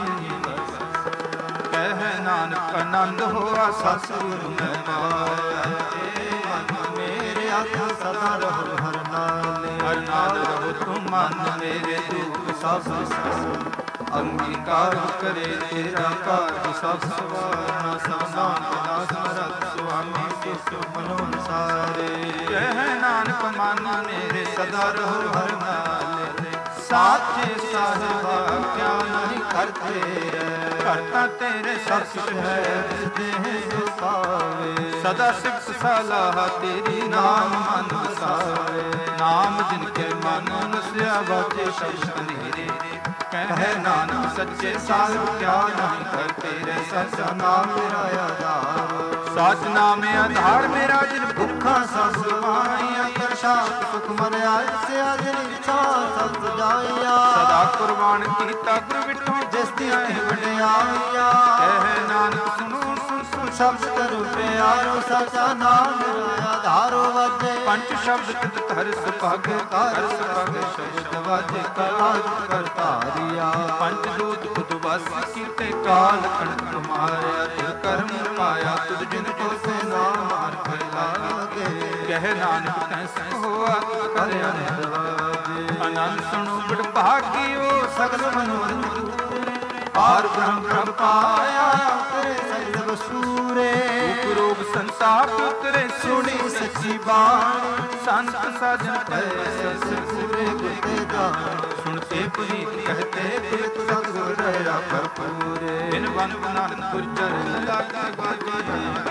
कह नानक आनंद होआ सतगुरु मैं पाया मेरे आत्मा सदा रहो हर नाल हर नाल रहो तुम मन मेरे दुख सब अंगीकार करे तेरा कार्य सब सवारना समांत दास मरत स्वामी शिष्य मनोसारे कह नानक मन मेरे सदा रहो हर नाल साचे साहिबा क्या नहीं
ਘਰ ਤੇਰੇ
ਘਰ ਤਾਂ ਤੇਰੇ ਸਭ ਕੁਛ ਹੈ
ਦੇਹ ਸੁਖਾਵੇ
ਸਦਾ ਸਿਫਤ ਸਲਾਹ ਤੇਰੀ ਨਾਮ ਮਨ ਵਸਾਵੇ ਨਾਮ ਜਿਨ ਕੇ ਮਨ ਵਸਿਆ ਵਾਜੇ ਸ਼ਬਦ ਅੰਧੇਰੇ ਕਹਿ ਨਾਨਕ ਸੱਚੇ ਸਾਧ ਕਿਆ ਨਾਮ ਕਰ ਤੇਰੇ ਸੱਚਾ ਨਾਮ ਮੇਰਾ ਆਧਾਰ ਸੱਚ ਨਾਮ ਆਧਾਰ ਮੇਰਾ ਜਿਨ
ਭੁੱਖਾਂ ਸਭ ਸਮਾਈਆਂ ਕਰ ਸ਼ਾਂਤ ਸੁਖ ਮਨ ਆਸਿਆ ਜਿਨ ਇੱਛਾ ਸਭ ਸਜਾਈਆ
ਸਦਾ ਕੁਰਬਾਨ ਕੀਤਾ ਗੁਰ ਵਿਟੋ
ਜਿਸ ਦੀ ਵਡਿਆਈਆ
ਕਹਿ ਨਾਨਕ ਸੁਣੋ ਸੁਣ ਸੁਣ
ਸ਼ਬਦ ਕਰੁ ਪਿਆਰੋ ਸੱਚਾ ਨਾਮ ਮੇਰਾ ਆਧਾਰੋ ਵਾਜੇ
ਪੰਜ ਸ਼ਬਦ ਕਿਤ ਹਰਿ ਸੁਭਾਗ ਕਰ ਸੁਭਾਗ ਸ਼ਬਦ ਵਾਜੇ ਕਲਾ ਕਰਤਾਰੀਆ ਪੰਜ ਦੂਤ ਬੁੱਧ ਵਸ ਕੀਤੇ ਕਾਲ ਕਣਕ ਮਾਰਿਆ ਤਿਲ ਕਰਮ ਪਾਇਆ ਤੁਧ ਜਿਨ ਕੋ ਸੇ ਨਾਮ ਮਾਰ ਲਾਗੇ ਕਹਿ ਨਾਨਕ ਤੈ ਸਹਿ ਹੋਆ ਕਰ ਅਨੰਦ ਆਨੰਦ ਸੁਣੋ ਬੜ ਭਾਗਿਓ ਸਗਲ ਮਨੋਰਥ ਪਾਰ ਬ੍ਰਹਮ ਪ੍ਰਭ ਪਾਇਆ ਤੇਰੇ ਸਜਦ ਸੂਰੇ ਉਪਰੋਗ ਸੰਸਾਰ ਉਤਰੇ ਸੁਣੀ ਸੱਚੀ ਬਾਣੀ ਸੰਤ ਸਾਜਨ ਪੈ ਸਸ ਪੂਰੇ ਗੁਰਤੇ ਜਾਣ ਸੁਣਤੇ ਪੁਨੀਤ ਕਹਤੇ ਪੁਰਤ ਸਤਿਗੁਰ ਰਹਿਆ ਭਰਪੂਰੇ ਬਿਨ ਬੰਦ ਨਾਨਕ ਗੁਰ ਚਰਨ ਲਾਗੇ ਬਾਜੀ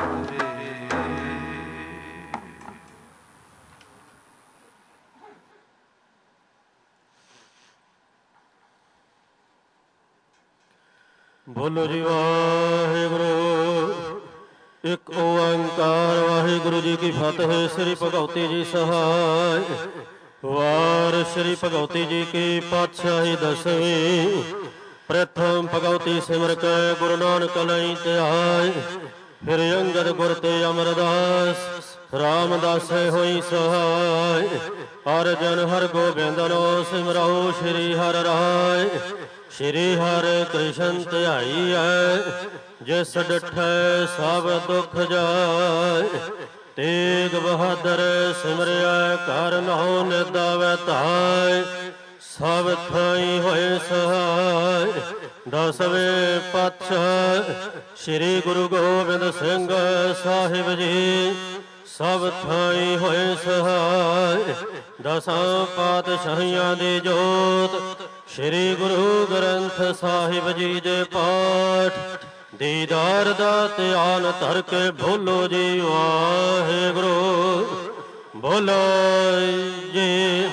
ਬੋਲੋ ਜੀ ਵਾਹਿਗੁਰੂ ਇੱਕ ਓੰਕਾਰ ਵਾਹਿਗੁਰੂ ਜੀ ਕੀ ਫਤਿਹ। ਸ੍ਰੀ ਭਗਉਤੀ ਜੀ ਸਹਾਇ ਵਾਰ ਸ੍ਰੀ ਭਗਉਤੀ ਜੀ ਕੀ ਪਾਤਸ਼ਾਹੀ ਦਸਵੀਂ ਪ੍ਰਥਮ ਭਗਉਤੀ ਸਿਮਰ ਕੇ ਗੁਰੂ ਨਾਨਕ ਲਈ ਧਿਆਇ ਫਿਰ ਅੰਗਦ ਗੁਰ ਤੇ ਅਮਰਦਾਸ ਰਾਮਦਾਸੇ ਹੋਈ ਸਹਾਇ ਅਰਜਨ ਹਰ ਗੋਬਿੰਦਨੋ ਸਿਮਰਉ ਸ੍ਰੀ ਹਰਿ ਰਾਇ ਸ਼੍ਰੀ ਹਰਿ ਕ੍ਰਿਸ਼ਨ ਧਿਆਈ ਹੈ ਜਿਸ ਡਿਠੈ ਸਭ ਦੁਖ ਜਾਇ ਤੇਗ ਬਹਾਦਰ ਸਿਮਰਿਆ ਕਰ ਨਹੁ ਨਿਦਾਵੈ ਧਾਇ ਸਭ ਥਾਈ ਹੋਏ ਸਹਾਇ ਦਸਵੇਂ ਪਾਤਸ਼ਾਹ ਸ੍ਰੀ ਗੁਰੂ ਗੋਬਿੰਦ ਸਿੰਘ ਸਾਹਿਬ ਜੀ ਸਭ ਥਾਈ ਹੋਏ ਸਹਾਇ ਦਸਾਂ ਪਾਤਸ਼ਾਹੀਆਂ ਦੀ ਜੋਤ ਸ੍ਰੀ ਗੁਰੂ ਗ੍ਰੰਥ ਸਾਹਿਬ ਜੀ ਦੇ ਪਾਠ ਦੀਦਾਰ ਦਾ ਧਿਆਨ ਧਰ ਕੇ ਬੋਲੋ ਜੀ ਵਾਹਿਗੁਰੂ ਬੋਲੋ ਜੀ।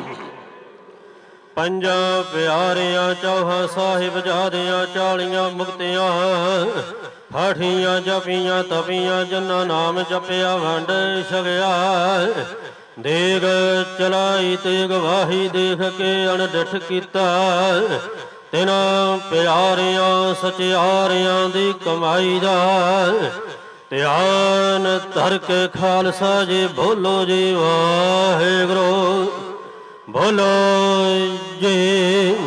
ਪੰਜਾਂ ਪਿਆਰਿਆਂ ਚੌਹਾਂ ਸਾਹਿਬ ਜਾਦਿਆਂ ਚਾਲੀਆਂ ਮੁਕਤੀਆਂ ਹਾਠੀਆਂ ਜਪੀਆਂ ਤਪੀਆਂ ਜਿਨ੍ਹਾਂ ਨਾਮ ਜਪਿਆ ਵੰਡ ਛਕਿਆ ਦੇਗ ਚਲਾਈ ਤੇਗ ਵਾਹੀ ਦੇਖ ਕੇ ਅਣਡਿਠ ਕੀਤਾ ਤਿਨਾਂ ਪਿਆਰਿਆਂ ਸਚਿਆਰਿਆਂ ਦੀ ਕਮਾਈ ਦਾ ਧਿਆਨ ਧਰ ਕੇ ਖਾਲਸਾ ਜੀ ਬੋਲੋ ਜੀ ਵਾਹਿਗੁਰੂ ਬੋਲੋ ਜੀ।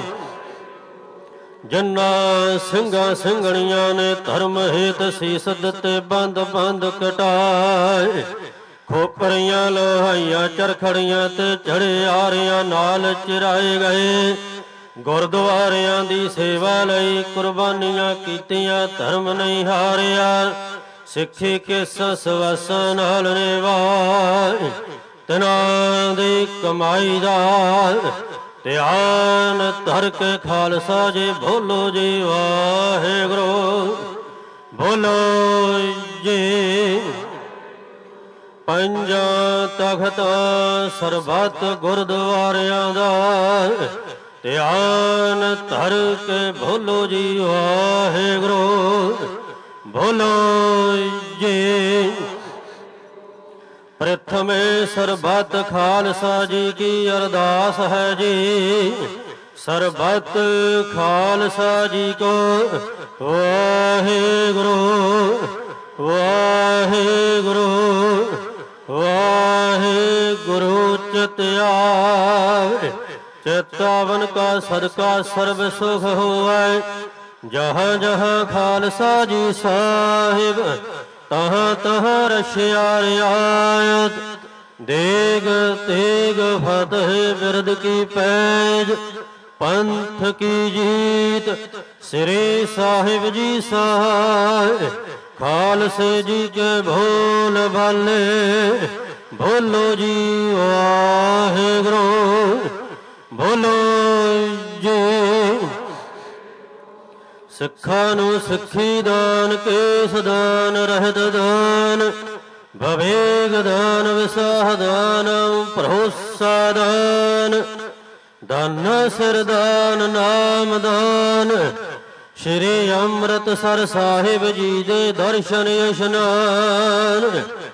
ਜਿਨ੍ਹਾਂ ਸਿੰਘਾਂ ਸਿੰਘਣੀਆਂ ਨੇ ਧਰਮ ਹੇਤ ਸੀਸ ਦਿੱਤੇ ਬੰਦ ਬੰਦ ਕਟਾਏ ਖੋਪਰੀਆਂ ਲੋਹਾਈਆਂ ਚਰਖੜੀਆਂ ਤੇ ਚੜੇ ਆਰਿਆਂ ਨਾਲ ਚਿਰਾਏ ਗਏ ਗੁਰਦੁਆਰਿਆਂ ਦੀ ਸੇਵਾ ਲਈ ਕੁਰਬਾਨੀਆਂ ਕੀਤੀਆਂ ਧਰਮ ਨਹੀਂ ਹਾਰਿਆ ਸਿੱਖੀ ਕਿਸ ਸਵਸ ਨਾਲ ਨਿਭਾਏ ਤਿਨਾਂ ਦੀ ਕਮਾਈ ਦਾ ਧਿਆਨ ਧਰ ਕੇ ਖਾਲਸਾ ਜੀ ਬੋਲੋ ਜੀ ਵਾਹਿਗੁਰੂ ਬੋਲੋ ਜੀ। ਪੰਜਾਂ ਤਖਤ ਸਰਬੱਤ ਗੁਰਦੁਆਰਿਆਂ ਦਾ ਧਿਆਨ ਧਰ ਕੇ ਬੋਲੋ ਜੀ ਵਾਹਿਗੁਰੂ ਬੋਲੋ ਜੀ। ਪ੍ਰਥਮੇ ਸਰਬੱਤ ਖਾਲਸਾ ਜੀ ਕੀ ਅਰਦਾਸ ਹੈ ਜੀ ਸਰਬੱਤ ਖਾਲਸਾ ਜੀ ਕੋ ਵਾਹਿਗੁਰੂ ਵਾਹਿਗੁਰੂ ਵਾਹਿਗੁਰੂ ਚਿਤ ਆਵੇ ਚਿਤਾਵਨ ਕਾ ਸਦਕਾ ਸਰਬ ਸੁਖ ਹੋਵੇ ਜਹਾਂ ਜਹਾਂ ਖਾਲਸਾ ਜੀ ਸਾਹਿਬ ਤਹਾਂ ਤਹਾਂ ਰਛਿਆ ਰਿਆਇਤ ਦੇਗ ਤੇਗ ਫਤਿਹ ਬਿਰਦ ਕੀ ਪੈਜ ਪੰਥ ਕੀ ਜੀਤ ਸ੍ਰੀ ਸਾਹਿਬ ਜੀ ਸਹਾਇ ਖਾਲਸੇ ਜੀ ਕੇ ਭੋਲ ਭਾਲੇ ਬੋਲੋ ਜੀ ਵਾਹਿਗੁਰੂ ਬੋਲੋ ਜੀ। ਸਿੱਖਾਂ ਨੂੰ ਸਿੱਖੀ ਦਾਨ, ਕੇਸ ਦਾਨ, ਰਹਿਤ ਦਾਨ, ਵਿਵੇਕ ਦਾਨ, ਵਿਸਾਹ ਦਾਨ, ਭਰੋਸਾ ਦਾਨ, ਦਾਨ ਸਿਰ ਦਾਨ, ਨਾਮ ਦਾਨ, ਸ਼੍ਰੀ ਅੰਮ੍ਰਿਤਸਰ ਸਾਹਿਬ ਜੀ ਦੇ ਦਰਸ਼ਨ ਇਸ਼ਨਾਨ,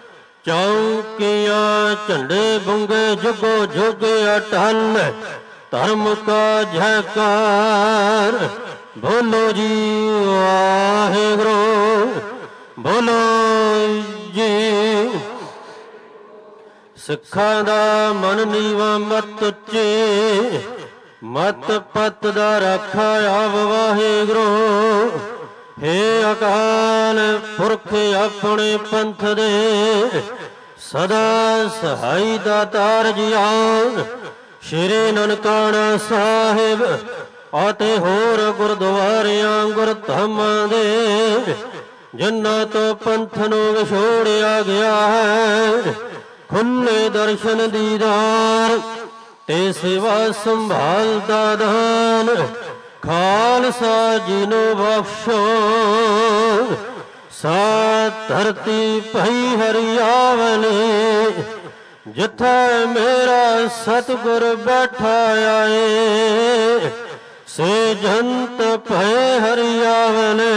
ਚੌਂਕੀਆਂ ਝੰਡੇ ਬੁੰਗੇ ਜੁਗੋ ਜੁਗ ਅਟਲ, ਧਰਮ ਕਾ ਜੈਕਾਰ, ਬੋਲੋ ਜੀ ਵਾਹਿਗੁਰੂ, ਬੋਲੋ ਜੀ। ਸਿੱਖਾਂ ਦਾ ਮਨ ਨੀਵਾਂ ਮਤ ਉੱਚੇ, ਮਤ ਪਤ ਦਾ ਰਾਖਾ ਆਪ ਵਾਹਿਗੁਰੂ। ਹੇ ਅਕਾਲ ਪੁਰਖ ਆਪਣੇ ਪੰਥ ਦੇ ਸਦਾ ਸਹਾਈ ਦਾਤਾਰ ਜੀਆਨ, ਸ਼੍ਰੀ ਨਨਕਾਣਾ ਸਾਹਿਬ ਅਤੇ ਹੋਰ ਗੁਰਦੁਆਰਿਆਂ ਗੁਰਧਾਮਾਂ ਦੇ ਜਿਨ੍ਹਾਂ ਤੋਂ ਪੰਥ ਨੂੰ ਵਿਛੋੜਿਆ ਗਿਆ ਹੈ, ਖੁੱਲੇ ਦਰਸ਼ਨ ਦੀਦਾਰ ਤੇ ਸੇਵਾ ਸੰਭਾਲ ਦਾ ਦਾਨ, ਖਾਲਸਾ ਜੀ ਨੂੰ ਬਖਸ਼ੋ। ਸਾ ਧਰਤੀ ਭਈ ਹਰਿਆਵਲੇ, ਜਿੱਥੇ ਮੇਰਾ ਸਤਿਗੁਰ ਬੈਠਾ ਆਏ, ਸੇ ਜੰਤ ਭਏ ਹਰਿਆਵਲੇ,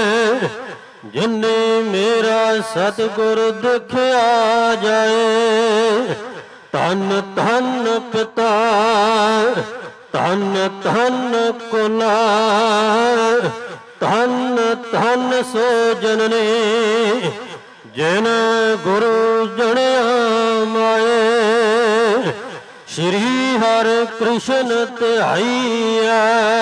ਜਿਨੇ ਮੇਰਾ ਸਤਿਗੁਰ ਦੇਖਿਆ ਜਾਏ। ਧੰਨ ਧੰਨ ਪਿਤਾ, ਧੰਨ ਧੰਨ ਕੁਲਾਰ, ਧੰਨ ਧੰਨ ਸੋ ਜਨਨੀ, ਜਿਨ ਗੁਰੂ ਜਣਿਆ ਮਾਏ। ਸ਼੍ਰੀ ਹਰਿ ਕ੍ਰਿਸ਼ਨ ਧਿਆਈਐ,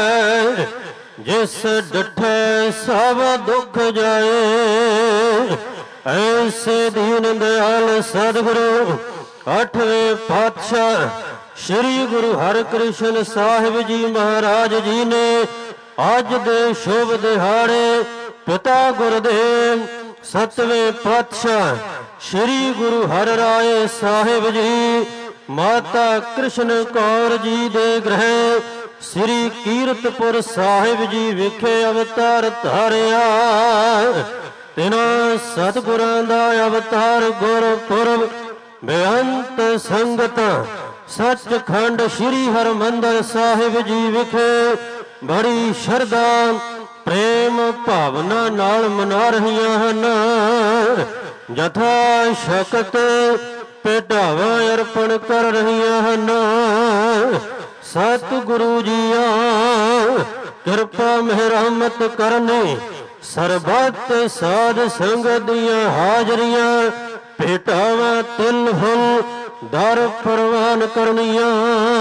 ਜਿਸ ਡਠੇ ਸਭ ਦੁੱਖ ਜਾਏ। ਐਸੇ ਦੀਨ ਦਿਆਲ ਸਤਿਗੁਰੂ ਅੱਠਵੇਂ ਪਾਤਸ਼ਾਹ ਸ਼੍ਰੀ ਗੁਰੂ ਹਰਿਕ੍ਰਿਸ਼ਨ ਸਾਹਿਬ ਜੀ ਮਹਾਰਾਜ ਜੀ ਨੇ ਅੱਜ ਦੇ ਸ਼ੁਭ ਦਿਹਾੜੇ ਪਿਤਾ ਗੁਰਦੇਵ ਸਤਵੇਂ ਪਾਤਸ਼ਾਹ ਸ਼੍ਰੀ ਗੁਰੂ ਹਰਿਰਾਏ ਸਾਹਿਬ ਜੀ, ਮਾਤਾ ਕ੍ਰਿਸ਼ਨ ਕੌਰ ਜੀ ਦੇ ਗ੍ਰਹਿ ਸ੍ਰੀ ਕੀਰਤਪੁਰ ਸਾਹਿਬ ਜੀ ਵਿਖੇ ਅਵਤਾਰ ਧਾਰਿਆ। ਤਿਨਾਂ ਸਤਿਗੁਰਾਂ ਦਾ ਅਵਤਾਰ ਗੁਰਪੁਰਬ ਬੇਅੰਤ ਸੰਗਤ ਸੱਚਖੰਡ ਸ੍ਰੀ ਹਰਿਮੰਦਰ ਸਾਹਿਬ ਜੀ ਵਿਖੇ ਬੜੀ ਸ਼ਰਧਾ ਪ੍ਰੇਮ ਭਾਵਨਾ ਨਾਲ ਮਨਾ ਰਹੀਆਂ ਹਨ। ਜਥਾ ਸ਼ਕਤ ਭੇਟਾਵਾਂ ਅਰਪਣ ਕਰ ਰਹੀਆਂ ਹਨ। ਸਤਿਗੁਰੂ ਜੀਆਂ ਕਿਰਪਾ ਮਿਹਰਮਤ ਕਰਨੀ, ਸਰਬੱਤ ਸਾਧ ਸੰਗਤ ਦੀਆਂ ਹਾਜ਼ਰੀਆਂ ਭੇਟਾਵਾਂ ਤਿਲ ਫੁੱਲ ਦਰ ਪ੍ਰਵਾਨ ਕਰਨੀਆਂ।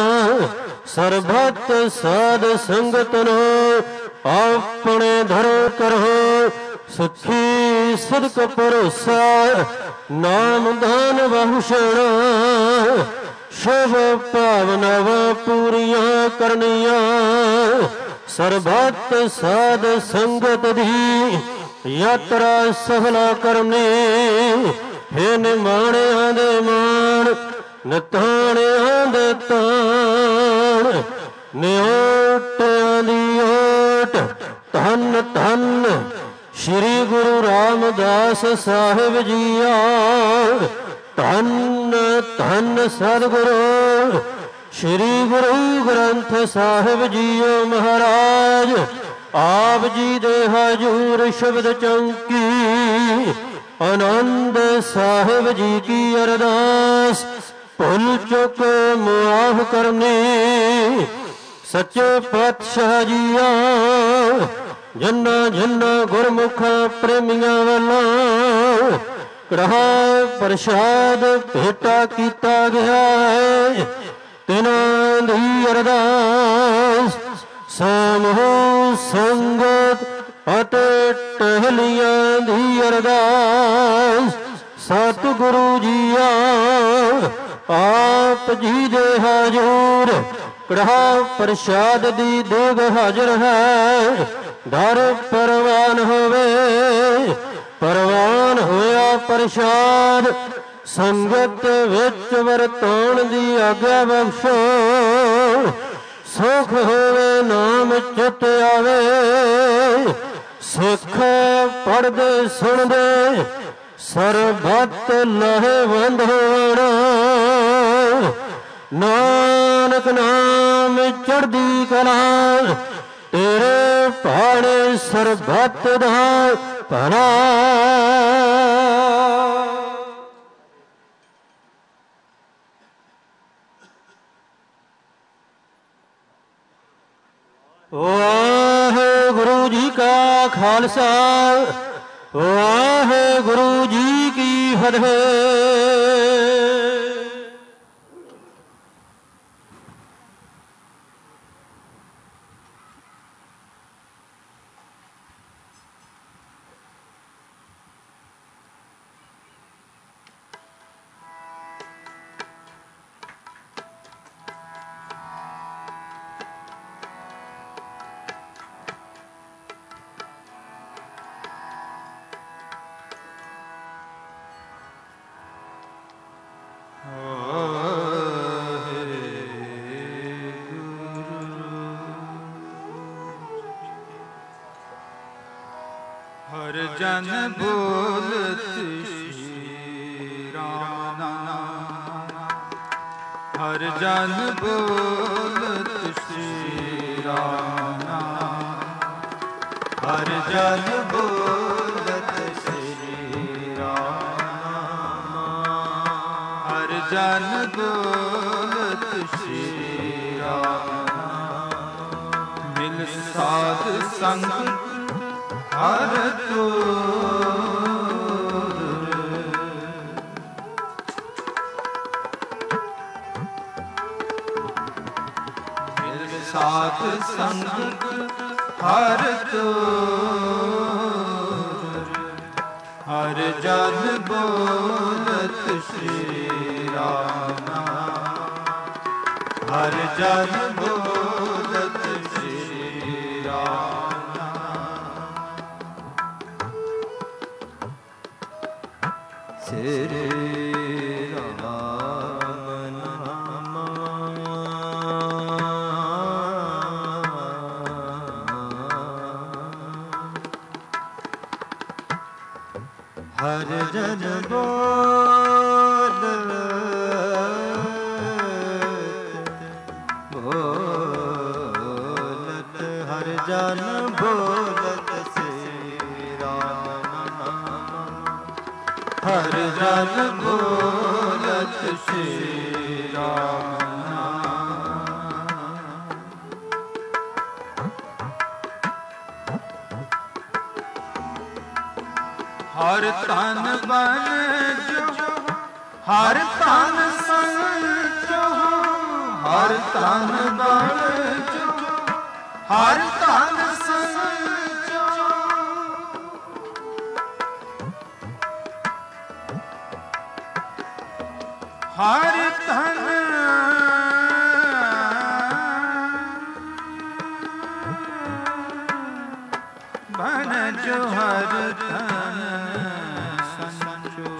ਸਰਬੱਤ ਸਾਧ ਸੰਗਤ ਨੂੰ ਆਪਣੇ ਧਰੋ ਕਰੋ, ਸੁਖੀ ਸਿਦਕ ਭਰੋਸਾ ਨਾਮ ਦਾਨ ਬਖਸ਼ਣਾ। ਸ਼ੁਭ ਭਾਵਨਾਵਾਂ ਪੂਰੀਆਂ ਕਰਨੀਆਂ। ਸਰਬੱਤ ਸਾਧ ਸੰਗਤ ਦੀ ਯਾਤਰਾ ਸਫਲਾ ਕਰਨੀ। ਹੇ ਨਿਮਾਣਿਆਂ ਦੇ ਮਾਣ, ਨਿਤਾਣਿਆਂ ਦੇ ਤਾਣ, ਨਿਓਟਿਆਂ ਦੀ ਓਟ। ਧੰਨ ਧੰਨ ਸ਼੍ਰੀ ਗੁਰੂ ਰਾਮਦਾਸ ਸਾਹਿਬ ਜੀਆ। ਧੰਨ ਧੰਨ ਸਤਿਗੁਰੂ ਸ਼੍ਰੀ ਗੁਰੂ ਗ੍ਰੰਥ ਸਾਹਿਬ ਜੀਓ ਮਹਾਰਾਜ। ਆਪ ਜੀ ਦੇ ਹਜੂਰ ਸ਼ਬਦ ਚੌਂਕੀ ਆਨੰਦ ਸਾਹਿਬ ਜੀ ਕੀ ਅਰਦਾਸ। ਭੁੱਲ ਚੁੱਕ ਮੁਆਫ ਕਰਨੀ। ਸੱਚੇ ਪਾਤਸ਼ਾਹ ਜੀਆ ਜਿਨ੍ਹਾਂ ਜਿਨ੍ਹਾਂ ਗੁਰਮੁਖਾਂ ਪ੍ਰੇਮੀਆਂ ਵੱਲੋਂ ਕੜਾਹ ਪ੍ਰਸ਼ਾਦ ਭੇਟਾ ਕੀਤਾ ਗਿਆ ਹੈ, ਤਿਨਾਂ ਦੀ ਅਰਦਾਸ ਸਮੂਹ ਸੰਗਤ ਅਤੇ ਟਹਿਲੀਆਂ ਦੀ ਅਰਦਾਸ। ਸਤਿਗੁਰੂ ਜੀਆ ਆਪ ਜੀ ਦੇ ਹਜੂਰ ਕੜਾਹ ਪ੍ਰਸ਼ਾਦ ਦੀ ਦੇਗ ਹਾਜ਼ਰ ਹੈ। ਦਰ ਪ੍ਰਵਾਨ ਹੋਵੇ। ਪ੍ਰਵਾਨ ਹੋਇਆ ਪ੍ਰਸ਼ਾਦ ਸੰਗਤ ਵਿੱਚ ਵਰਤਾਉਣ ਦੀ ਆਗਿਆ ਬਖਸ਼ੋ। ਸੁਖ ਹੋਵੇ ਨਾਮ ਚਿਤ ਆਵੇ। ਸਿੱਖ ਪੜਦੇ ਸੁਣਦੇ ਸਰਬੱਤ ਲਹੇ ਬੰਦ ਹੋਣਾ। ਨਾਨਕ ਨਾਮ ਚੜ੍ਹਦੀ ਕਲਾ ਤੇਰੇ ਭਾਣੇ ਸਰਬੱਤ ਦਾ ਭਲਾ। ਵਾਹਿਗੁਰੂ ਜੀ ਕਾ ਖਾਲਸਾ ਵਾਹਿਗੁਰੂ ਜੀ ਕੀ ਫਤਿਹ।
हर जन बोलत श्री राम नाम, हर जन बोलत श्री राम नाम, हर जन बोलत श्री राम नाम, हर जन बोलत श्री राम नाम। मिल साध संग हर तोर, मिल साथ संग हर तोर, हर जन बोलत श्री राम नाम, हर जन बोलत श्री राम।
श्री राम नाम हर जन बोल बोलत, हर जन बोलत श्री राम नाम, हर जन बोलत श्री राम नाम। हर तन बन जो, हर तन संचो, हर तन बन जो, हर तन संचो, हर तन बन जो, हर तन संचो,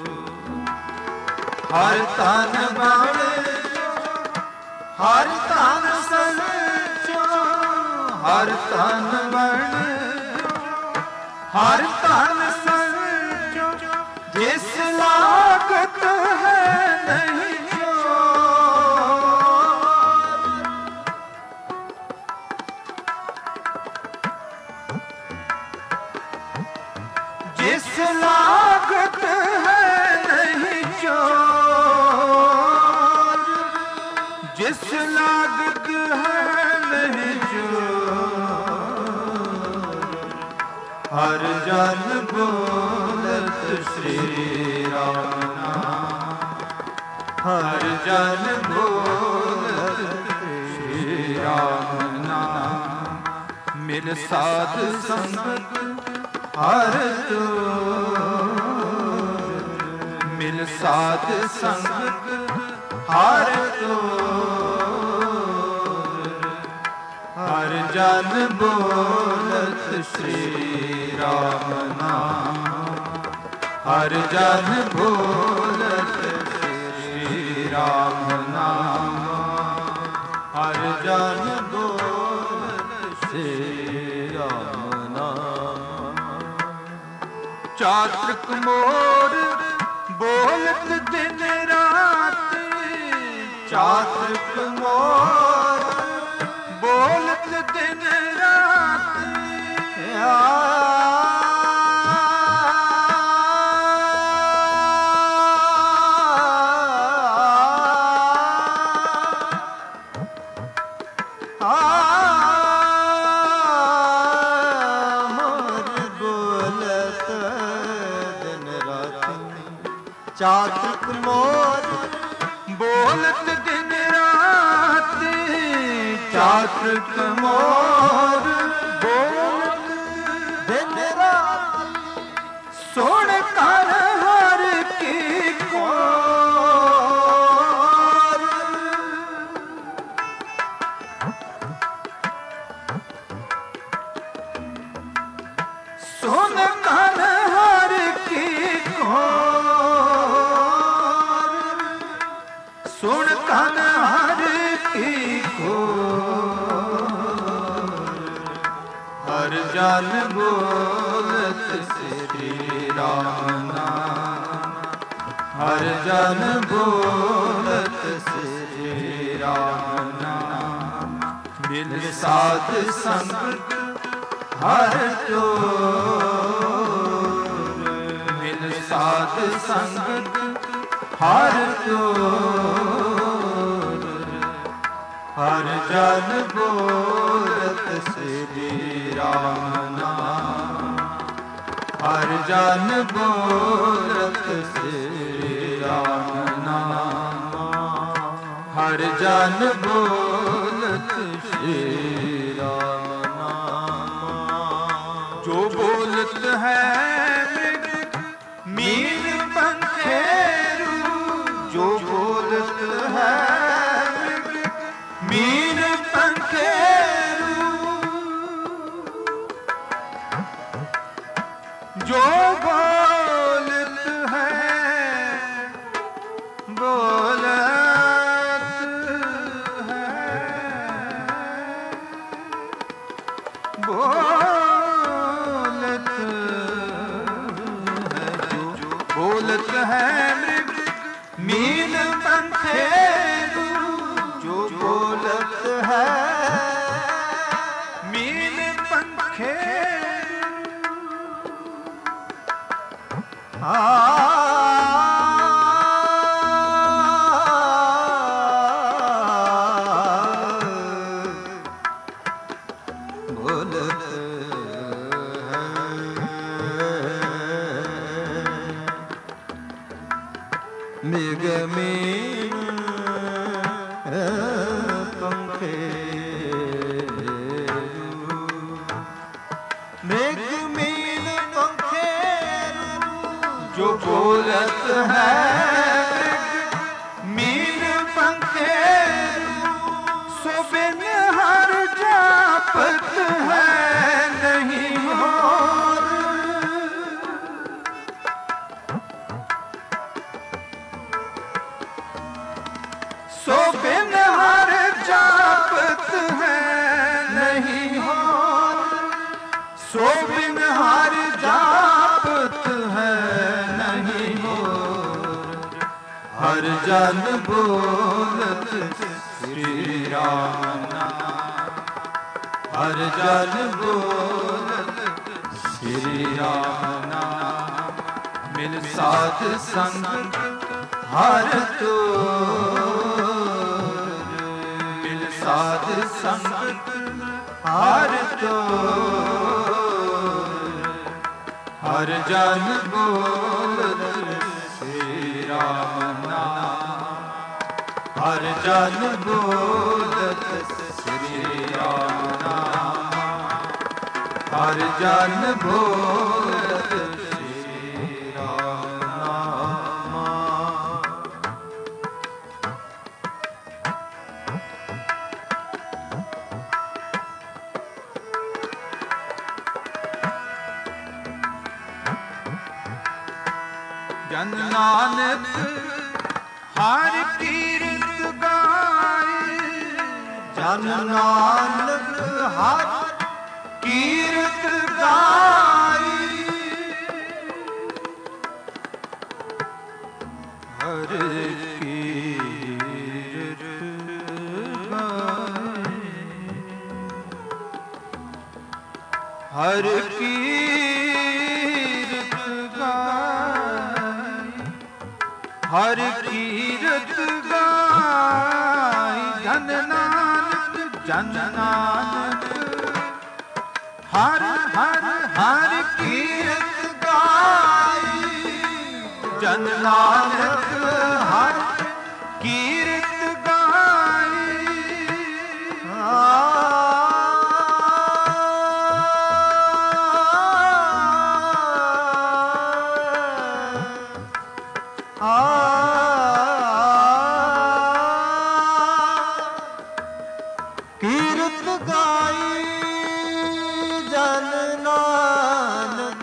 हर तन बन जो, हर तन संचो, हर तन बन जो, हर तन संचो। जिस लागत है नहीं जिस लागत है नहीं जोर, जिस लागत है नहीं जोर, हर जन बोलत श्री राम नाम, हर जन बोलत श्री राम नाम। मिल साध संगत हर तोर, मिल साध संगत हर तोर, हर जन बोलत श्री राम नाम, हर जन बोलत श्री राम नाम, हर जन बोलत श्री राम नाम।
ਚਾਤ੍ਰਿਕ ਮੋਰ ਬੋਲਤ ਦਿਨ ਰਾਤ,
ਚਾਤ੍ਰਿਕ ਮੋਰ
ਬੋਲਤ ਦਿਨ ਰਾਤ।
ਚਾਤ੍ਰਿਕ ਮੋਰ
ਬੋਲਤ ਦਿਨ ਰਾਤ,
ਚਾਤ੍ਰਿਕ ਮੋਰ ਬੋਲਤ ਦਿਨ ਰਾਤ।
ਸੁਣ ਕਰ ਹਰ ਕੀ ਕੋਰ, ਸੁਣ ਕਰ ਹਰ ਕੀ ਕੋਰ, ਸੁਣ ਕਨ ਹਰ ਕੀ ਕੋਰ।
ਹਰ ਜਨ ਬੋਲਤ ਸ੍ਰੀ ਰਾਮ ਨਾਮ, ਹਰ ਜਨ ਬੋਲਤ ਸ੍ਰੀ ਰਾਮ ਨਾਮ। ਮਿਲ ਸਾਧ ਸੰਗਤ ਹਰ ਜੋਰ, ਮਿਲ ਸਾਧ ਸੰਗਤ ਹਰ ਜੋਰ। ਹਰ ਜਨ ਬੋਲਤ ਸ੍ਰੀ ਰਾਮ ਨਾਮ, ਹਰ ਜਨ ਬੋਲਤ ਸ੍ਰੀ ਰਾਮ ਨਾਮ, ਹਰ ਜਨ ਬੋਲਤ ਸ੍ਰੀ ਰਾਮ ਨਾਮ।
ਜੋ ਬੋਲਤ ਹੈ ਮ੍ਰਿਗ ਮੀਨ ਪੰਖੇਰੂ,
ਜੋ ਬੋਲਤ ਹੈ
ਮ੍ਰਿਗ ਮੀਨ ਪੰਖੇਰੂ, ਜੋ ਬੋਲਤ ਹੈ ਬੋਲਤ ਹੈ ਬੋਲਤ ਹੈ, ਜੋ ਬੋਲਤ ਹੈ ਮ੍ਰਿਗ ਮੀਨ ਪੰਖੇਰੂ,
ਜੋ ਬੋਲਤ ਹੈ
ਮੀਨ ਪੰਖੇਰੂ।
ਬੋਲਤ ਹੈ ਮਿਗ ਮੀਨ ਪੰਖੇਰੂ, ਮਿਗ ਮੀਨ ਪੰਖੇਰੂ।
ਜੋ ਬੋਲਤ ਹੈ ਮੀਨ ਪੰਖੇਰੂ, ਸੋ ਬਿਨ ਹਰ ਜਾਪਤ ਹੈ ਨਹੀਂ ਹੋਰ। ਸੋ ਬਿਨ ਹਰ ਜਾਪਤ ਹੈ ਨਹੀਂ ਹੋਰ, ਸੋ ਬਿਨ ਹਰ ਜਾਪਤ ਹੈ ਨਹੀਂ ਹੋਰ।
ਹਰ ਜਨ ਬੋਲਤ ਸ੍ਰੀ ਰਾਮ ਨਾਮ, ਹਰ ਜਨ ਬੋਲਤ ਸ੍ਰੀ ਰਾਮ ਨਾਮ। ਮਿਲ ਸਾਧ ਸੰਗਤ ਹਰ ਜੋਰ, ਮਿਲ ਸਾਧ ਸੰਗਤ ਹਰ ਜੋਰ। ਹਰ ਜਨ ਬੋਲਤ ਸ੍ਰੀ ਰਾਮ ਨਾਮ, ਹਰ ਜਨ ਬੋਲਤ ਸ੍ਰੀ ਰਾਮ ਨਾਮ, ਹਰ ਜਨ ਬੋਲਤ ਸ੍ਰੀ ਰਾਮ ਨਾਮ।
ਜਨ ਨਾਨਕ ਹਰ ਕੀਰਤ ਗਾਏ,
ਜਨ ਨਾਨਕ ਹਰ ਕੀਰਤ ਗਾਈ।
ਹਰ ਕੀਰਤ ਗਾਈ, ਹਰ ਕੀਰਤ ਗਾਈ, ਜਨ ਨਾਨਕ ਜਨ ਨਾਨਕ, ਹਰ ਹਰ ਹਰ ਕੀਰਤ ਗਾਈ, ਜਨ ਨਾਨਕ ਹਰ ਕੀਰਤ ਗਾਈ।
ਕੀਰਤ ਗਾਈ ਜਨ ਨਾਨਕ,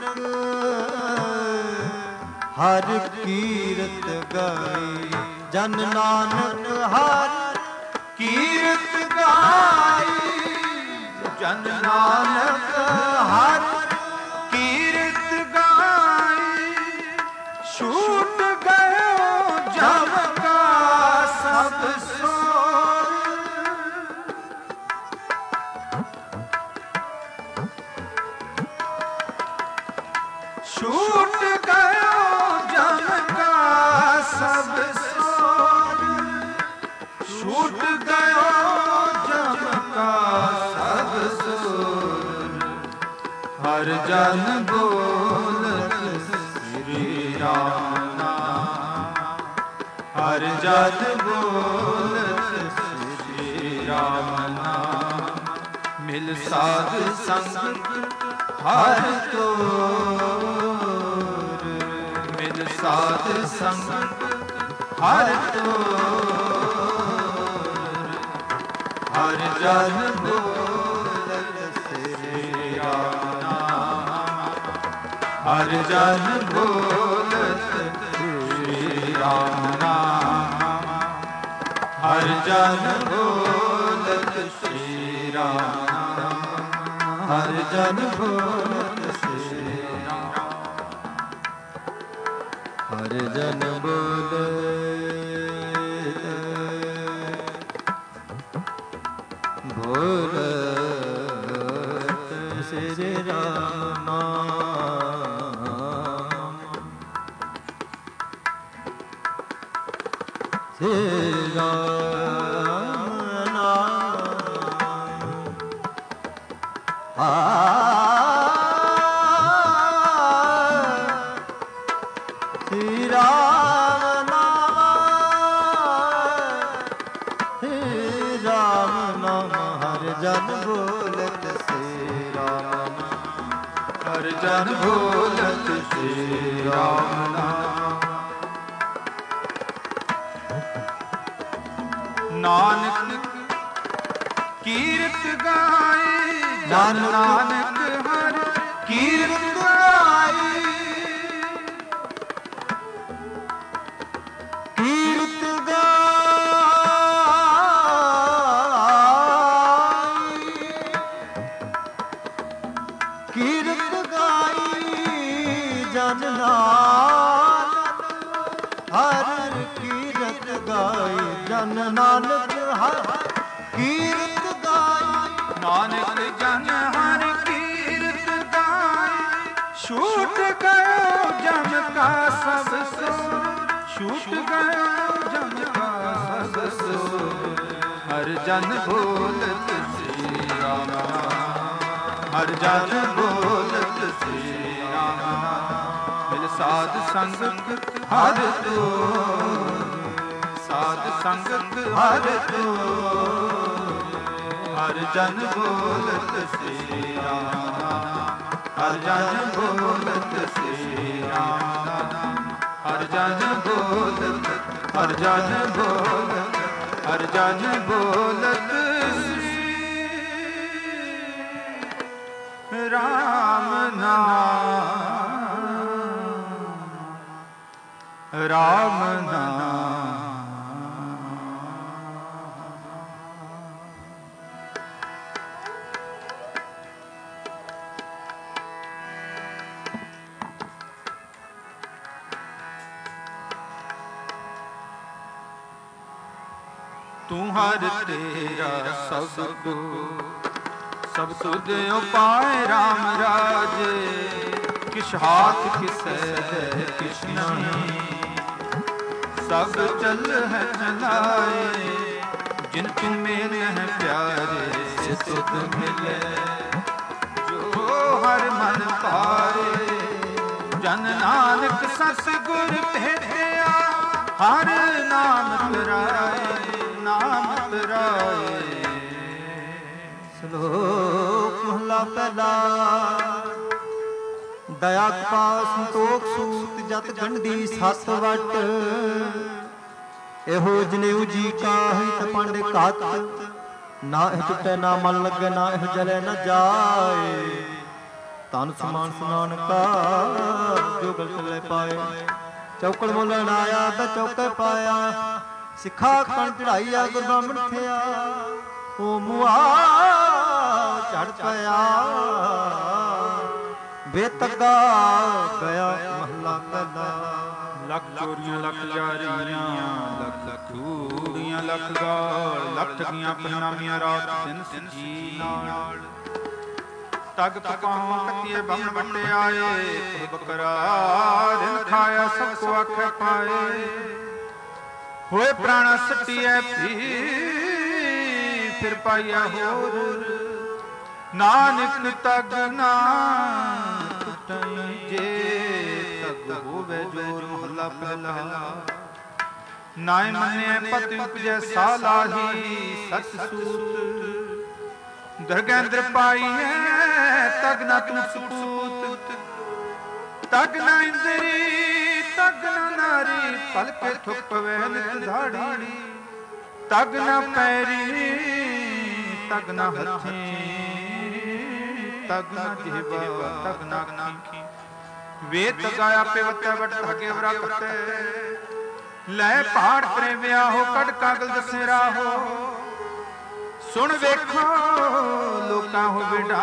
ਹਰ ਕੀਰਤ ਗਾਈ ਜਨ ਨਾਨਕ, ਹਰ
ਕੀਰਤ ਗਾਈ ਜਨ ਨਾਨਕ, ਹਰ ਕੀਰਤ ਗਾਈ। ਛੂਟ ਗਇਓ ਜਮ ਕਾ ਸਭ ਸੋਰ, ਛੂਟ ਗਇਓ ਜਮ ਕਾ ਸਭ ਸੋਰ, ਛੂਟ ਗਇਓ ਜਮ ਕਾ ਸਭ ਸੋਰ। ਹਰ ਜਨ ਬੋਲਤ ਸ੍ਰੀ ਰਾਮ ਨਾਮ, ਹਰ ਜਨ ਬੋਲਤ ਸ੍ਰੀ ਰਾਮ ਨਾਮ। ਮਿਲ ਸਾਧ ਸੰਗਤ ਹਰ ਤੋਰ, ਮਿਲ ਸਾਧ ਸੰਗਤ ਹਰ ਤੋਰ। ਹਰ ਜਨ ਬੋਲਤ ਸ੍ਰੀ ਰਾਮ ਨਾਮ, ਹਰ ਜਨ ਬੋਲਤ ਸ੍ਰੀ ਰਾਮ ਨਾਮ, ਹਰ ਜਨ ਬੋਲਤ ਸ੍ਰੀ ਰਾਮ ਨਾਮ, ਹਰ ਜਨ ਬੋਲਤ ਸ੍ਰੀ ਰਾਮ,
ਹਰ ਜਨ ਬੋਲੇ ਬੋਲਤ ਸ੍ਰੀ ਰਾਮ ਨਾਮ, ਸ੍ਰੀ ਰਾਮ ਨਾਮ। ਆ ਸ੍ਰੀ ਰਾਮ ਨਾਮ, ਸ੍ਰੀ ਰਾਮ ਨਾਮ, ਹਰ ਜਨ ਬੋਲਤ ਸ੍ਰੀ ਰਾਮ ਨਾਮ,
ਹਰ ਜਨ ਬੋਲਤ ਸ੍ਰੀ ਰਾਮ ਨਾਮ। ਨਾਨਕ ਕੀਰਤ ਗਾਏ ਜਨ ਨਾਨਕ, ਹਰ ਕੀਰਤ ਗਾਈ।
ਕੀਰਤ ਗਾਈ, ਕੀਰਤ ਗਾਈ ਜਨ ਨਾਨਕ, ਹਰ ਕੀਰਤ ਗਾਈ ਜਨ ਨਾਨਕ, ਹਰ ਕੀਰਤ ਗਾਈ।
ਨਾਨਕ ਜਨ ਹਰ ਕੀਰਤ ਗਾਏ, ਛੂਟ ਗਇਓ ਜਮ ਕਾ ਸਭ ਸੋਰ, ਛੂਟ ਗਇਓ ਜਮ ਕਾ ਸਭ ਸੋਰ। ਹਰ ਜਨ ਬੋਲਤ ਸ੍ਰੀ ਰਾਮ ਨਾਮ, ਹਰ ਜਨ ਬੋਲਤ ਸ੍ਰੀ ਰਾਮ ਨਾਮ। ਮਿਲ ਸਾਧ ਸੰਗਤ ਹਰ ਤੋਰ, ਸਾਧ ਸੰਗਤ ਹਰ ਤੋਰ। ਹਰ ਜਨ ਬੋਲਤ ਸ੍ਰੀ ਰਾਮ ਨਾਮ, ਹਰ ਜਨ ਬੋਲਤ ਸ੍ਰੀ ਰਾਮ ਨਾਮ, ਹਰ ਜਨ ਬੋਲਤ, ਹਰ ਜਨ ਬੋਲਤ, ਹਰ ਜਨ ਬੋਲਤ ਸ੍ਰੀ ਰਾਮ ਨਾਮ, ਰਾਮ ਨਾਮ। ਤੂੰ ਹਰ ਤੇਰਾ ਸਭ ਕੋ ਸਭ ਤੁਧ ਉਪਾਏ RAM ਰਾਜੇ, ਕਿਛ ਹਾਥ ਕਿਸੈ ਕਿਛ ਨਹੀਂ, ਸਭ ਚਲ ਹੈ ਚਲਾਏ, ਜਿਨ ਤੂੰ ਮੇਲ ਹੈ ਪਿਆਰੇ, ਸੇ ਤੁਧ ਮਿਲੇ, ਜੋ ਹਰ ਮਨ ਪਾਏ, ਜਨ ਨਾਨਕ ਸਤਿਗੁਰ ਭੇਟਿਆ, ਹਰ ਨਾਮ ਪਿਰਾਏ, ਨਾਮ ਪਿਰਾਏ।
ਸ਼ਲੋਕ ਮਹਲਾ ਪਹਿਲਾ। ਦਇਆ ਕਪਾ ਸੰਤੋਖ ਸੂਤ, ਜਤ ਗੰਢੀ ਸੱਤ ਵਟ, ਇਹੋ ਜਨੇਊ ਜੀ ਕਾ ਹਿਤ ਪੰਡ ਘਤ, ਨਾ ਇਹ ਟੁੱਟੇ ਨਾ ਮਨ ਲੱਗੇ, ਨਾ ਇਹ ਜਲੇ ਨਾ ਜਾਏ, ਤਨ ਸਮਾਨ ਨਾਨਕਾ ਜੋ ਗਲਤ ਲੈ ਪਾਏ, ਚੌਕੜ ਮੁੱਲਣ ਆਇਆ ਤਾਂ ਚੌਕੇ ਪਾਇਆ, ਸਿੱਖਾ ਕਣ ਚੜਾਈਆ ਗੁਰ ਬ੍ਰਾਹਮਣ ਥਿਆ, ਉਹ ਮੁਆ ਝੜ ਪਿਆ, ਬੇਤਗਾ ਗਿਆ ਮਹਲਾ ਪਹਿਲਾ।
ਲੱਖ ਚੋਰੀਆਂ ਲੱਖ ਜਾਰੀਆਂ, ਲੱਖ ਲੱਖ ਕੂੜੀਆਂ ਲੱਖ ਗਾਲ, ਲੱਖ ਠਗੀਆਂ ਪਰਨਾਮੀਆਂ ਰਾਤ ਦਿਨ ਸਜੀ ਨਾਲ, ਤਗ ਪਕਾਵਾਂ ਕੱਤੀਏ ਬੰਨ ਵੱਟੇ ਆਏ, ਬਕਰਾ ਦਿਨ ਖਾਇਆ ਸਭ ਕੋ ਆਖੇ ਪਾਏ, ਹੋਏ ਪ੍ਰਾਣਾ ਸੱਟੀਐ ਭੀ ਫਿਰ ਪਾਇਆ ਹੋਰ, ਨਾਨਕ ਤਗ ਨਾ ਟੁੱਟਈ ਜੇ, ਤਗ ਹੋਵੇ ਜੋਰ ਮਹੱਲਾ ਪਹਿਲਾ। ਨਾਇ ਮੰਨਿਆ ਪਤਿ ਉਪਜੈ ਸਾਲਾਹੀ, ਸਚ ਸੂਤ ਦਰਗਹਿ ਅੰਦਰ ਪਾਈਐ, ਤਗ ਨਾ ਤੂੰ ਸਪੂਤ, ਤਗ ਨਾ ਇੰਦਰੀ ਤਗ ਨਾ ਨਾਰੀ, ਪਲਕੇ ਥੁੱਕ ਪਵੈ ਨਿਤ ਦਾੜੀ, ਤਗ ਨਾ ਪੈਰੀ ਤਗ ਨਾ ਹੱਥੀ, ਤਗ ਨਾ ਜੀਵਾ ਤਗ ਨਾ ਅੱਖੀ, ਵੇਦ ਤਗਾਇਆ ਪੇਵਤੈ ਵਟ ਧਾਗੇ ਵਰਾ ਕੱਤੇ, ਲੈ ਪਹਾੜ ਪਰੇ ਵਿਆਹੋ ਕੱਢ ਕਾਗਲ ਦਸੇ ਰਾਹੋ, ਸੁਣ ਵੇਖੋ ਲੋਕਾਂ ਹੋ ਬਿਡਾ,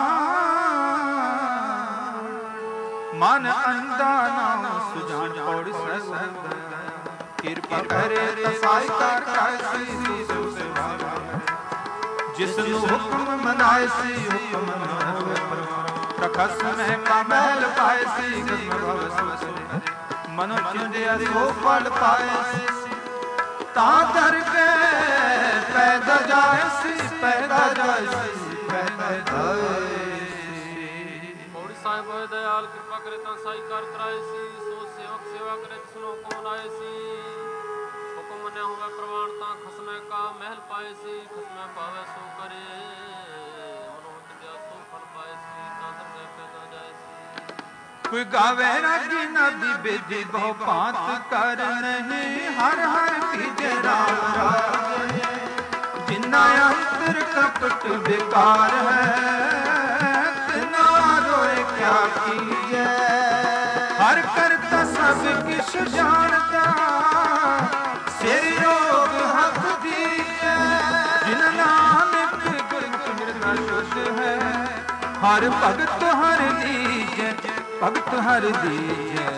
ਮਨ ਅੰਦਾ ਨਾ ਸੁਜਾਨ ਪੌੜੀ ਸਹਿ, ਕਿਰਪਾ ਕਰੇ ਤਸਾਈ ਕਰ ਕਾਇਸੀ ਸੋ ਸੇਵਾ, ਜਿਸ ਨੂੰ ਹੁਕਮ ਮਨਾਏ ਸੀ ਹੁਕਮ ਨ ਹੋਵੇ ਪਰਵਾਨ, ਪ੍ਰਖਸ ਮਹਿ ਕਾ ਮਹਿਲ ਪਾਏ ਸੀ, ਗਸਮ ਭਵ ਸੋ ਮਨੁ ਚਿੰਦਿਆ ਸੋ ਫਲ ਪਾਏ ਸੀ, ਤਾਂ ਦਰ ਕੇ ਪੈਦਾ ਜਾਏ ਸੀ, ਪੈਦਾ ਜਾਏ ਸੀ, ਪੈਦਾ ਜਾਏ ਸੀ।
ਪੌੜੀ ਸਾਹਿਬ ਹੋਏ ਦਇਆਲ, ਕਿਰਪਾ ਕਰੇ ਤਾਂ ਸਾਈ ਕਰ ਕਰਾਏ ਸੀ, ਸੋ ਸੇਵਕ ਸੇਵਾ ਕਰੇ ਜਿਸ ਨੂੰ ਹੁਕਮ ਲਾਏ ਸੀ, ਹੁਕਮ ਮੰਨਿਆ ਹੋਵੇ ਪ੍ਰਵਾਨ, ਤਾਂ ਖਸਮੈ ਕਾ ਮਹਿਲ ਪਾਏ ਸੀ, ਖਸਮੈ ਪਾਵੇ ਸੋ ਕਰੇ, ਮਨੋ ਚਿੰਦਿਆ ਸੋ ਫਲ ਪਾਏ ਸੀ, ਤਾਂ ਦਰ ਕੇ ਪੈਦਾ ਜਾਏ ਸੀ।
ਕੋਈ ਗਾਵੇ ਰਾਗੀ ਨਦੀ ਬੇਦੀ ਬਹੁ ਭਾਂਤ ਕਰ ਨਹੀਂ, ਹਰ ਹਰ ਭੀਜੇ ਰਾਮ ਰਾਜੇ, ਜਿਨਾ ਅੰਤਰ ਕਪਟ ਬੇਕਾਰ ਹੈ, ਤਿਨਾ ਰੋਏ ਕਿਆ ਕੀਜੈ, ਹਰ ਕਰਤਾ ਸਭ ਕਿਛ ਜਾਣਦਾ, ਸਿਰ ਰੋਗ ਹੱਥ ਦੀਜੈ, ਜਿਨ ਨਾਨਕ ਗੁਰ ਸਿਮਰਨਾ ਸ਼ੁੱਧ ਹੈ, ਹਰ ਭਗਤ ਹਰ ਦੀਜੈ, ਭਗਤ ਹਰ ਦੀਜੈ।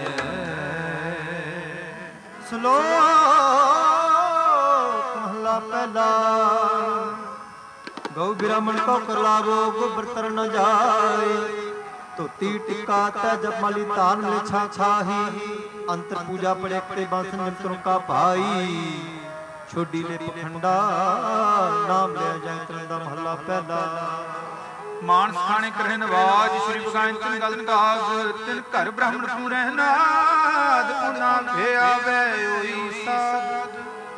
ਸ਼ਲੋਕ ਮਹਲਾ ਪਹਿਲਾ। ਗਊ ਬਿਰਾਮਣ ਕੋ ਕਰ ਲਾਵੋ, ਗੋਬਰ ਤਰ ਨ ਜਾਏ, ਧੋਤੀ ਟਿੱਕਾ ਤੈ ਜਪ ਮਾਲੀ ਤਾਨ ਮਿਲੇ ਛਾ ਛਾਹੀ, ਅੰਤਰ ਪੂਜਾ ਪੜੇ ਤੇ ਬਾਂਸਨ ਨਿਮਤਰੋਂ ਕਾ ਭਾਈ, ਛੋਡੀ ਲੈ ਪਖੰਡਾ ਨਾਮ ਲਿਆ ਜਾਏ ਤਰਨ ਦਾ ਮਹਲਾ ਪਹਿਲਾ।
ਮਾਨਸ ਖਾਣੇ ਕਰੇ ਨਵਾਜ, ਸ਼੍ਰੀ ਬਗਾਇਨ ਤਿਨ ਗਲ ਕਾਗ, ਤਿਨ ਘਰ ਬ੍ਰਾਹਮਣ ਪੂਰੈ ਨਾਦ, ਉਨਾ ਭੇ ਆਵੇ ਹੋਈ ਸਾਧ,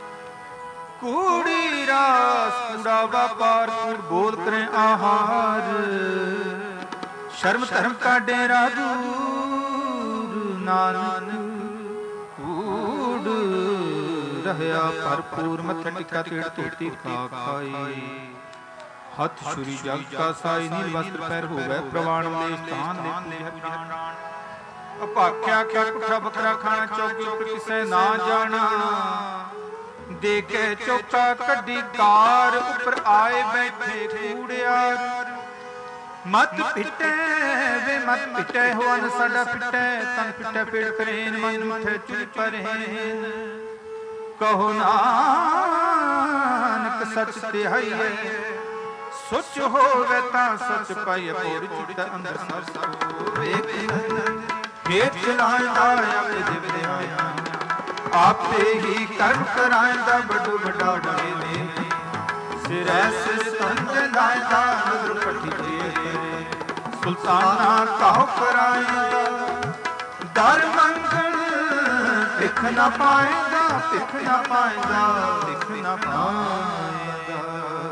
ਕੂੜੀ ਰਾਸ ਕੂੜਾ ਵਪਾਰ, ਕੂੜ ਬੋਲ ਕਰੇ ਆਹਾਰ, ਸ਼ਰਮ ਧਰਮ ਕਾ ਡੇਰਾ ਦੂਰ, ਨਾਨਕ ਕੂੜ ਰਹਿਆ ਭਰਪੂਰ, ਮੱਥਾ ਟਿਕਾ ਤੇੜ ਧੋਤੀ ਖਾ ਖਾਈ, ਹੱਥ ਛੁਰੀ ਜਗ ਕਾ ਸਾਈ, ਨੀਲ ਵਸਤਰ ਪਹਿਰ ਹੋਵੇ ਪ੍ਰਵਾਨ, ਦੇ ਸਥਾਨ ਦੇ ਪ੍ਰਾਣ, ਅਪਾਖਿਆ ਕਿਆ ਪੁੱਠਾ ਬੱਕਰਾ ਖਾਣਾ, ਚੌਕੀ ਉੱਪਰ ਕਿਸੇ ਨਾ ਜਾਣਾ, ਦੇ ਕੇ ਚੌਕਾ ਕੱਢੀ ਕਾਰ, ਉੱਪਰ ਆਏ ਬੈਠੇ ਕੂੜਿਆਰ, ਮਤ ਪਿੱਟੇ ਵੇ ਮਤ ਪਿੱਟੇ, ਹੋਨ ਸਾਡਾ ਪਿੱਟੇ, ਤਨ ਪਿੱਟੇ ਪੇੜ ਕਰੇਨ, ਮਨ ਮਿੱਠੇ ਚੁੱਪ ਪਰਹੇਨ, ਕਹੋ ਨਾਨਕ ਸਚ ਤਿਹਾਈਏ, ਸੁਚ ਹੋਵੇ ਤਾਂ ਸਚ ਪਾਈ ਪੂਰ ਚਿਤ ਅੰਦਰ ਸਭ ਵੇਖ ਹੇਠ ਚਲਾਇਦਾ ਆਪੇ ਦਿਵਿਆਇਆ ਆਪੇ ਹੀ ਕਰਮ ਕਰਾਇਦਾ ਵੱਡੋ ਵੱਡਾ ਡਰੇ ਨੇ ਸਿਰੈ ਸਿਰ ਤੰਦ ਲਾਇਦਾ ਨਦਰ ਪੱਠੀ ਜੇ ਸੁਲਤਾਨਾ ਕਾਹ ਕਰਾਇਦਾ ਦਰ ਮੰਗਲ ਭਿਖ ਨਾ ਪਾਇਦਾ ਭਿਖ ਨਾ ਪਾਇਦਾ ਭਿਖ ਨਾ ਪਾਇਦਾ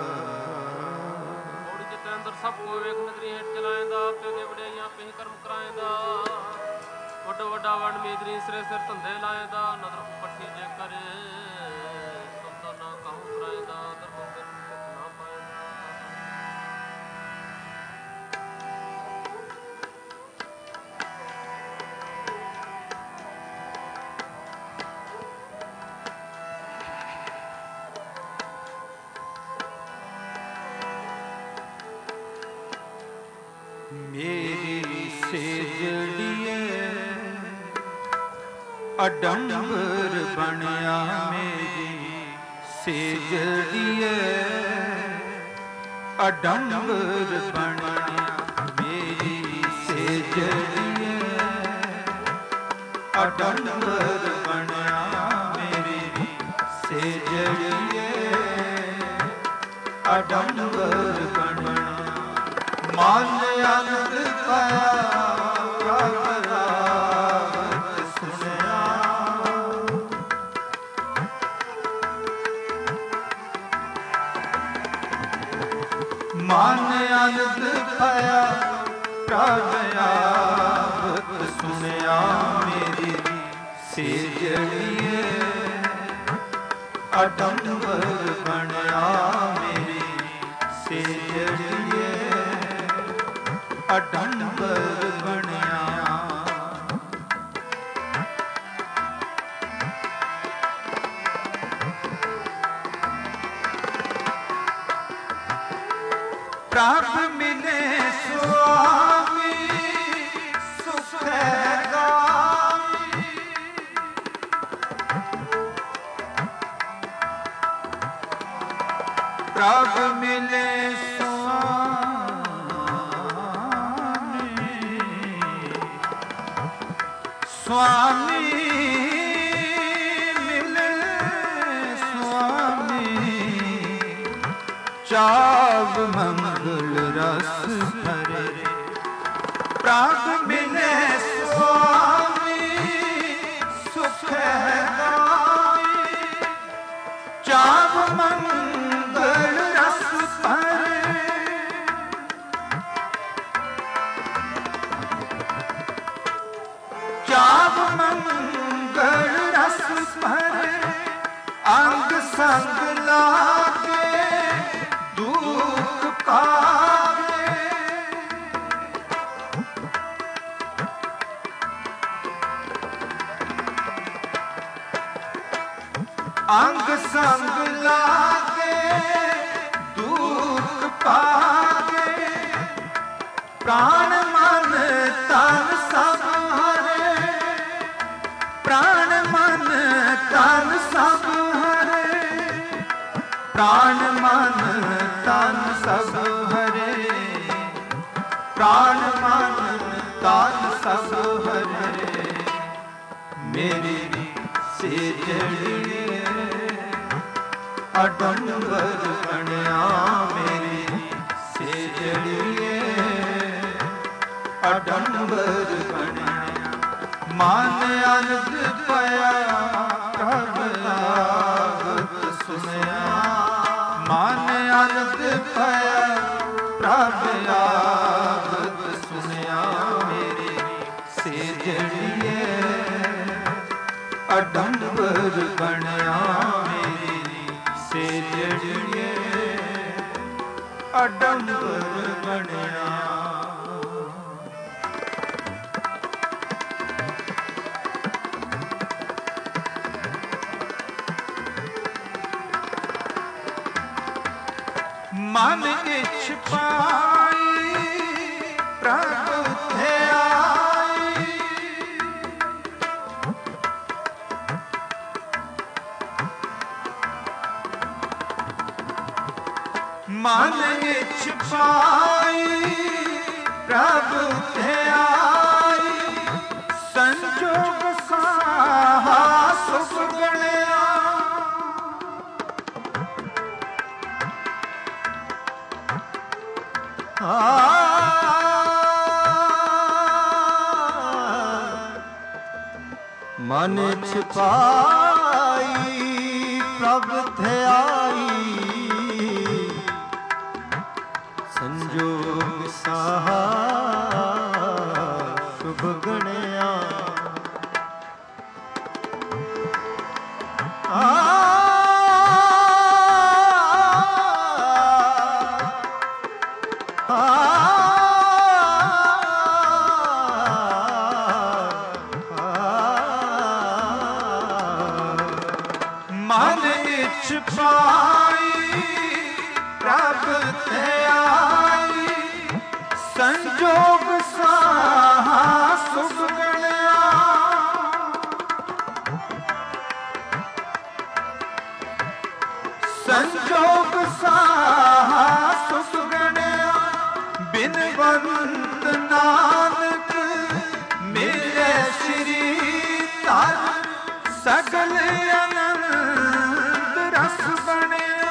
ਥੋੜੀ ਜਿਤੇ ਅੰਦਰ ਸਭ ਕੋ ਵੇਖ ਨਦਰੀ ਹੇਠ ਚਲਾਇਦਾ ਆਪੇ ਦੇ ਵਡਿਆਈਆਂ ਆਪੇ ਕਰਮ ਕਰਾਇਦਾ ਵੱਡੋ ਵੱਡਾ ਵਣ ਮੇਦਰੀ ਸਿਰੇ ਸਿਰ ਧੰਦੇ ਲਾਇਦਾ ਨਦਰ ਪੱਠੀ ਜੇ ਕਰੇ ਸੁਲਤਾਨਾ ਕਾਹ ਕਰਾਇਦਾ ਦਰ ਮੰਗਲ ਭਿਖ ਨਾ ਪਾਇਦਾ
ਮੇਰੀ ਸੇਜੜੀਏ ਅਡੰਬਰ ਬਣਿਆ ਮੇਰੀ ਸੇਜੜੀਏ ਅਡੰਬਰ ਬਣਿਆ ਮੇਰੀ ਸੇਜੜੀਏ ਅਡੰਬਰ ਬਣਿਆ ਮੇਰੀ ਸੇਜੜੀਏ ਅਡੰਬਰ ਬਣਿਆ ਮਨ ਅਨੰਦ ਪਾਇਆ ਪ੍ਰਭ ਰਾਵਤ ਸੁਣਿਆ ਮਨ ਅਨੰਦ ਪਾਇਆ ਪ੍ਰਭ ਰਾਵਤ ਸੁਣਿਆ ਮੇਰੀ ਸੇਜੜੀਏ ਅਡੰਬਰ ਬਣਿਆ ਮੇਰੀ ਸੇਜੜੀਏ ਅਡੰਬਰ ਬਣਿਆ ਪ੍ਰਭ ਮਿਲੇ ਸੁਆਮੀ ਸੁਖ ਹੈ ਗਾਮੀ ਪ੍ਰਭ ਮਿਲੇ ਸੁਆਮੀ ਮਿਲੇ ਸੁਆਮੀ ਚਾਵ ਮੰਗਲ ਰਸ ਭਰੇ ਪ੍ਰਭ ਮਿਲੇ ਸੁਆਮੀ ਸੁਖ ਹੈ ਗਾਮੀ ਚਾਵ ਮੰਗਲ ਰਸ ਭਰੇ ਚਾਵ ਮੰਗਲ ਰਸ ਭਰੇ ਅੰਗ ਸੰਗ ਲਾਗੇ ਦੁਖ ਪਾਗੇ ਅੰਗ ਸੰਗ ਲਾਗੇ ਦੁਖ ਪਾਗੇ ਪ੍ਰਾਣ ਮਨ ਤਨ ਸਭ ਪ੍ਰਾਣ ਮਨ ਤਨ ਸਭ ਹਰੇ ਪ੍ਰਾਣ ਮਨ ਤਨ ਸਭ ਹਰੇ ਪ੍ਰਾਣ ਮਨ ਤਨ ਸਭ ਹਰੇ ਮੇਰੀ ਸੇਜੜੀਏ ਅਡੰਬਰ ਬਣਿਆ ਮੇਰੀ ਸੇਜੜੀਏ ਅਡੰਬਰ ਬਣਿਆ ਮਨ ਅਨੰਦ ਪਾਇਆ ਪ੍ਰਭ ਆਵਤ ਸੁਣਿਆ ਮਨ ਅਨੰਦ ਪਾਇਆ ਪ੍ਰਭ ਆਵਤ ਸੁਣਿਆ ਮੇਰੀ ਸੇਜੜੀਏ ਅਡੰਬਰ ਬਣਿਆ ਮੇਰੀ ਸੇਜੜੀਏ ਅਡੰਬਰ ਬਣਿਆ ਮਨ ਇੱਛ ਪਾਈ ਪ੍ਰਭ ਤੇ ਆਈ ਮਨ ਇੱਛ ਛਪਾਈ ਪ੍ਰਭ ਧਿਆਈ ਸੰਜੋਗ ਸਾਹਾ ਸੁਖ ਗਣਿਆ
ਮਨ ਛਪਾਈ ਪ੍ਰਭ ਧਿਆਈ ਸੰਜੋਗ ਸਾਹਾ ਸ਼ੁਭ ਗਣਿਆ ਆ ਛਪਾਈ ਪ੍ਰਭ ਧਿਆਈ ਸੰਜੋਗ ਸਾਹਾ ਸੁਖ ਗਣਿਆ ਸੰਜੋਗ ਸਾਹਾ ਸੁਖ ਗਣਿਆ ਬਿਨਵੰਤ ਨਾਨਕ ਮੇਰੇ ਸ੍ਰੀ ਧਰ ਸਗਲ ਆਨੰਦ ਰਸ ਬਣਿਆ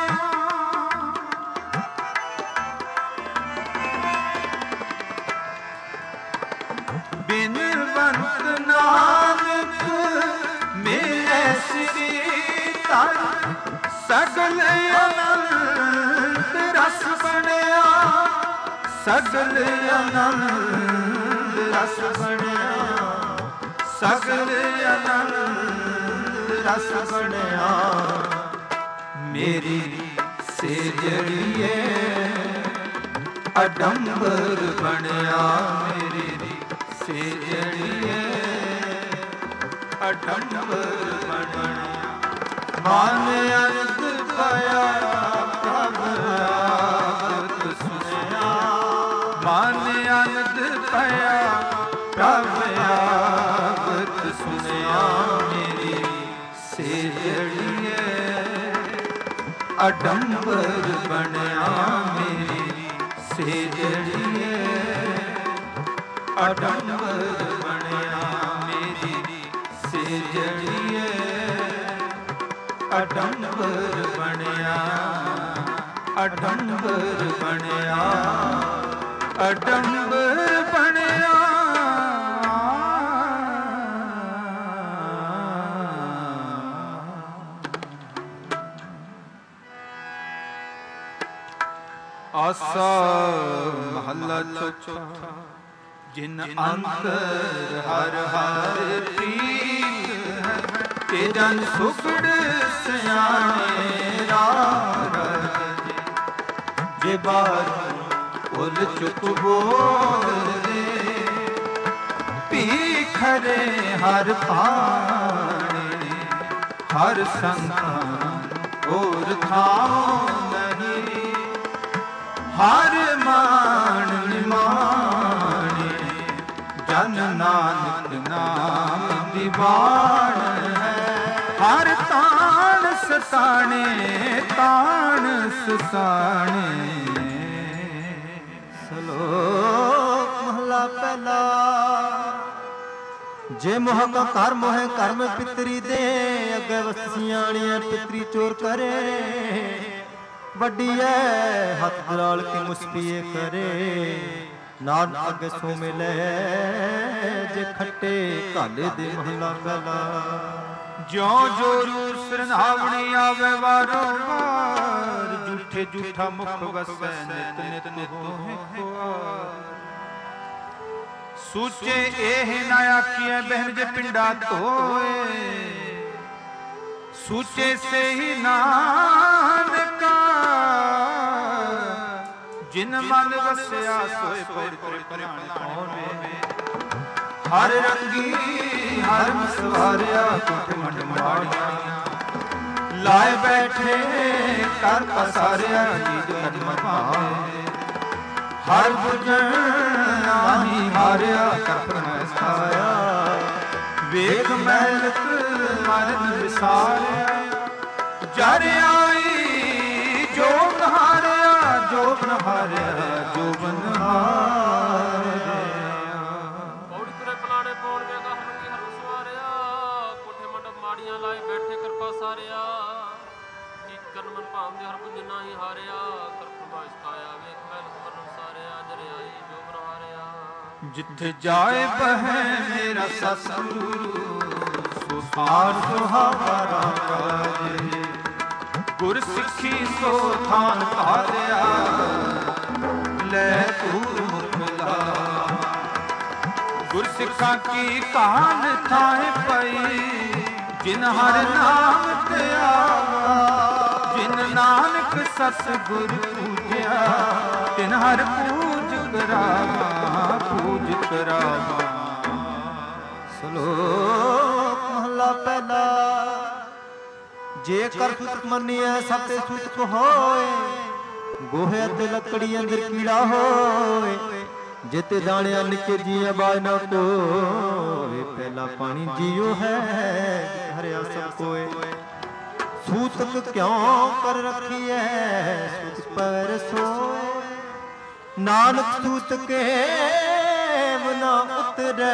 ਬਿਨਵੰਤ ਨਾਨਕ ਮੇਰੇ ਸ੍ਰੀ ਧਰ ਸਗਲ ਆਨੰਦ ਰਸ ਬਣਿਆ ਸਗਲ ਆਨੰਦ ਰਸ ਬਣਿਆ ਸਗਲ ਆਨੰਦ ਰਸ ਬਣਿਆ ਮੇਰੀ ਸੇਜੜੀਏ ਅਡੰਬਰ ਬਣਿਆ ਮੇਰੀ ਸੇਜੜੀਏ ਅਡੰਬਰ ਬਣਿਆ ਮਨ ਅਰਧ ਪਾਇਆ ਪ੍ਰਭ ਆਗਤ ਸੁਣਿਆ ਮਨ ਅਰਧ ਪਾਇਆ ਪ੍ਰਭ ਆਗਤ ਸੁਣਿਆ ਮੇਰੀ ਸੇਜੜੀਏ ਅਡੰਬਰ ਬਣਿਆ ਮੇਰੀ ਸੇਜੜੀਏ ਅਡੰਬਰ ਬਣਿਆ ਮੇਰੀ ਸੇਜੜੀਏ ਅਡੰਬਰ ਬਣਿਆ ਅਡੰਬਰ ਬਣਿਆ ਅਡੰਬਰ ਬਣਿਆ ਆਸਾ ਮਹੱਲਾ ਚੌਥਾ ਜਿਨ ਅੰਤਰ ਹਰ ਹਰ ਪ੍ਰੀਤ ਹੈ ਤੇ ਜਨ ਸੁਖੜ ਸਿਆਣੇ ਰਾਹ ਰਜੇ ਜੇ ਬਾਰ ਉਲ ਚੁੱਕ ਬੋਲਦੇ ਭੀਖਰੇ ਹਰ ਪਾਣੇ ਹਰ ਸੰਤਾਂ ਹੋਰ ਥਾਂ ਨਹੀਂ ਹਰ ਮਾਨ ਨਿਮਾਣੇ ਜਨ ਨਾਨਕ ਨਾਮ ਦੀਵਾਨ ਹੈ ਹਰ ਤਾਣ ਸਤਾਣੇ ਤਾਣ ਸਸਾਣੇ ਸ਼ਲੋਕ ਮਹਲਾ ਪਹਿਲਾ ਜੇ ਮੋਹ ਕਾ ਘਰ ਮੋਹਿ ਕਰਮ ਪਿਤਰੀ ਦੇ ਅੱਗੇ ਵਸਤ ਸਿਆਣੀਐ ਪਿਤਰੀ ਚੋਰ ਕਰੇ ਵੱਡੀ ਐ ਹੱਥ ਜਲਾਲ ਕੇ ਮੁਸਪੀਏ ਕਰੇ ਨਾਨ ਅੱਗੇ ਸੋ ਮਿਲੇ ਜੇ ਖੱਟੇ ਘਾਲੇ ਦੇ ਮਹਲਾ ਪਹਿਲਾ
ਜਿਉ ਜੋਰੂ ਸਰਨਾਵਣੀ ਆਵੇ ਵਾਰੋ ਵਾਰ ਝੂਠੇ ਝੂਠਾ ਮੁਖ ਵਸੈ ਨਿਤ ਨਿਤ ਹੋਏ ਖੁਆਰ ਸੂਚੇ ਇਹ ਨਾ ਆਖੀਐ ਬਹਿਨ ਜੇ ਪਿੰਡਾ ਧੋਏ ਸੂਚੇ ਸੇ ਹੀ ਨਾਨਕਾ ਜਿਨ ਮਨ ਵਸਿਆ ਸੋਏ ਪਵਿੱਤਰ ਪ੍ਰਾਣ ਪਾਵੇ ਹਰ ਰੰਗੀ ਹਰ ਸਵਾਰਿਆ ਕੁਟ ਮੰਡ ਮਾੜੀਆਂ ਲਾਏ ਬੈਠੇ ਕਰ ਪਸਾਰਿਆ ਜੀਜ ਕਦਮ ਭਾਵੇ ਹਰ ਬੁਝਣ ਨਾਹੀ ਹਾਰਿਆ ਕਰ ਪ੍ਰਮਸਾਇਆ ਵੇਖ ਮਹਿਲਤ ਮਰਨ ਵਿਸਾਰਿਆ ਜਰ ਆਈ ਜੋ ਹਾਰਿਆ ਜੋ ਹਾਰਿਆ ਜਿੱਥੇ ਜਾਏ ਬਹਿ ਮੇਰਾ ਸਤਿਗੁਰੂ ਸੋ ਸਾਰ ਸੁਹਾਵਰਾ ਰਾਜੇ। ਗੁਰ ਸਿੱਖੀ ਸੋ ਥਾਨ ਧਾਰਿਆ ਲੈ ਤੂਰ ਮੁਕਲਾ। ਗੁਰ ਸਿੱਖਾਂ ਕੀ ਕਾਨ ਥਾਏ ਪਈ ਜਿਨ ਹਰ ਨਾਮ ਤੇ ਆਵਾ। ਜਿਨ ਨਾਨਕ ਸਤਿਗੁਰ ਪੂਜਿਆ ਤਿਨ ਹਰ ਪੂਜ ਕਰਾਵਾ ਪੂਜ ਕਰਾਵਾ।
ਸ਼ਲੋਕ ਮਹਲਾ ਪਹਿਲਾ। ਜੇ ਕਰ ਸੁਤ ਮੰਨੀਐ ਸਭ ਤੇ ਸੁਤ ਹੋਏ। ਗੋਹੇ ਤੇ ਲੱਕੜੀ ਅੰਦਰ ਕੀੜਾ ਹੋਏ। ਜਿਤੇ ਦਾਣਿਆ ਨਿੱਕੇ ਜੀ ਆਵਾਜ਼ ਨਾ ਕੋਏ। ਪਹਿਲਾ ਪਾਣੀ ਜੀਉ ਹੈ ਹਰਿਆ ਸਭ ਕੋਏ। ਸੂਤਕ ਕਿਉਂ ਕਰ ਰੱਖੀਐ ਸੁਤ ਪਰ ਸੋਏ। ਨਾਨਕ ਸੂਤ ਕੇ ਨਾ ਉਤਰੈ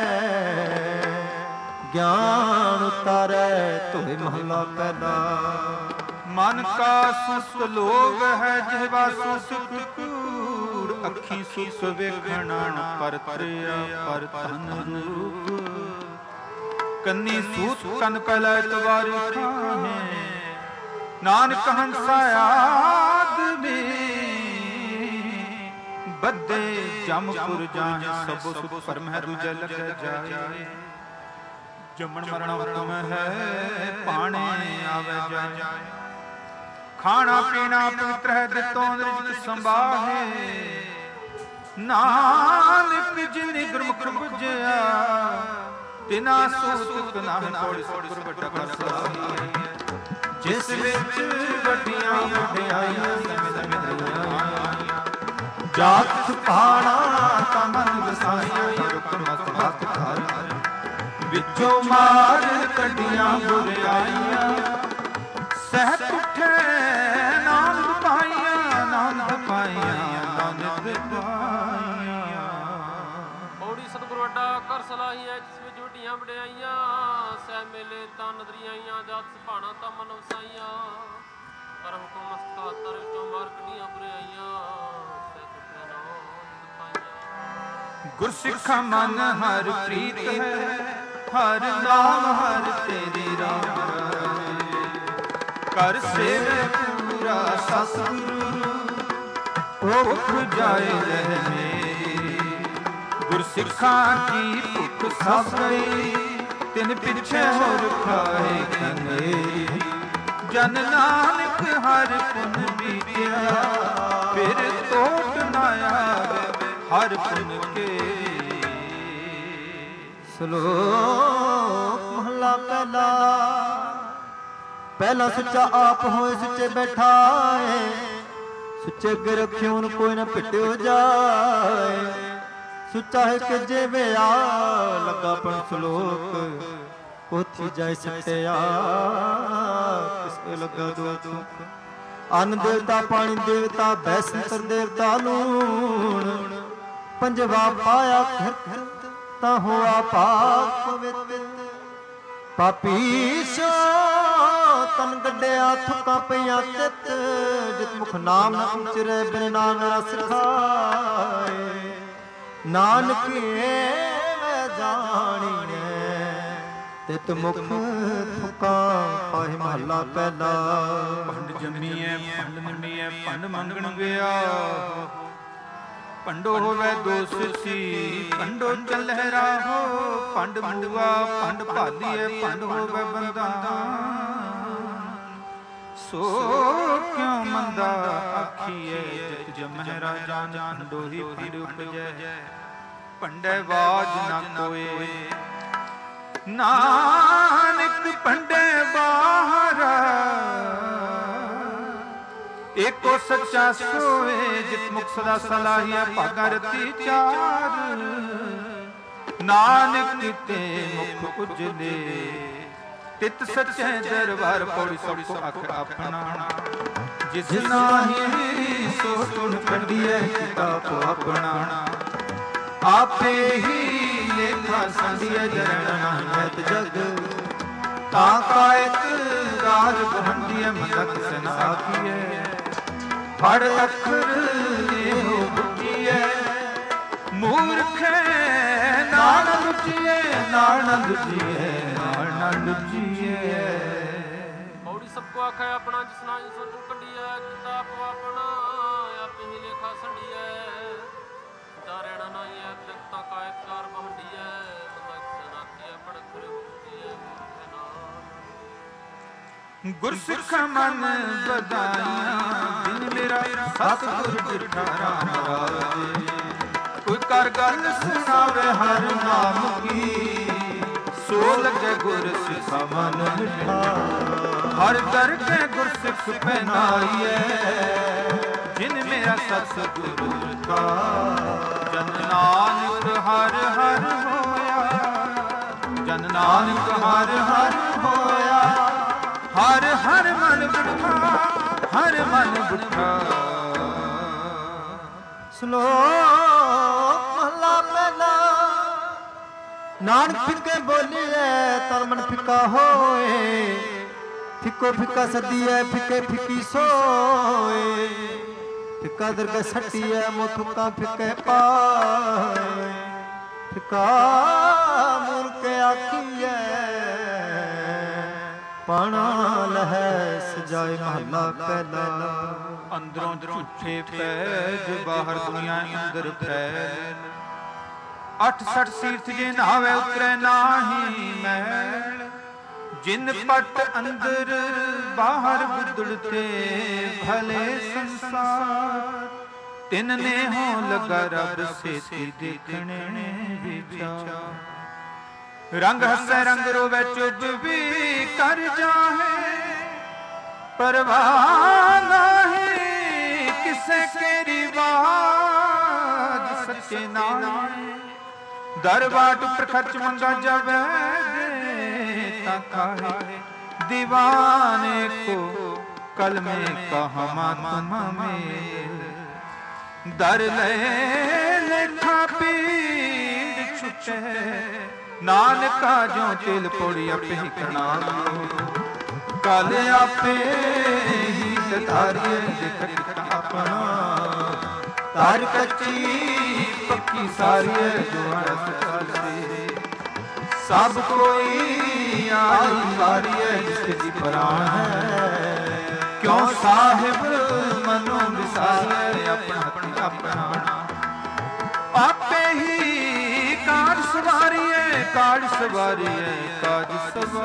ਗਿਆਨ ਉਤਾਰੈ ਧੋਏ। ਮਹਲਾ ਪਹਿਲਾ।
ਮਨ ਕਾ ਸੁਸਤ ਲੋਭ ਹੈ ਜਿਹਵਾ ਸੁਸਤ ਕੂੜ। ਅੱਖੀ ਸੁਸ ਵੇਖਣਾ ਪਰਤਿਆ ਪਰ ਧਨ ਰੂਪ। ਕੰਨੀ ਸੂਤ ਕੰਨ ਕਲੈ ਤਵਾਰੀ ਖਾਹੇ। ਨਾਨਕ ਹੰਸਾ ਆਦਮੀ ਬੱਦੇ ਜਮਪੁਰ ਜਾਹੇ। ਸਭੋ ਸੁਖ ਪਰਮ ਹੈ ਦੂਜੈ ਲਗੈ ਜਾਏ। ਜੰਮਣ ਮਰਨ ਹੁਕਮ ਹੈ ਪਾਣੇ ਆਵੇ ਜਾਏ। ਖਾਣਾ ਪੀਣਾ ਪਵਿੱਤਰ ਹੈ ਦਿੱਤੋਂ ਰਿਜਕ ਸੰਭਾਹੇ। ਨਾਨਕ ਜਿਨੇ ਗੁਰਮੁਖ ਬੁਝਿਆ ਤਿਨਾ ਸੂਤਕ ਨਾਹਿ ਪੌੜੀ। ਸਤਿਗੁਰ ਵੱਡਾ ਕਰ ਸਲਾਹੀ ਜਿਸ ਵਿੱਚ ਵੱਡੀਆਂ ਵਡਿਆਈਆਂ ਸਮਿਤ ਮਿਲਈਆਂ। ਜਾਤ ਸੁਖਾਣਾ ਤਾਂ ਮਨ ਵਸਾਈਆਂ। ਰੁਕ ਮਸਤ ਮਸਤ ਘਰ ਵਿੱਚੋਂ ਮਾਰ ਕੱਢੀਆਂ ਬੁਰਾਈਆਂ। ਸਹਿਤ ਉੱਠੇ ਨਾਨਕ ਪਾਈਆਂ ਨਾਨਕ ਪਾਈਆਂ ਨਾਨਕ ਪਾਈਆਂ।
ਪੌੜੀ ਸਤਿਗੁਰ ਵੱਡਾ ਕਰ ਸਲਾਹੀ ਹੈ ਜਿਸ ਵਿੱਚ ਵੱਡੀਆਂ ਵਡਿਆਈਆਂ। ਸਹਿ ਮੇਲੇ ਤਾਂ ਨਦਰੀਆਈਆਂ ਜਾਤ ਸੁਭਾਣਾ ਤਾਂ ਮਨ ਵਸਾਈਆਂ। ਪਰ ਹੁਕਮ ਮਸਤ ਹੱਥਾਂ ਵਿੱਚੋਂ ਮਾਰ ਕੱਢੀਆਂ ਬੁਰਾਈਆਂ।
ਗੁਰਸਿੱਖਾ ਮਨ ਹਰ ਪ੍ਰੀਤ ਹੈ ਹਰ ਨਾਮ ਹਰ ਤੇਰੀ ਰਾਹ। ਕਰ ਸੇਵੇ ਪੂਰਾ ਸਤਿਗੁਰੂ ਭੁੱਖ ਜਾਏ ਰਹਿ ਮੇਰੀ। ਗੁਰਸਿੱਖਾਂ ਕੀ ਭੁੱਖ ਸਭ ਗਈ ਤਿਨ ਪਿੱਛੇ ਹੋਰ ਖਾਏ ਕਨੇਰੀ। ਜਨ ਨਾਨਕ ਹਰ ਪੁਨ ਬੀਤਿਆ ਫਿਰ ਤੋਟ ਨਾ ਆਵੇ ਹਰ ਪੁਨ ਕੇ।
ਸ਼ਲੋਕ ਮਹਲਾ ਪਹਿਲਾ। ਪਹਿਲਾ ਸੁੱਚਾ ਆਪ ਹੋਏ ਸੁੱਚੇ ਬੈਠਾਏ। ਸੁੱਚੇ ਅੱਗੇ ਰੱਖਿਓ ਨੂੰ ਕੋਈ ਨਾ ਭਿੱਟਿਓ ਜਾਏ। ਸੁੱਚਾ ਹੈ ਕਿ ਜਿਵੇਂ ਆ ਲੱਗਾ ਪਣ ਸ਼ਲੋਕ। ਪੋਥੀ ਜਾਏ ਸੱਟਿਆ ਕਿਸ ਲੱਗਾ ਦੋ ਦੁੱਖ। ਅੰਨ ਦੇਵਤਾ ਪਾਣੀ ਦੇਵਤਾ ਬੈਸੰਤਰ ਦੇਵਤਾ ਲੂਣ। ਪੰਜਵਾ ਪਾਇਆ ਖਰਤ ਤਾਂ ਹੋਆ ਪਾਕ ਪਵਿੱਤ। ਪਾਪੀ ਸੋ ਤਨ ਗੱਡਿਆ ਥੁੱਕਾਂ ਪਈਆਂ ਤਿੱਤ। ਜਿਤ ਮੁਖ ਨਾਮ ਨਾ ਉਚਰੇ ਬਿਨ ਨਾਮ ਰਸ ਖਾਏ। ਨਾਨਕ ਐਵੇਂ ਜਾਣੀਐ ਤਿਤ ਮੁਖ ਥੁੱਕਾਂ ਪਾਏ। ਮਹਲਾ ਪਹਿਲਾ।
ਭੰਡ ਜੰਮੀਐ ਭੰਡ ਮੰਡੀਐ ਭੰਡ ਮੰਗਣ ਗਿਆ। ਭੰਡੋ ਹੋਵੇ ਦੋਸੀ ਭੰਡੋ ਚੱਲਹਿ ਰਾਹੋ। ਭੰਡ ਮੂਆ ਭੰਡ ਭਾਲੀਐ ਭੰਡ ਹੋਵੇ ਬੰਦਾ। ਸੋ ਕਿਉ ਮੰਦਾ ਆਖੀਐ ਜਿਤ ਜਮਹਿ ਰਾਜਾ। ਭੰਡੋ ਹੀ ਭੰਡ ਉਪਜੈ ਭੰਡੈ ਬਾਜ ਨਾ ਕੋਏ। ਨਾਨਕ ਭੰਡੇ ਬਾਹਰ ਏਕੋ ਸੱਚਾ ਸੋਏ। ਜਿਤ ਮੁਖ ਸਦਾ ਸਲਾਹੀਆ ਭਾਗਾ ਰਤੀ ਚਾਰ। ਨਾਨਕ ਤੇ ਮੁਖ ਉਜਲੇ ਤਿਤ ਸੱਚੇ ਦਰਬਾਰ। ਪੌੜੀ ਸਭ ਕੋ ਆਖ ਆਪਣਾ। ਜਿਸ ਨਾਹੀ ਸੋ ਤੁਣ ਕੱਢੀਐ ਕਿਤਾਬ ਆਪਣਾ। ਆਪੇ ਹੀ ਲੇਖਾ ਸੰਧੀਐ ਜਰਣਾ ਨਿਤ ਜਗ। ਤਾਂ ਕਾਇਕ ਰਾਜ ਬਹੰਡੀਐ ਮਦਕ ਸਨ ਆਖੀਐ। ਫੜ ਅੱਖਰ ਇਹੋ ਬੁੱਕੀਐ ਮੂਰਖ ਨਾਲ ਨਾ ਲੁੱਟੀਏ, ਨਾਲ ਨਾ ਲੁੱਟੀਏ, ਨਾਲ ਨਾ ਲੁੱਟੀਏ।
ਪੌੜੀ ਸਭ ਕੋ ਆਖਿਆ ਆਪਣਾ ਜਿਸਨਾ ਜਿਸਨ ਤੂੰ ਕੱਢੀਐ, ਕੀਤਾ ਆਪੋ ਆਪਣਾ ਆਪੇ ਹੀ ਲੇਖਾ ਸੰਡੀਐ। ਡਾਰੇਣਾ ਨਾਈ ਐ ਤਖਤਾ ਕਾਇਤਕਾਰ ਬਹੰਡੀਐ, ਬੰਦਾ ਕਿਸੇ ਨਾ ਕੀਐ ਪੜਕ ਕਰੇ ਉਠੀਐ।
ਗੁਰਸਿੱਖ ਮਨ ਬਧਾਈਆਂ, ਬਿਨ ਮੇਰਾ ਸਤਿਗੁਰ ਬਿਠਾ ਰਾਮ ਰਾਜੇ। ਕੋਈ ਕਰ ਗੱਲ ਸੁਣਾਵੇ ਹਰ ਨਾਮ ਕੀ, ਸੋ ਲਗੇ ਗੁਰ ਸਿੱਖਾ ਮਨ ਮਿਠਾ। ਹਰ ਕਰਕੇ ਗੁਰਸਿੱਖ ਪਹਿਨਾਈਐ, ਜਿਨ ਮੇਰਾ ਸਤਿਗੁਰ ਬਿਠਾ। ਜਨ ਨਾਨਕ ਹਰ ਹਰ ਹੋਇਆ, ਜਨ ਨਾਨਕ ਹਰ ਹਰ ਹੋਇਆ। ਹਰ ਹਰ ਮਨ ਬਿਠਾ, ਹਰ ਮਨ ਬਿਠਾ।
ਸ਼ਲੋਕ ਮਹਲਾ ਪਹਿਲਾ। ਨਾਨਕ ਫਿੱਕੇ ਬੋਲੀਐ, ਤਨ ਮਨ ਫਿੱਕਾ ਹੋਏ। ਫਿੱਕੋ ਫਿੱਕਾ ਸਦੀਐ, ਫਿੱਕੇ ਫਿੱਕੀ ਸੋਏ। ਫਿੱਕਾ ਦਰਗਹਿ ਸੱਟੀਐ, ਮੋ ਥੁੱਕਾ ਫਿੱਕੇ ਪਾਏ। ਫਿੱਕਾ ਮੂਰਖ ਆਖੀਐ, ਪਾਣਾ ਲਹੈ ਸਜਾਏ ਮਹੱਲਾ ਪਹਿਲਾ।
ਅੰਦਰੋਂ ਝੂਠੇ ਪੈਜ, ਬਾਹਰ ਦੁਨੀਆ ਅੰਦਰ ਫੈਲ। ਅੱਠ ਸਠ ਸੀਰਥ ਜੇ ਨਹਾਵੇ ਉਤਰੈ ਨਾਹੀ ਮੈਲ। ਜਿਨ ਪਟ ਅੰਦਰ ਬਾਹਰ ਬੁੱਧੜ ਤੇ ਭਲੇ ਸੰਸਾਰ। ਤਿਨ ਨੇ ਹੋ ਲਗਾ ਰੱਬ ਸੇਤੀ ਦੇਖਣੇ ਵਿਚਾਰ। ਰੰਗ ਹੱਸੈ ਰੰਗ ਰੋਵੇ ਚੁੱਪ ਵੀ ਕਰ ਜਾਹੇ। ਪਰਵਾਹ ਨਾਹੀ ਕਿਸੇ ਕੇ ਰਿਵਾਜ, ਸੱਚੇ ਨਾਮ ਦਰਬਾਰ ਉੱਪਰ ਖਰਚ ਮੰਗਾ ਜਾਵੇ ਤਾਂ ਕਾਹੇ। दीवाने को कल में कहमा तुम में दर ले लेखा पीड़ छुटे नानका जो तिल पोड़ी अपे ही करना कल आपे ही तारिए देख अपना तार कच्ची पक्की सारी जो रस से सब कोई आई मारी है जिसकी प्राण है क्यों साहिब मनो विसारे अपना अपना अपना आपे ही काज सवारी है काज सवारी है काज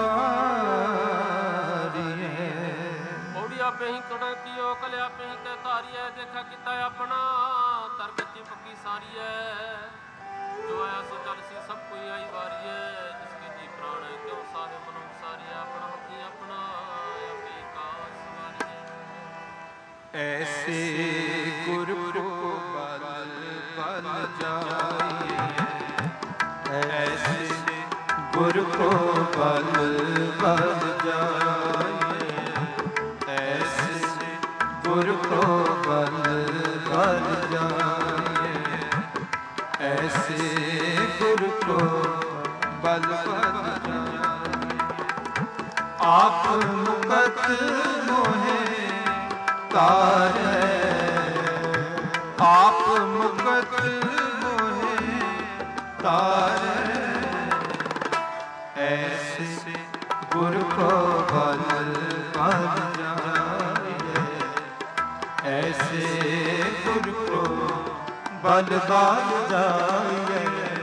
सवारी है
ओड़ी आपे ही कड़ कियो कल आपे ही ते तारी है देखा किता अपना तर कच्ची पक्की सारी है जो आया सो चल सी सब कोई आई वारी है जिसके जी प्राण है क्यों सारे मनो सारे अपना हकी अपना अपनी काज सवारी है
ऐसे गुरु को बल बल जाइए ऐसे गुरु को बल बल जाइए ऐसे गुरु को बल बल जाइए ऐसे गुरु को बल बल आप मुकत मोहे तार आप मुकत मोहे तार ऐसे गुरु को बल बल जाइए ऐसे गुरु को बल बल जाइए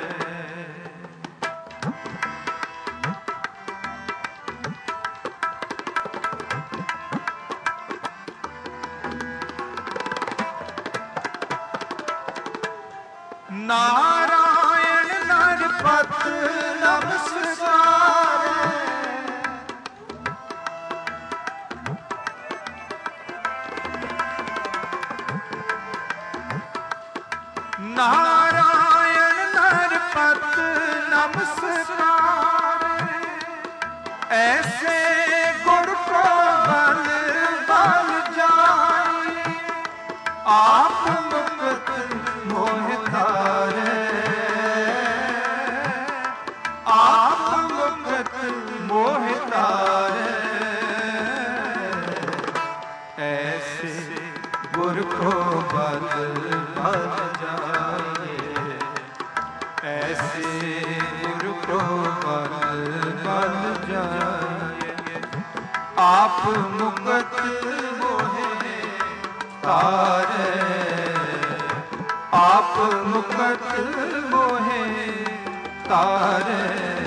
नारायण नरपत नमस्कार नारायण नरपत नमस्कार ऐसे गुरु को बल बल जाए आप मुक्त मोहि तारे आप मुक्त मोहि तारे ऐसे गुरु को बल बल जाइए गुरु को बल बल जाए। आप मुकत मोहे तारे, आप मुकत मोहे तारे,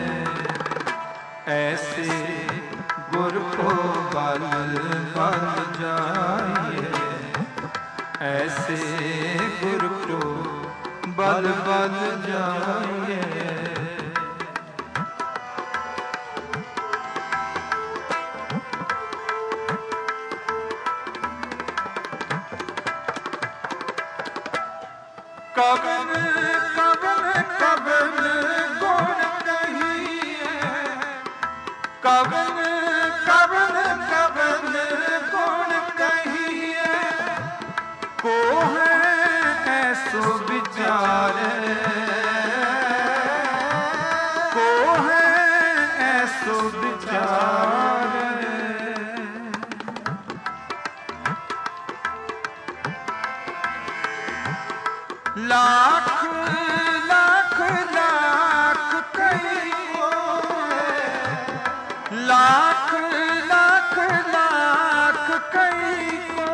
ऐसे गुरु को बल बल जाइए। ऐसे गुरु को बल बल जाइए। कवन कवन कवन गुण कहिए, कवन कवन कवन गुण कहिए, को है ऐसो विचारे, को है ऐसो विचारे। लाख लाख लाख कई को, लाख लाख लाख कई को,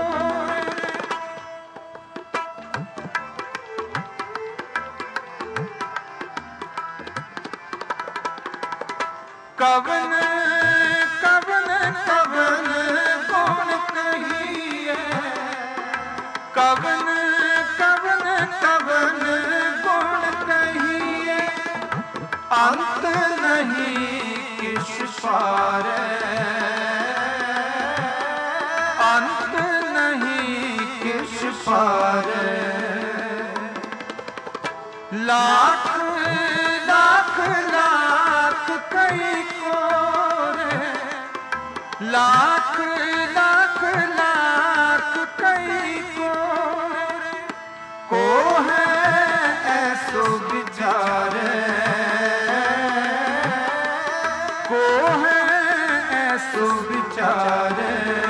कवन कवन कवन गुण कहिए, कवन कवन कवन गुण कहिए, अंत नहीं किस पारे, अंत नहीं किस पारे। लाख लाख लाख कई को रे, लाख लाख लाख कई को, को है ऐसो विचारे, को है ऐसो विचारे।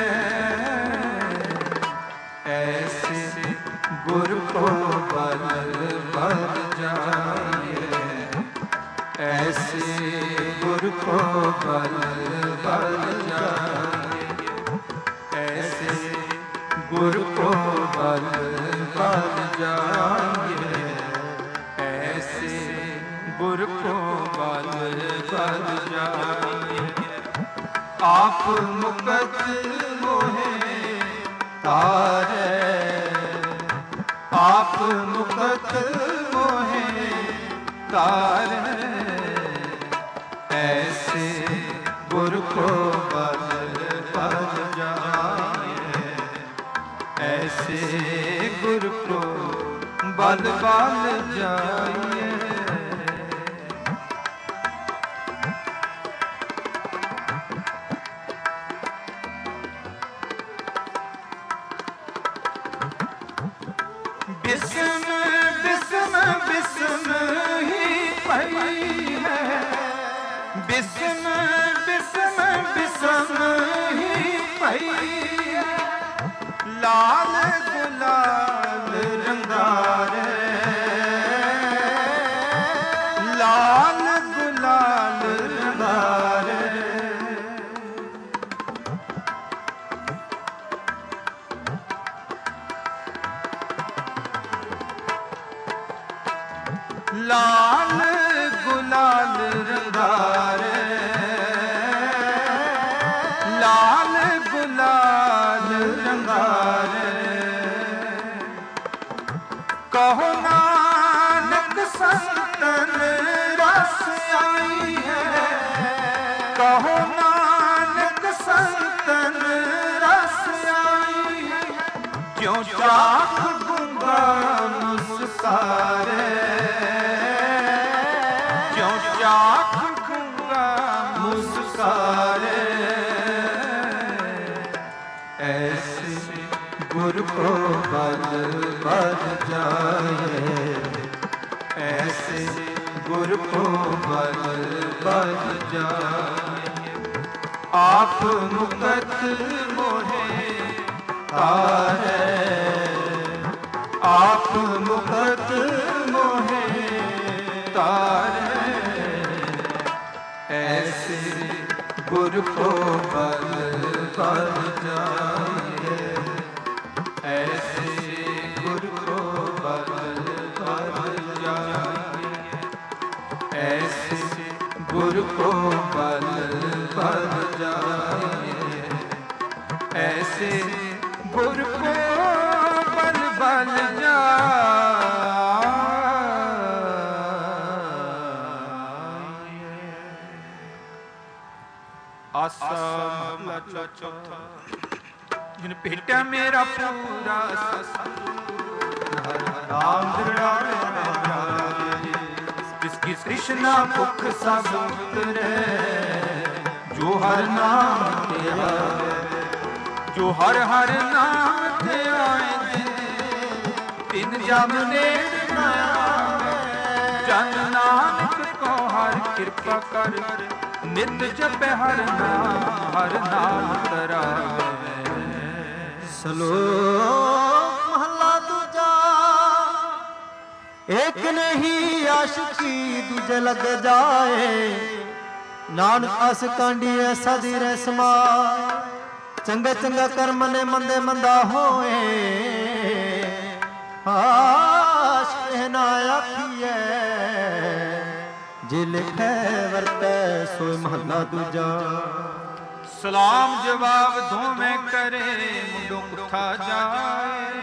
ऐसे गुरु को बल बल जाइए। ऐसे गुरु को बल बल जाइए। ऐसे गुरु को बल बल जाइए। ऐसे गुरु को बल बल जाइए। आप मुकत मोहे तारे, आप मुकत मोहे तारे, ऐसे गुरु को बल बल जाइए। ऐसे गुरु को बल बल जाइए। बिस्म बिस्म बिस्म ही पई है, बिस्म बिस्म बिस्म ही पई है। लाल गुलाल रंगारे, लाल गुलाल रंगारे। लाल गुलाल रंगारे, लाल गुलाल रंगारे। कहो नानक संतन रस आई है, कहो नानक संतन रस आई है। क्यों चाख गूंगा मुस्कारे, क्यों चाख गूंगा मुस्कारे। ऐसे गुरु को बल बल जाए। ऐसे गुरु को बल बल जाए। आप मुकत मोहे तारे, आप मुकत मोहे तारे। ਗੁਰ ਕੋ ਬਲ ਬਲ ਜਾਈਏ, ਐਸੇ ਗੁਰ ਕੋ ਬਲ ਬਲ ਜਾਈਏ, ਐਸੇ ਗੁਰ ਕੋ ਬਲ ਬਲ ਜਾਈਏ, ਐਸੇ ਗੁਰ ਕੋ ਬਲ ਬਲ ਜਾਈਏ। ਆਸਾ ਮਹਲਾ ਚੌਥਾ। ਜਿਨ ਭੇਟਿਆ ਮੇਰਾ ਪੂਰਾ ਨਾਮ ਦ੍ਰਿੜਾਇਆ, ਜਿਸਕੀ ਤ੍ਰਿਸ਼ਨਾ ਭੁੱਖ ਸਭ ਉਤਰੈ, ਜੋ ਹਰ ਨਾਮ ਤੇ ਆਵੇ, ਜੋ ਹਰ ਹਰ ਨਾਮ ਤੇ ਆਏ, ਤਿਨ ਜਮ ਨੇੜ ਨਾ ਆਵੇ। ਜਨ ਨਾਨਕ ਕੋ ਹਰ ਕਿਰਪਾ ਕਰ, ਨਿਤ ਜਪੈ ਹਰ ਨਾਮ, ਹਰ ਨਾਮ ਧਰਾਵੇ।
ਸ਼ਲੋਕ ਮਹਲਾ ਦੂਜਾ। ਇੱਕ ਨਹੀਂ ਆਸ਼ਕੀ ਦੂਜੇ ਲੱਗ ਜਾਏ, ਨਾਨਕ ਅਸ ਕਾਂਡੀਏ ਸਦੀ ਰਹਿ ਸਮਾਏ। ਚੰਗੇ ਚੰਗਾ ਕਰਮ ਨੇ ਮੰਦੇ ਮੰਦਾ ਹੋਏ, ਆਸ਼ਕ ਨਾ ਆਖੀਏ, ਜੇ ਲਿਖੈ ਵਰਤੈ ਸੋਇ ਮਹਲਾ ਦੂਜਾ।
ਸਲਾਮ ਜਵਾਬ ਦੋਵੇਂ ਕਰੇ, ਮੁੰਡੋਂ ਕੁੱਥਾ ਜਾਏ।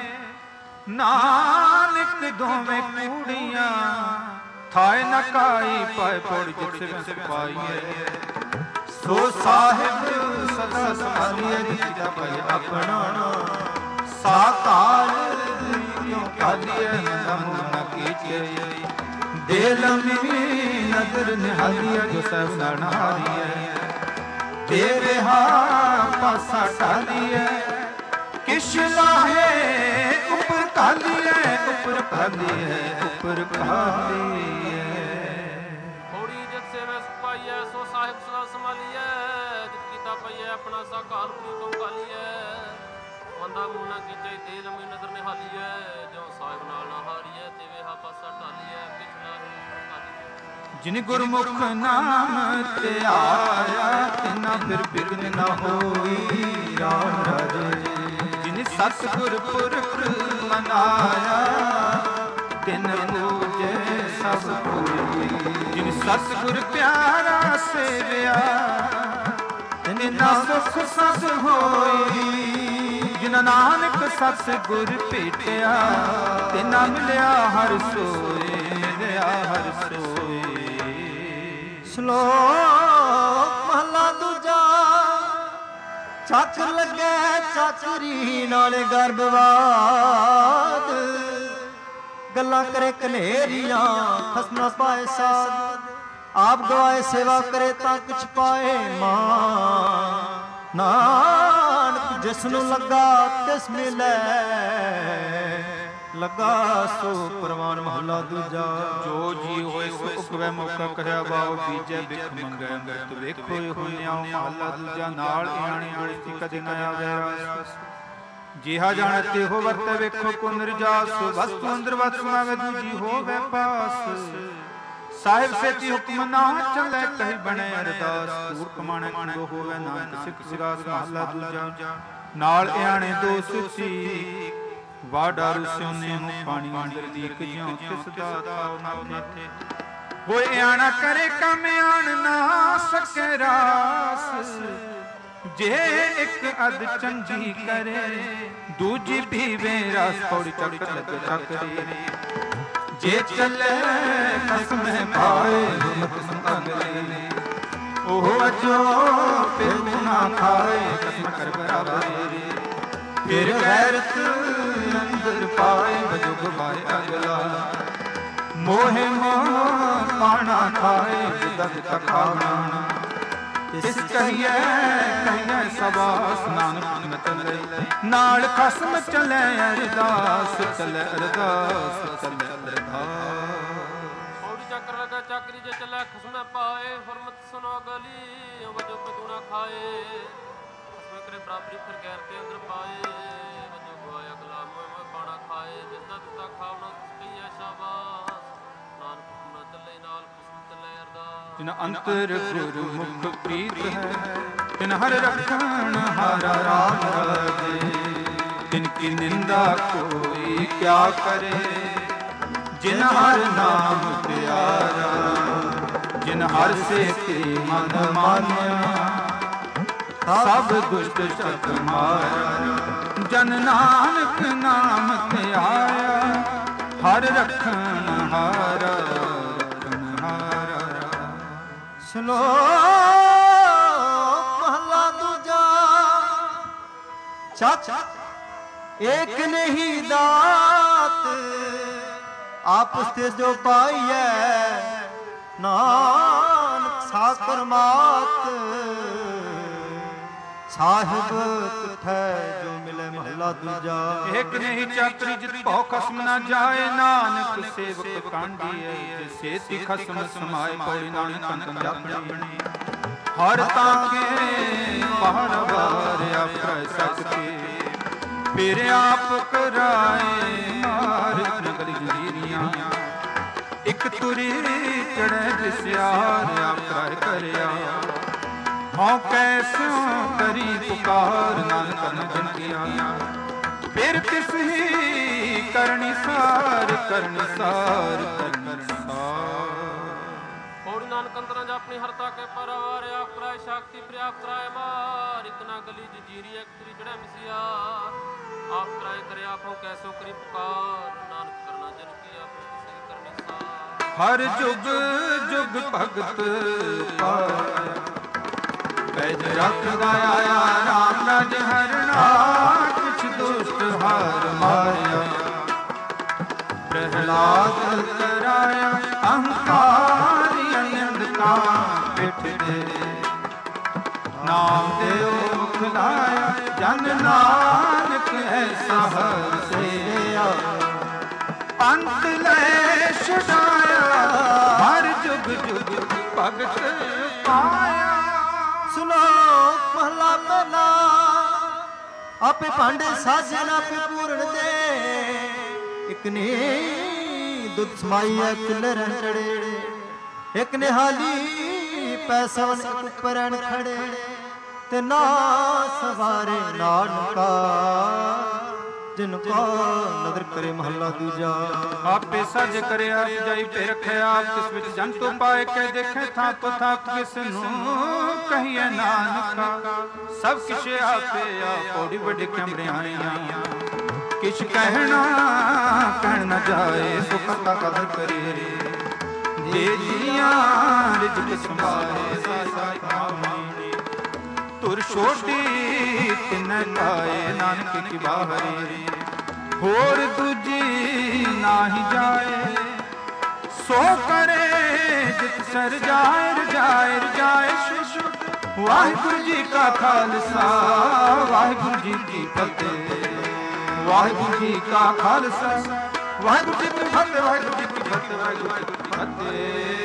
ਨਾਨਕ ਦੋਵੇਂ ਕੂੜੀਆਂ, ਥਾਏ ਨਾ ਕਾਈ ਪਾਏ ਪੌੜ ਜਿਤ ਵਿੱਚ ਪਾਈਏ। ਸੋ ਸਾਹਿਬ ਸਦਾ ਸੰਭਾਲੀਏ, ਜਿਤਾ ਭਾਈ ਆਪਣਾ ਸਾਕਾਲ ਕਿਉਂ ਕਾਲੀਏ, ਦਮ ਨ ਕੀਚੇ। ਦੇ ਲੰਮੀ ਨਜ਼ਰ ਨਿਹਾਲੀਏ, ਜੋ ਸਭ ਨਹਾਰੀਏ। ਦੇਵੇ ਹਾਂ ਪਾਸਾ ਢਾਲੀਏ, ਕਿਛ ਲਾਹੇ ਉਪਰ ਕਾਲੀਏ, ਉਪਰ ਕਾਲੀਏ, ਉਪਰ ਕਾਲੀਏ।
ਥੋੜੀ ਜਿਤ ਸੇਵੇ ਸੁਪਾਈਐ, ਸੋ ਸਾਹਿਬ ਸਦਾ ਸੰਭਾਲੀਐ। ਜਿਤ ਕੀਤਾ ਪਈਐ ਆਪਣਾ ਸਾਕਾਲ ਪੂਰੀ ਤੋਂ ਕਾਲੀਐ। ਬੰਦਾ ਮੂੰਹ ਨਾ ਕੀਚੇ, ਦੇ ਲੰਮੀ ਨਜ਼ਰ ਨਿਹਾਲੀਐ। ਜੋ ਸਾਹਿਬ ਨਾਲ ਨਾ ਹਾਰੀਐ, ਦੇਵੇ ਹਾਂ ਪਾਸਾ ਢਾਲੀਐ, ਕਿਛ ਲਾਹੇ ਉਪਰ ਕਾਲੀਐ।
ਜਿਨ ਗੁਰਮੁਖ ਨਾਮ ਤੇ ਆਇਆ, ਤਿਨਾ ਫਿਰ ਬਿਘਨ ਨਾ ਹੋਈ ਰਾਮ ਰਾਜੇ। ਜਿਨ ਸਤਿਗੁਰ ਪੁਰਖ ਮਨਾਇਆ, ਤਿਨ ਪੂਜੇ ਸਭ ਕੋਈ। ਜਿਨ ਸਤਿਗੁਰ ਪਿਆਰਾ ਸੇਵਿਆ, ਤਿਨਾ ਸੁਖ ਸਸ ਹੋਈ। ਜਿਨ ਨਾਨਕ ਸਤਿਗੁਰ ਭੇਟਿਆ, ਤਿਨਾ ਮਿਲਿਆ ਹਰਿ ਸੋਏ, ਮਿਲਿਆ ਹਰਿ ਸੋਏ।
ਸ਼ਲੋਕ ਮਹਲਾ ਦੂਜਾ। ਚੱਕ ਲੱਗੇ ਚਾਚਰੀ ਨਾਲੇ ਗਰਭਵਾਦ, ਗੱਲਾਂ ਕਰੇ ਕਨੇਰੀਆਂ ਖਸਮ ਨਾ ਪਾਏ ਸਾਧ। ਆਪ ਗਵਾਏ ਸੇਵਾ ਕਰੇ ਤਾਂ ਕੁਛ ਪਾਏ ਮਾਂ। ਨਾਨਕ ਜਿਸ ਨੂੰ ਲੱਗਾ ਤਿਸ ਮਿਲੈ, ਲੱਗਾ ਸੋ ਪ੍ਰਵਾਨ ਮਹਲਾ ਦੂਜਾ।
ਜੋ ਜੀ ਹੋਏ ਸੋ ਉਪਵੈ ਮੌਕਾ ਕਰਿਆ, ਬਾਉ ਬੀਜੈ ਬਿਖ ਮੰਗੈ ਅੰਮ੍ਰਿਤ। ਵੇਖੋ ਇਹੋ ਨਿਆਉ ਮਹਲਾ ਦੂਜਾ। ਨਾਲ ਆਣੀ ਗੋਸ਼ਤੀ ਕਦੇ ਨਾ ਆਵੇ ਰਾਸ। ਜਿਹਾ ਜਾਣੈ ਤਿਹੋ ਵਰਤੈ, ਵੇਖੋ ਕੋ ਨਿਰਜਾਸ। ਵਸਤੂ ਅੰਦਰ ਵਸ ਸਮਾਵੇ, ਦੂਜੀ ਹੋਵੇ ਪਾਸ। ਸਾਹਿਬ ਸੇਤੀ ਹੁਕਮ ਨਾ ਚੱਲੈ, ਕਹੀ ਬਣੈ ਅਰਦਾਸ। ਕੂੜ ਕਮਾਣੈ ਕੂੜੋ ਹੋਵੇ, ਨਾਨਕ ਸਿੱਖ ਸਿਰਾਸ ਮਹਲਾ ਦੂਜਾ। ਨਾਲ ਆਣੇ ਦੋ ਸੁਚੀ, ਵਾਡਾ ਰੁਸਿਓਨੇ ਨੂੰ ਪਾਣੀ ਅੰਦਰ ਦੀਕ ਜਿਉ, ਤਿਸ ਦਾ ਥਾਉ ਨਾ ਨਾਥੇ। ਹੋਏ ਆਣਾ ਕਰੇ ਕੰਮ ਆਣ ਨਾ ਸਕੇ ਰਾਸ। ਜੇ ਇੱਕ ਅਧ ਚੰਗੀ ਕਰੇ, ਦੂਜੀ ਪੀਵੇ ਰਸ। ਪੌੜੀ ਚੱਕ ਲੱਗ ਚੱਕਰੀ, ਜੇ ਚੱਲੇ ਖਸਮੇ ਪਾਏ, ਹੁਮਤ ਸੰਗਲੇ। ਉਹ ਅਜੋ ਪਿਉ ਨਾ ਖਾਏ, ਕਸਮ ਕਰ ਬਰਾਬਰੀ। ਫਿਰ ਗੈਰਤ ਅੰਦਰ ਪਾਏ, ਬਜੁਗ ਬਾਏ ਅਗਲਾ। ਮੋਹਿ ਮੋਹ ਪਾਣਾ ਖਾਏ, ਜਿਦਾ ਜਿਦਾ ਖਾਵਣਾ। ਇਸ ਕਹੀਏ ਕਹੀਏ ਸਬਾਸ, ਨਾਨਕ ਮਤ ਲਈ। ਨਾਲ ਖਸਮ ਚਲੇ ਅਰਦਾਸ, ਚਲੇ ਅਰਦਾਸ, ਚਲੇ ਅਰਦਾਸ।
ਪੌੜੀ ਚੱਕਰ ਲਗਾ ਚੱਕਰੀ, ਜੇ ਚੱਲੇ ਖਸਮੇ ਪਾਏ। ਫਰਮਤ ਸੁਨੋ ਗਲੀ, ਵਜੋ ਪਿਤੂ ਨਾ ਖਾਏ। ਖਸਮੇ ਕਰੇ ਬਰਾਬਰੀ, ਫਿਰ ਗੈਰ ਤੇ ਅੰਦਰ ਪਾਏ। ਵਜੋ ਗਵਾਇਆ ਅਗਲਾ, ਮੋਹ ਪਾਣਾ ਖਾਏ। ਜਿੱਦਾਂ ਦਿੱਤਾ ਖਾਵਣਾ, ਕਹੀਏ ਸ਼ਾਬਾਸ਼। ਨਾਨਕ ਨਾ ਚੱਲੇ, ਨਾਲ ਖਸਮ ਚੱਲੇ ਅਰਦਾਸ।
ਤਿਨ ਅੰਤਰ ਗੁਰਮੁਖ ਪ੍ਰੀਤ ਹੈ, ਤਿਨ ਹਰ ਰਖਣ ਹਰ ਰਾਮ ਰਾਜੇ। ਤਿਨ ਕੀ ਨਿੰਦਾ ਕੋਈ ਕਿਆ ਕਰੇ, ਜਿਨ ਹਰ ਨਾਮ ਪਿਆਰਾ। ਜਿਨ ਹਰ ਸੇਤੀ ਮਨ ਮਾਨਿਆ, ਸਭ ਦੁਸ਼ਟ ਸ਼ਤ ਮਾਰਾ। ਜਨ ਨਾਨਕ ਨਾਮ ਤੇ ਆਇਆ, ਹਰ ਰਖਣ ਹਾਰਾ ਰਖਣ ਹਾਰਾ।
ਸ਼ਲੋਕ ਮਹਲਾ ਦੂਜਾ। ਚੱਕ ਏਕ ਨਹੀਂ ਦਾਤ, ਆਪਸ ਤੇ ਜੋ ਪਾਈਐ, ਨਾਨਕ ਸਾਕਰ ਮਾਤ। ਸਾਹਿਬ ਤੁਠੈ ਜੋ ਮਿਲੇ ਮਹਲਾ ਦੂਜਾ।
ਏਕ ਨਹੀਂ ਚਾਤਰੀ ਜਿਤ ਭਉ ਖਸਮ ਨਾ ਜਾਏ, ਨਾਨਕ ਸੇਵਕ ਕਾਂਡੀਐ ਜੇ ਸੇਤੀ ਖਸਮ ਸਮਾਏ। ਪੌੜੀ ਨਾਨਕ ਅੰਤਨ ਜਾਪਣੀ, ਹਰ ਤਾਕੇ ਪਹਰ ਵਾਰ ਆਪੈ ਸਕਤੀ। ਫਿਰ ਆਪ ਕਰਾਏ ਮਾਰ ਨਗਲੀ ਜੀਰੀਆਂ, ਇਕ ਤੁਰੀ ਚੜ੍ਹੈ ਦਿਸਿਆਰ ਆਪੈ ਕਰਿਆ। ਹਉ ਕੈਸਿਉ ਕਰੀ ਪੁਕਾਰ, ਨਾਨਕ ਨ ਜੰਤਿਆ। ਫਿਰ ਤਿਸ ਹੀ ਕਰਨੀ ਸਾਰ ਕਰਨੀ ਸਾਰ ਕਰਨੀ ਸਾਰ।
ਪੌੜੀ ਨਾਨਕ ਅੰਤਰਾਂ ਜਾ ਆਪਣੀ ਹਰਤਾ ਕੇ ਪਰਵਾਰ। ਆਪ ਕਰਾਏ ਸ਼ਕਤੀ ਪ੍ਰਿਆਪ ਕਰਾਏ ਮਾਰ, ਇਕ ਨਾ ਗਲੀ ਜੀਰੀ ਇਕ ਤੁਰੀ ਚੜ੍ਹੈ ਮਿਸਿਆ। ਆਪ ਕਰਾਏ ਕਰੇ ਆਪ ਹਉ ਕੈਸੋ ਕਰੀ ਪੁਕਾਰ, ਨਾਨਕ ਕਰਨਾ ਜਨ ਕੀ ਆਪਣੀ ਕਿਸੇ ਕਰਨੀ ਸਾਰ।
ਹਰ ਜੁਗ ਜੁਗ ਭਗਤ ਪਾਇਆ, ਪੈਜ ਰੱਖਦਾ ਆਇਆ ਰਾਮ ਰਾਜ ਹਰਣਾ। ਕੁਛ ਦੁਸ਼ਟ ਹਾਰ ਮਾਰਿਆ, ਪ੍ਰਹਿਲਾਦ ਕਰਾਇਆ ਅਹੰਕਾਰੀ ਅੰਧਕਾ ਪਿੱਠ ਦੇ। ਨਾਮ ਦਿਓ ਮੁਖ ਲਾਇਆ, ਜਨ ਨਾਨਕ ਐਸਾ ਹਰ ਸੇਵਿਆ। ਅੰਤ ਲੈ ਛੁਡਾਇਆ, ਹਰ ਜੁਗ ਜੁਗ ਭਗਤ ਪਾਇਆ।
ਸ਼ਲੋਕ ਮਹਲਾ ਪਹਿਲਾ। ਆਪੇ ਭਾਂਡੇ ਸਾਜਨ ਆਪੇ ਪੂਰਨ ਦੇ, ਇਕ ਨੇ ਦੁੱਧ ਸਮਾਈਐ ਕੁੱਲੇ ਰਹਿਣ ਚੜੇ। ਇਕ ਨੇ ਹਾਲੀ ਪੈਸਵਨ ਉੱਪਰ ਰਹਿਣ ਖੜੇ, ਤੇ ਨਾ ਸਵਾਰੇ ਨਾਨਕਾ ਜਿਨ ਕੋ ਨਦਰ ਕਰੇ ਮਹੱਲਾ ਦੂਜਾ।
ਆਪੇ ਸਜ ਕਰਿਆ ਆਪ ਜਾਈ ਤੇ ਰੱਖਿਆ ਆਪ, ਤਿਸ ਵਿੱਚ ਜਨ ਤੋਂ ਪਾਏ ਕੇ ਦੇਖੇ ਥਾਪ ਥਾਪ। ਕਿਸ ਨੂੰ ਕਹੀਏ ਨਾਨਕਾ ਸਭ ਕਿਛ ਆਪੇ ਆ। ਪੌੜੀ ਵੱਡੇ ਕਮਰਿਆਈਆਂ ਕਿਛ ਕਹਿਣਾ ਕਹਿਣ ਨਾ ਜਾਏ, ਸੁਖ ਦਾ ਕਦਰ ਕਰੇ। ਜੇ ਜੀਆਂ ਰਿਜਕ ਸੰਭਾਲੇ ਸਾਈ ਕਾਮਣੀ, ਤੁਰ ਛੋਟੀ ਤਿਨ ਕਾਏ ਨਾਨਕ ਕੀ ਬਾਹਰੀ। ਹੋਰ ਦੂਜੀ ਨਾਹੀ ਜਾਏ, ਸੋ ਕਰੇ ਜਿਤ ਸਰ ਜਾਏ ਰਜਾਏ ਰਜਾਏ। ਸ਼ੁਭ ਵਾਹਿਗੁਰੂ ਜੀ ਕਾ ਖਾਲਸਾ ਵਾਹਿਗੁਰੂ ਜੀ ਕੀ ਫਤਿਹ। ਵਾਹਿਗੁਰੂ ਜੀ ਕਾ ਖਾਲਸਾ ਵਾਹਿਗੁਰੂ ਜੀ ਕੀ ਫਤਿਹ। ਵਾਹਿਗੁਰੂ ਜੀ ਕੀ ਫਤਿਹ। ਵਾਹਿਗੁਰੂ ਜੀ ਕੀ ਫਤਿਹ।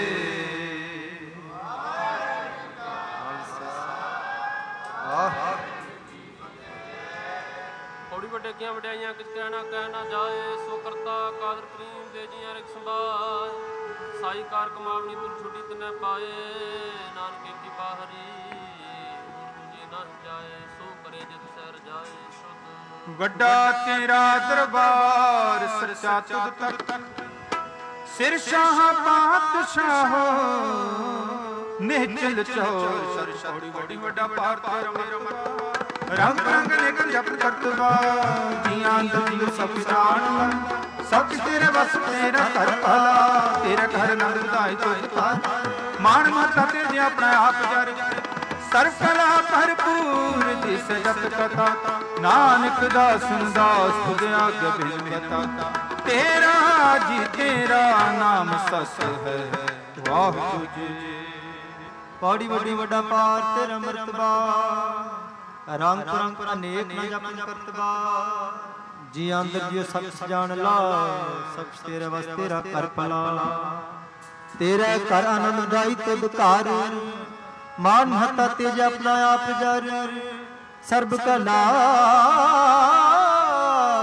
ਪੌੜੀ ਵੱਡੇ ਕੀਆਂ ਵਡਿਆਈਆਂ ਕਿਛ ਕਹਿਣਾ ਕਹਿ ਨਾ ਜਾਏ, ਸੋ ਕਰਤਾ ਕਾਦਰ ਕਰੀਮ ਦੇ ਜੀਆਂ ਰਿਕ ਸੰਭਾਏ। ਸਾਈ ਕਾਰ ਕਮਾਵਣੀ ਤੁਰ ਛੁੱਟੀ ਤਿਨੈ ਪਾਏ, ਨਾਨਕੇ ਕੀ ਬਾਹਰੀ। ਦੂਜੀ ਨਾ ਜਾਏ, ਸੋ ਕਰੇ ਜਿਤ ਸਹਿ ਰਜਾਏ ਸ਼ੁੱਧ।
ਵੱਡਾ ਤੇਰਾ ਦਰਬਾਰ ਸੱਚਾ ਤੁਧ ਤੱਕ, ਸਿਰ ਸ਼ਾਹ ਪਾਤਸ਼ਾਹ ਨਿਹਚਲ ਚੌਰ ਸਰ ਪੌੜੀ ਵੱਡੀ ਵੱਡਾ ਪਾਰ ਤੇਰਾ। ਰੰਗ ਰੰਗ ਨਿਕਲ ਜਪ ਕਰਤਵਾ, ਜੀਆਂ ਅੰਦਰ ਸਭ ਜਾਣ। ਸਭ ਤੇਰੇ ਵਸ ਤੇਰਾ ਘਰ ਭਲਾ, ਤੇਰਾ ਘਰ ਨੰਦ ਵਧਾਈ ਤੁਧ ਤਾਰ। ਮਾਣ ਮਹੱਤਾ ਤੇ ਆਪਣਾ ਆਪ ਜਰ, ਸਰਬ ਕਲਾ ਭਰਪੂਰ ਜਿਸ ਜਪ ਕਥਾ। ਨਾਨਕ ਦਾਸਨ ਦਾਸ ਤੁਧ ਆਗੇ ਬਿਨ ਬਤਾ। ਤੇਰਾ ਜੀ ਤੇਰਾ ਨਾਮ ਸਸ ਹੈ ਵਾਹਿਗੁਰੂ ਜੀ।
ਪੌੜੀ ਵੱਡੀ ਵੱਡਾ ਪਾਰ ਤੇਰਾ ਮਰਤਬਾ, ਰੰਗ ਰੰਗ ਅਨੇਕ ਨਾ ਜਪਨ ਕਰਤਬਾ। ਜੀ ਅੰਦਰ ਜਿਉ ਸਭ ਜਾਣ ਲਾ, ਸਭ ਤੇਰੇ ਵਸ ਤੇਰਾ ਕਰ ਭਲਾ। ਤੇਰੇ ਕਰ ਆਨੰਦ ਦਾਈ ਤੇ ਬਕਾਰ, ਮਾਨ ਮਹੱਤਾ ਤੇਜ ਆਪਣਾ ਆਪ ਜਰ। ਸਰਬ ਕਲਾ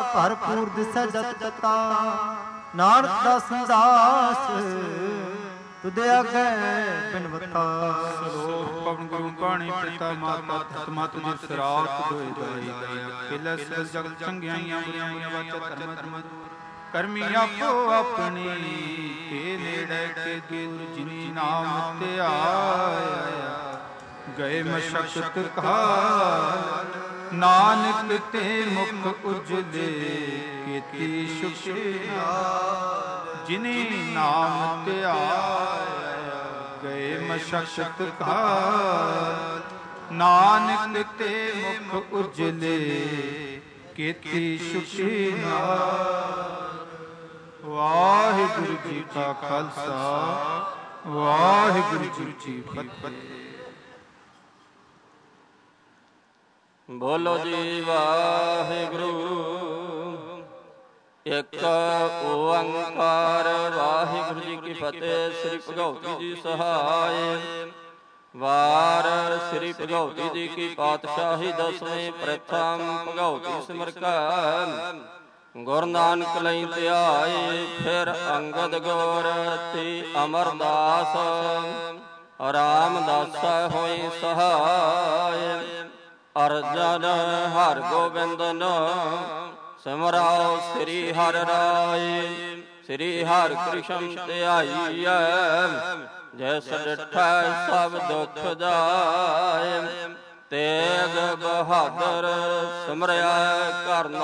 ਭਰਪੂਰ ਦਿਸੈ ਜਤ ਜਤਾ। ਨਾਨਕ ਦਾਸ ਦਾਸ ਤੁਧ ਆਗੇ ਬਿਨਵਤਾ।
ਸਲੋਕ ਪਵਨ ਗੁਰੂ ਪਾਣੀ ਪਿਤਾ ਮਾਤਾ ਤਤ ਮਤ ਜੀ ਸਰਾਤ ਦੋਇ ਦਾਈ ਦਇਆ ਕਿਲੇ ਸਗਲ ਜਗਤ ਚੰਗਿਆਈਆਂ ਬੁਰੀਆਂ ਬੁਰੀਆਂ ਵਾਚਾ ਧਰਮ ਧਰਮ ਕਰਮੀ ਆਪੋ ਆਪਣੀ ਕੇ ਨੇੜੇ ਕੇ ਦੂਰ ਜਿਨੀ ਨਾਮ ਧਿਆਇਆ ਗਏ ਮਸ਼ਕਤ ਕਾਲ ਨਾਨਕ ਤੇ ਮੁਖ ਉਜਲੇ ਕੀਤੀ ਸੁਖਿਆ ਜਿਨੀ ਨਾਮ ਧਿਆਇਆ ਗਏ ਮਸ਼ਕਤ ਕਾਲ ਨਾਨਕ ਤੇ ਮੁਖ ਉਜਲੇ ਕੀਤੀ ਸੁਖਿਆ। ਵਾਹਿਗੁਰੂ ਜੀ ਕਾ ਖਾਲਸਾ ਵਾਹਿਗੁਰੂ ਜੀ ਕੀ ਫਤਿਹ।
ਬੋਲੋ ਜੀ ਵਾਹਿਗੁਰੂ ਇੱਕ ਓੰਕਾਰ। ਵਾਹਿਗੁਰੂ ਜੀ ਕੀ ਫਤਿਹ। ਸ੍ਰੀ ਭਗਉਤੀ ਜੀ ਸਹਾਇ। ਵਾਰ ਸ੍ਰੀ ਭਗਉਤੀ ਜੀ ਕੀ ਪਾਤਸ਼ਾਹੀ ਦਸਵੇਂ ਪ੍ਰਥਮ ਭਗਉਤੀ ਸਿਮਰ ਕੈ ਗੁਰੂ ਨਾਨਕ ਲਈ ਧਿਆਏ ਫਿਰ ਅੰਗਦ ਗੁਰ ਤੇ ਅਮਰਦਾਸ ਰਾਮਦਾਸ ਹੋਈ ਸਹਾਇ। ਅਰਜਨ ਹਰ ਗੋਬਿੰਦਨ ਸਿਮਰਾਓ ਸ੍ਰੀ ਹਰਿ ਰਾਏ। ਸ੍ਰੀ ਹਰਿ ਕ੍ਰਿਸ਼ਨ ਧਿਆਈਐ ਜੈਸ ਡਿਠੈ ਸਭ ਦੁਖ ਜਾਏ। ਤੇਗ ਬਹਾਦਰ ਸਿਮਰਿਆ ਕਰਨਾ